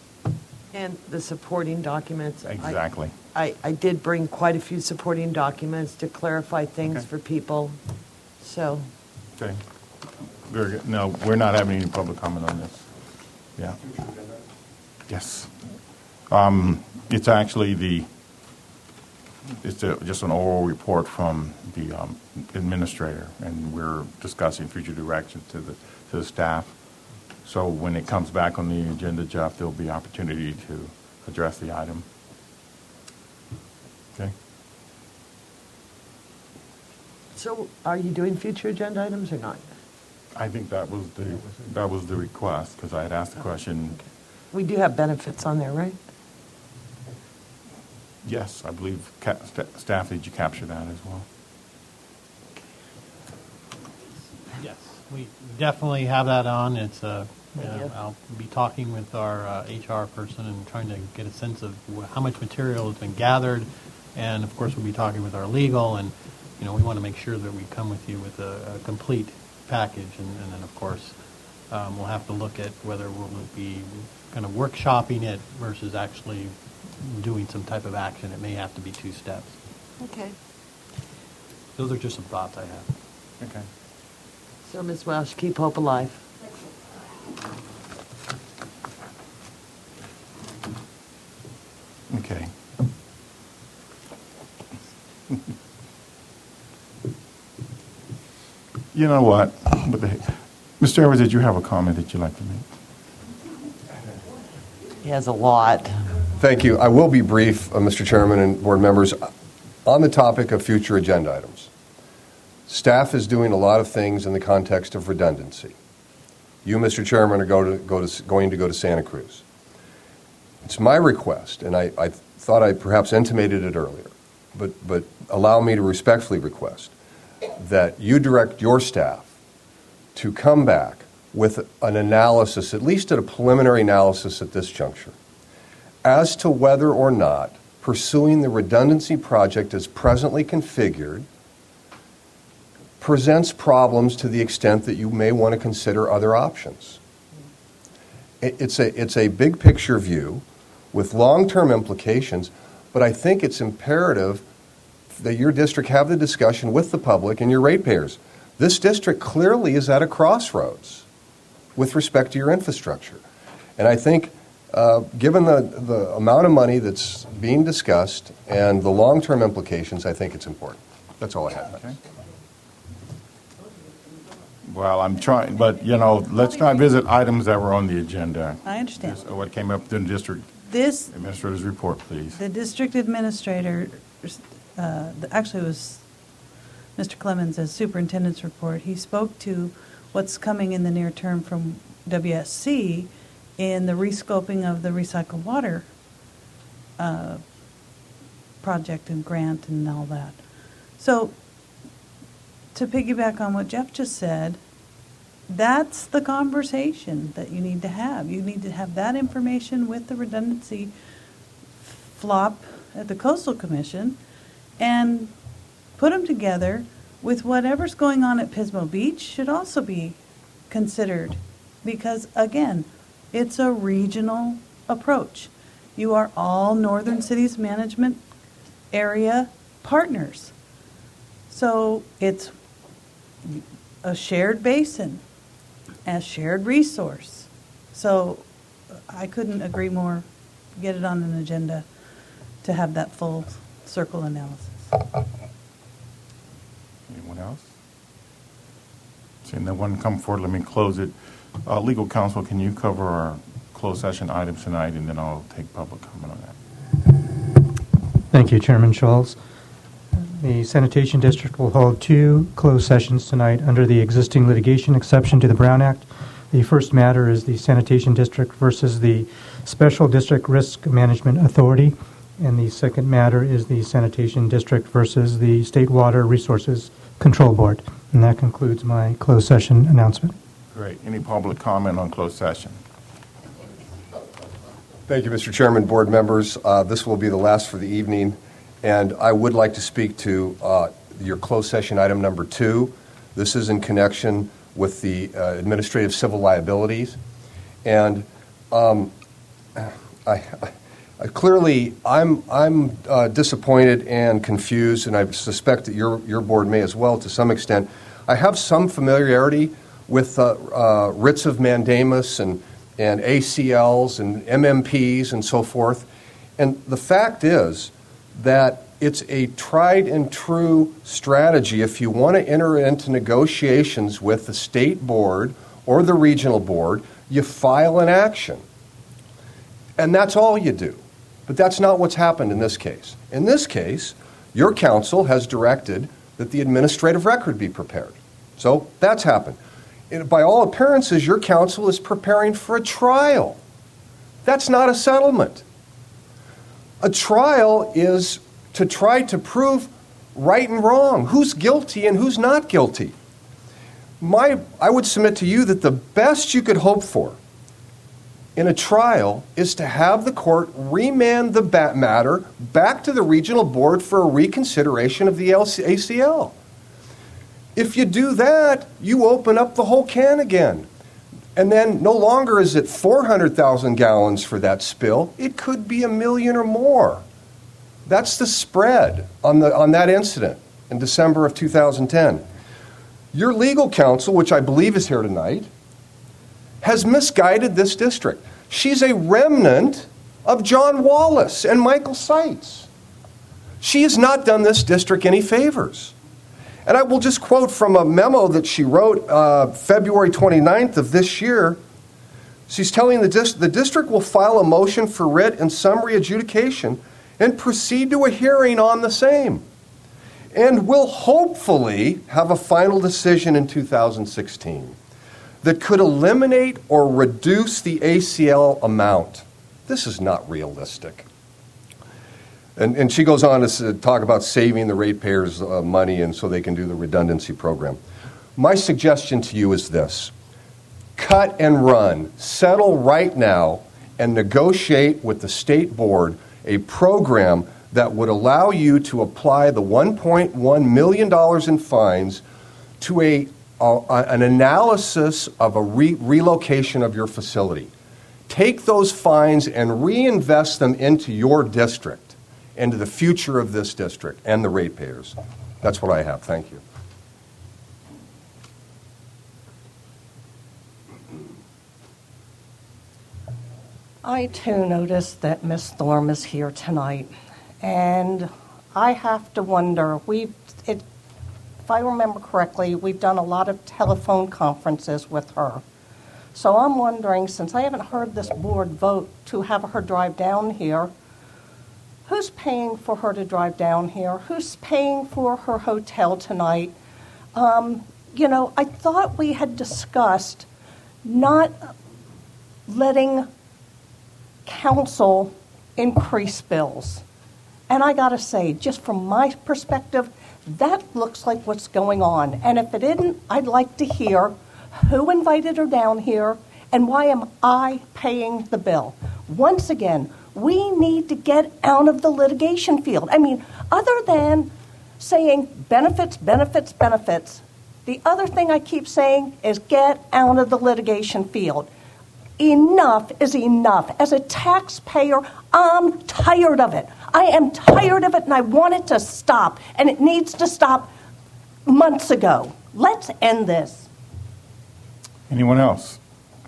And the supporting documents. I- exactly. I, I did bring quite a few supporting documents to clarify things Okay. for people, so. Okay. Very good. No, we're not having any public comment on this. Yeah. Yes. Um, it's actually the it's a, just an oral report from the um, administrator, and we're discussing future direction to the to the staff. So when it comes back on the agenda, Jeff, there'll be opportunity to address the item. Okay. So are you doing future agenda items or not? I think that was the that was the request, because I had asked the question. Okay. We do have benefits on there, right? Yes, I believe ca- st- staff, did you capture that as well? Yes, we definitely have that on. It's uh, you know, I'll be talking with our uh, H R person and trying to get a sense of wh- how much material has been gathered, and of course we'll be talking with our legal, and you know we want to make sure that we come with you with a, a complete package, and, and then of course um, we'll have to look at whether we'll be kind of workshopping it versus actually doing some type of action. It may have to be two steps. Okay. Those are just some thoughts I have. Okay. So, Miz Welsh, keep hope alive. Okay. You know what? What the heck? Mister Edwards, did you have a comment that you'd like to make? He has a lot. Thank you. I will be brief, uh, Mister Chairman and board members. On the topic of future agenda items, staff is doing a lot of things in the context of redundancy. You, Mister Chairman, are go to, go to, going to go to Santa Cruz. It's my request, and I, I thought I perhaps intimated it earlier, but, but allow me to respectfully request that you direct your staff to come back with an analysis, at least at a preliminary analysis at this juncture, as to whether or not pursuing the redundancy project as presently configured presents problems to the extent that you may want to consider other options. It's a, it's a big picture view with long-term implications, but I think it's imperative that your district have the discussion with the public and your ratepayers. This district clearly is at a crossroads with respect to your infrastructure. And I think uh, given the, the amount of money that's being discussed and the long-term implications, I think it's important. That's all I had. Okay. Well, I'm trying, but, you know, let's not visit items that were on the agenda. I understand. Just what came up in the district This, administrator's report, please. the district administrator, uh, actually it was Mister Clemens as superintendent's report. He spoke to what's coming in the near term from W S C in the rescoping of the recycled water uh, project and grant and all that. So to piggyback on what Jeff just said, that's the conversation that you need to have. You need to have that information with the redundancy flop at the Coastal Commission and put them together with whatever's going on at Pismo Beach should also be considered because, again, it's a regional approach. You are all Northern Cities Management Area partners. So it's a shared basin, a shared resource. So I couldn't agree more. Get it on an agenda to have that full circle analysis. Anyone else? Seeing no one come forward, let me close it. Uh, legal counsel, can you cover our closed session items tonight, and then I'll take public comment on that. Thank you, Chairman Schultz. The Sanitation District will hold two closed sessions tonight under the existing litigation exception to the Brown Act. The first matter is the Sanitation District versus the Special District Risk Management Authority, and the second matter is the Sanitation District versus the State Water Resources Control Board. And that concludes my closed session announcement. Great. Any public comment on closed session? Thank you, Mister Chairman, board members. Uh, this will be the last for the evening, and I would like to speak to uh, your closed session item number two. This is in connection with the uh, administrative civil liabilities, and um, I, I, I clearly I'm I'm uh, disappointed and confused, and I suspect that your your board may as well to some extent. I have some familiarity with uh, uh, writs of mandamus and and A C Ls and M M Ps and so forth. And the fact is that It's a tried and true strategy. If you want to enter into negotiations with the state board or the regional board, you file an action. And that's all you do. But that's not what's happened in this case. In this case, your council has directed that the administrative record be prepared. So that's happened. And by all appearances, your council is preparing for a trial. That's not a settlement. A trial is to try to prove right and wrong, who's guilty and who's not guilty. My, I would submit to you that the best you could hope for in a trial is to have the court remand the bat matter back to the regional board for a reconsideration of the A C L. If you do that, you open up the whole can again. And then no longer is it four hundred thousand gallons for that spill, it could be a million or more. That's the spread on, the, on that incident in December of two thousand ten. Your legal counsel, which I believe is here tonight, has misguided this district. She's a remnant of John Wallace and Michael Seitz. She has not done this district any favors. And I will just quote from a memo that she wrote uh, February twenty-ninth of this year. She's telling the, dis- the district will file a motion for writ and summary adjudication and proceed to a hearing on the same, and will hopefully have a final decision in two thousand sixteen that could eliminate or reduce the A C L amount. This is not realistic. And, and she goes on to talk about saving the ratepayers uh, money and so they can do the redundancy program. My suggestion to you is this. Cut and run. Settle right now and negotiate with the state board a program that would allow you to apply the one point one million dollars in fines to a, a an analysis of a re- relocation of your facility. Take those fines and reinvest them into your district, into the future of this district and the ratepayers. That's what I have. Thank you. I too noticed that Miz Thorm is here tonight, and I have to wonder, we've, it, if I remember correctly, we've done a lot of telephone conferences with her. So I'm wondering, since I haven't heard this board vote to have her drive down here, who's paying for her to drive down here? Who's paying for her hotel tonight? Um, you know, I thought we had discussed not letting council increase bills. And I got to say, just from my perspective, that looks like what's going on. And if it isn't, I'd like to hear who invited her down here and why am I paying the bill? Once again, we need to get out of the litigation field. I mean, other than saying benefits, benefits, benefits, the other thing I keep saying is get out of the litigation field. Enough is enough. As a taxpayer, I'm tired of it. I am tired of it, and I want it to stop. And it needs to stop months ago. Let's end this. Anyone else?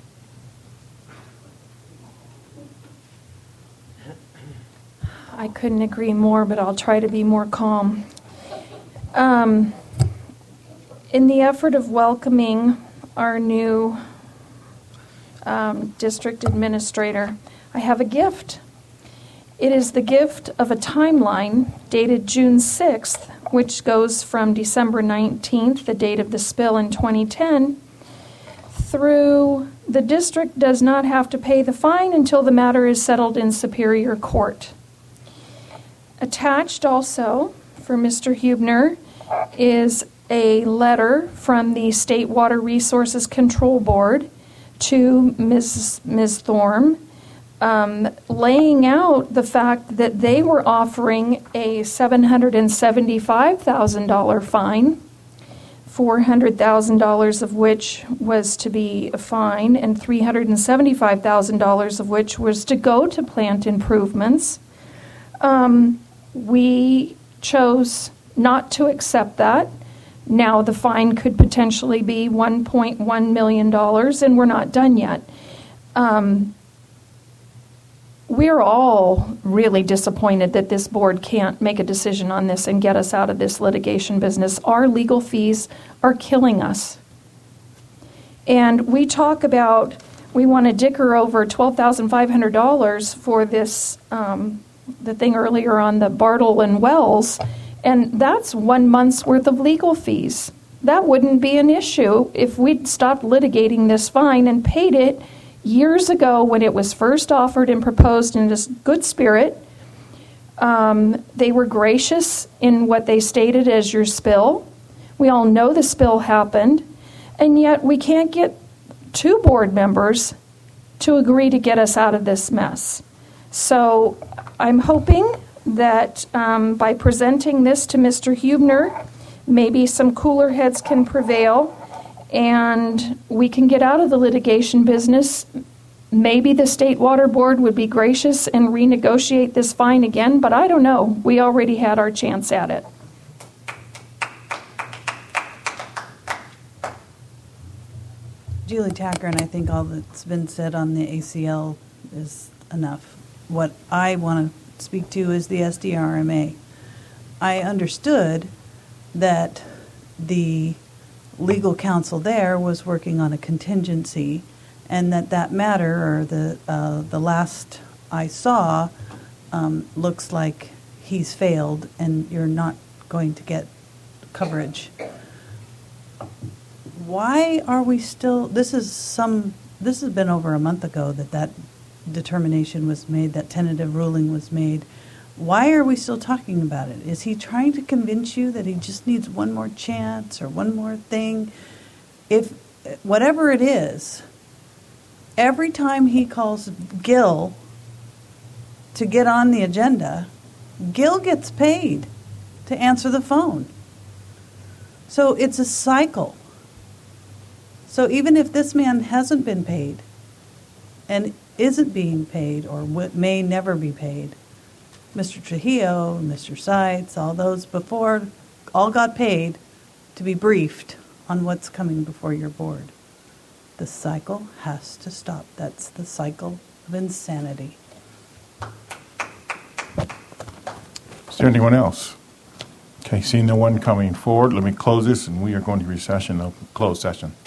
I couldn't agree more, but I'll try to be more calm. Um, in the effort of welcoming our new um, district administrator, I have a gift. It is the gift of a timeline dated June sixth, which goes from December nineteenth, the date of the spill in twenty ten, through the district does not have to pay the fine until the matter is settled in Superior Court. Attached also for Mister Huebner is a letter from the State Water Resources Control Board to Miz Miz Thorm, um, laying out the fact that they were offering a seven hundred seventy-five thousand dollars fine, four hundred thousand dollars of which was to be a fine, and three hundred seventy-five thousand dollars of which was to go to plant improvements. Um, we chose not to accept that. Now the fine could potentially be one point one million dollars, and we're not done yet. Um, we're all really disappointed that this board can't make a decision on this and get us out of this litigation business. Our legal fees are killing us. And we talk about, we want to dicker over twelve thousand five hundred dollars for this, um, the thing earlier on the Bartle and Wells, and that's one month's worth of legal fees. That wouldn't be an issue if we'd stopped litigating this fine and paid it years ago when it was first offered and proposed in this good spirit. Um, they were gracious in what they stated as your spill. We all know the spill happened, and yet we can't get two board members to agree to get us out of this mess. So I'm hoping that um, by presenting this to Mister Huebner, maybe some cooler heads can prevail and we can get out of the litigation business. Maybe the State Water Board would be gracious and renegotiate this fine again, but I don't know. We already had our chance at it. Julie Tacker, and I think all that's been said on the A C L is enough. What I want to speak to is the S D R M A. I understood that the legal counsel there was working on a contingency, and that that matter, or the uh, the last I saw, um, looks like he's failed, and you're not going to get coverage. Why are we still? This is some. This has been over a month ago that that determination was made, that tentative ruling was made. Why are we still talking about it? Is he trying to convince you that he just needs one more chance or one more thing? If whatever it is, every time he calls Gil to get on the agenda, Gil gets paid to answer the phone. So it's a cycle. So even if this man hasn't been paid and isn't being paid or may never be paid, Mister Trujillo, Mister Seitz, all those before, all got paid to be briefed on what's coming before your board. The cycle has to stop. That's the cycle of insanity. Is there anyone else? Okay, seeing no one coming forward, let me close this, and we are going to recession, closed session.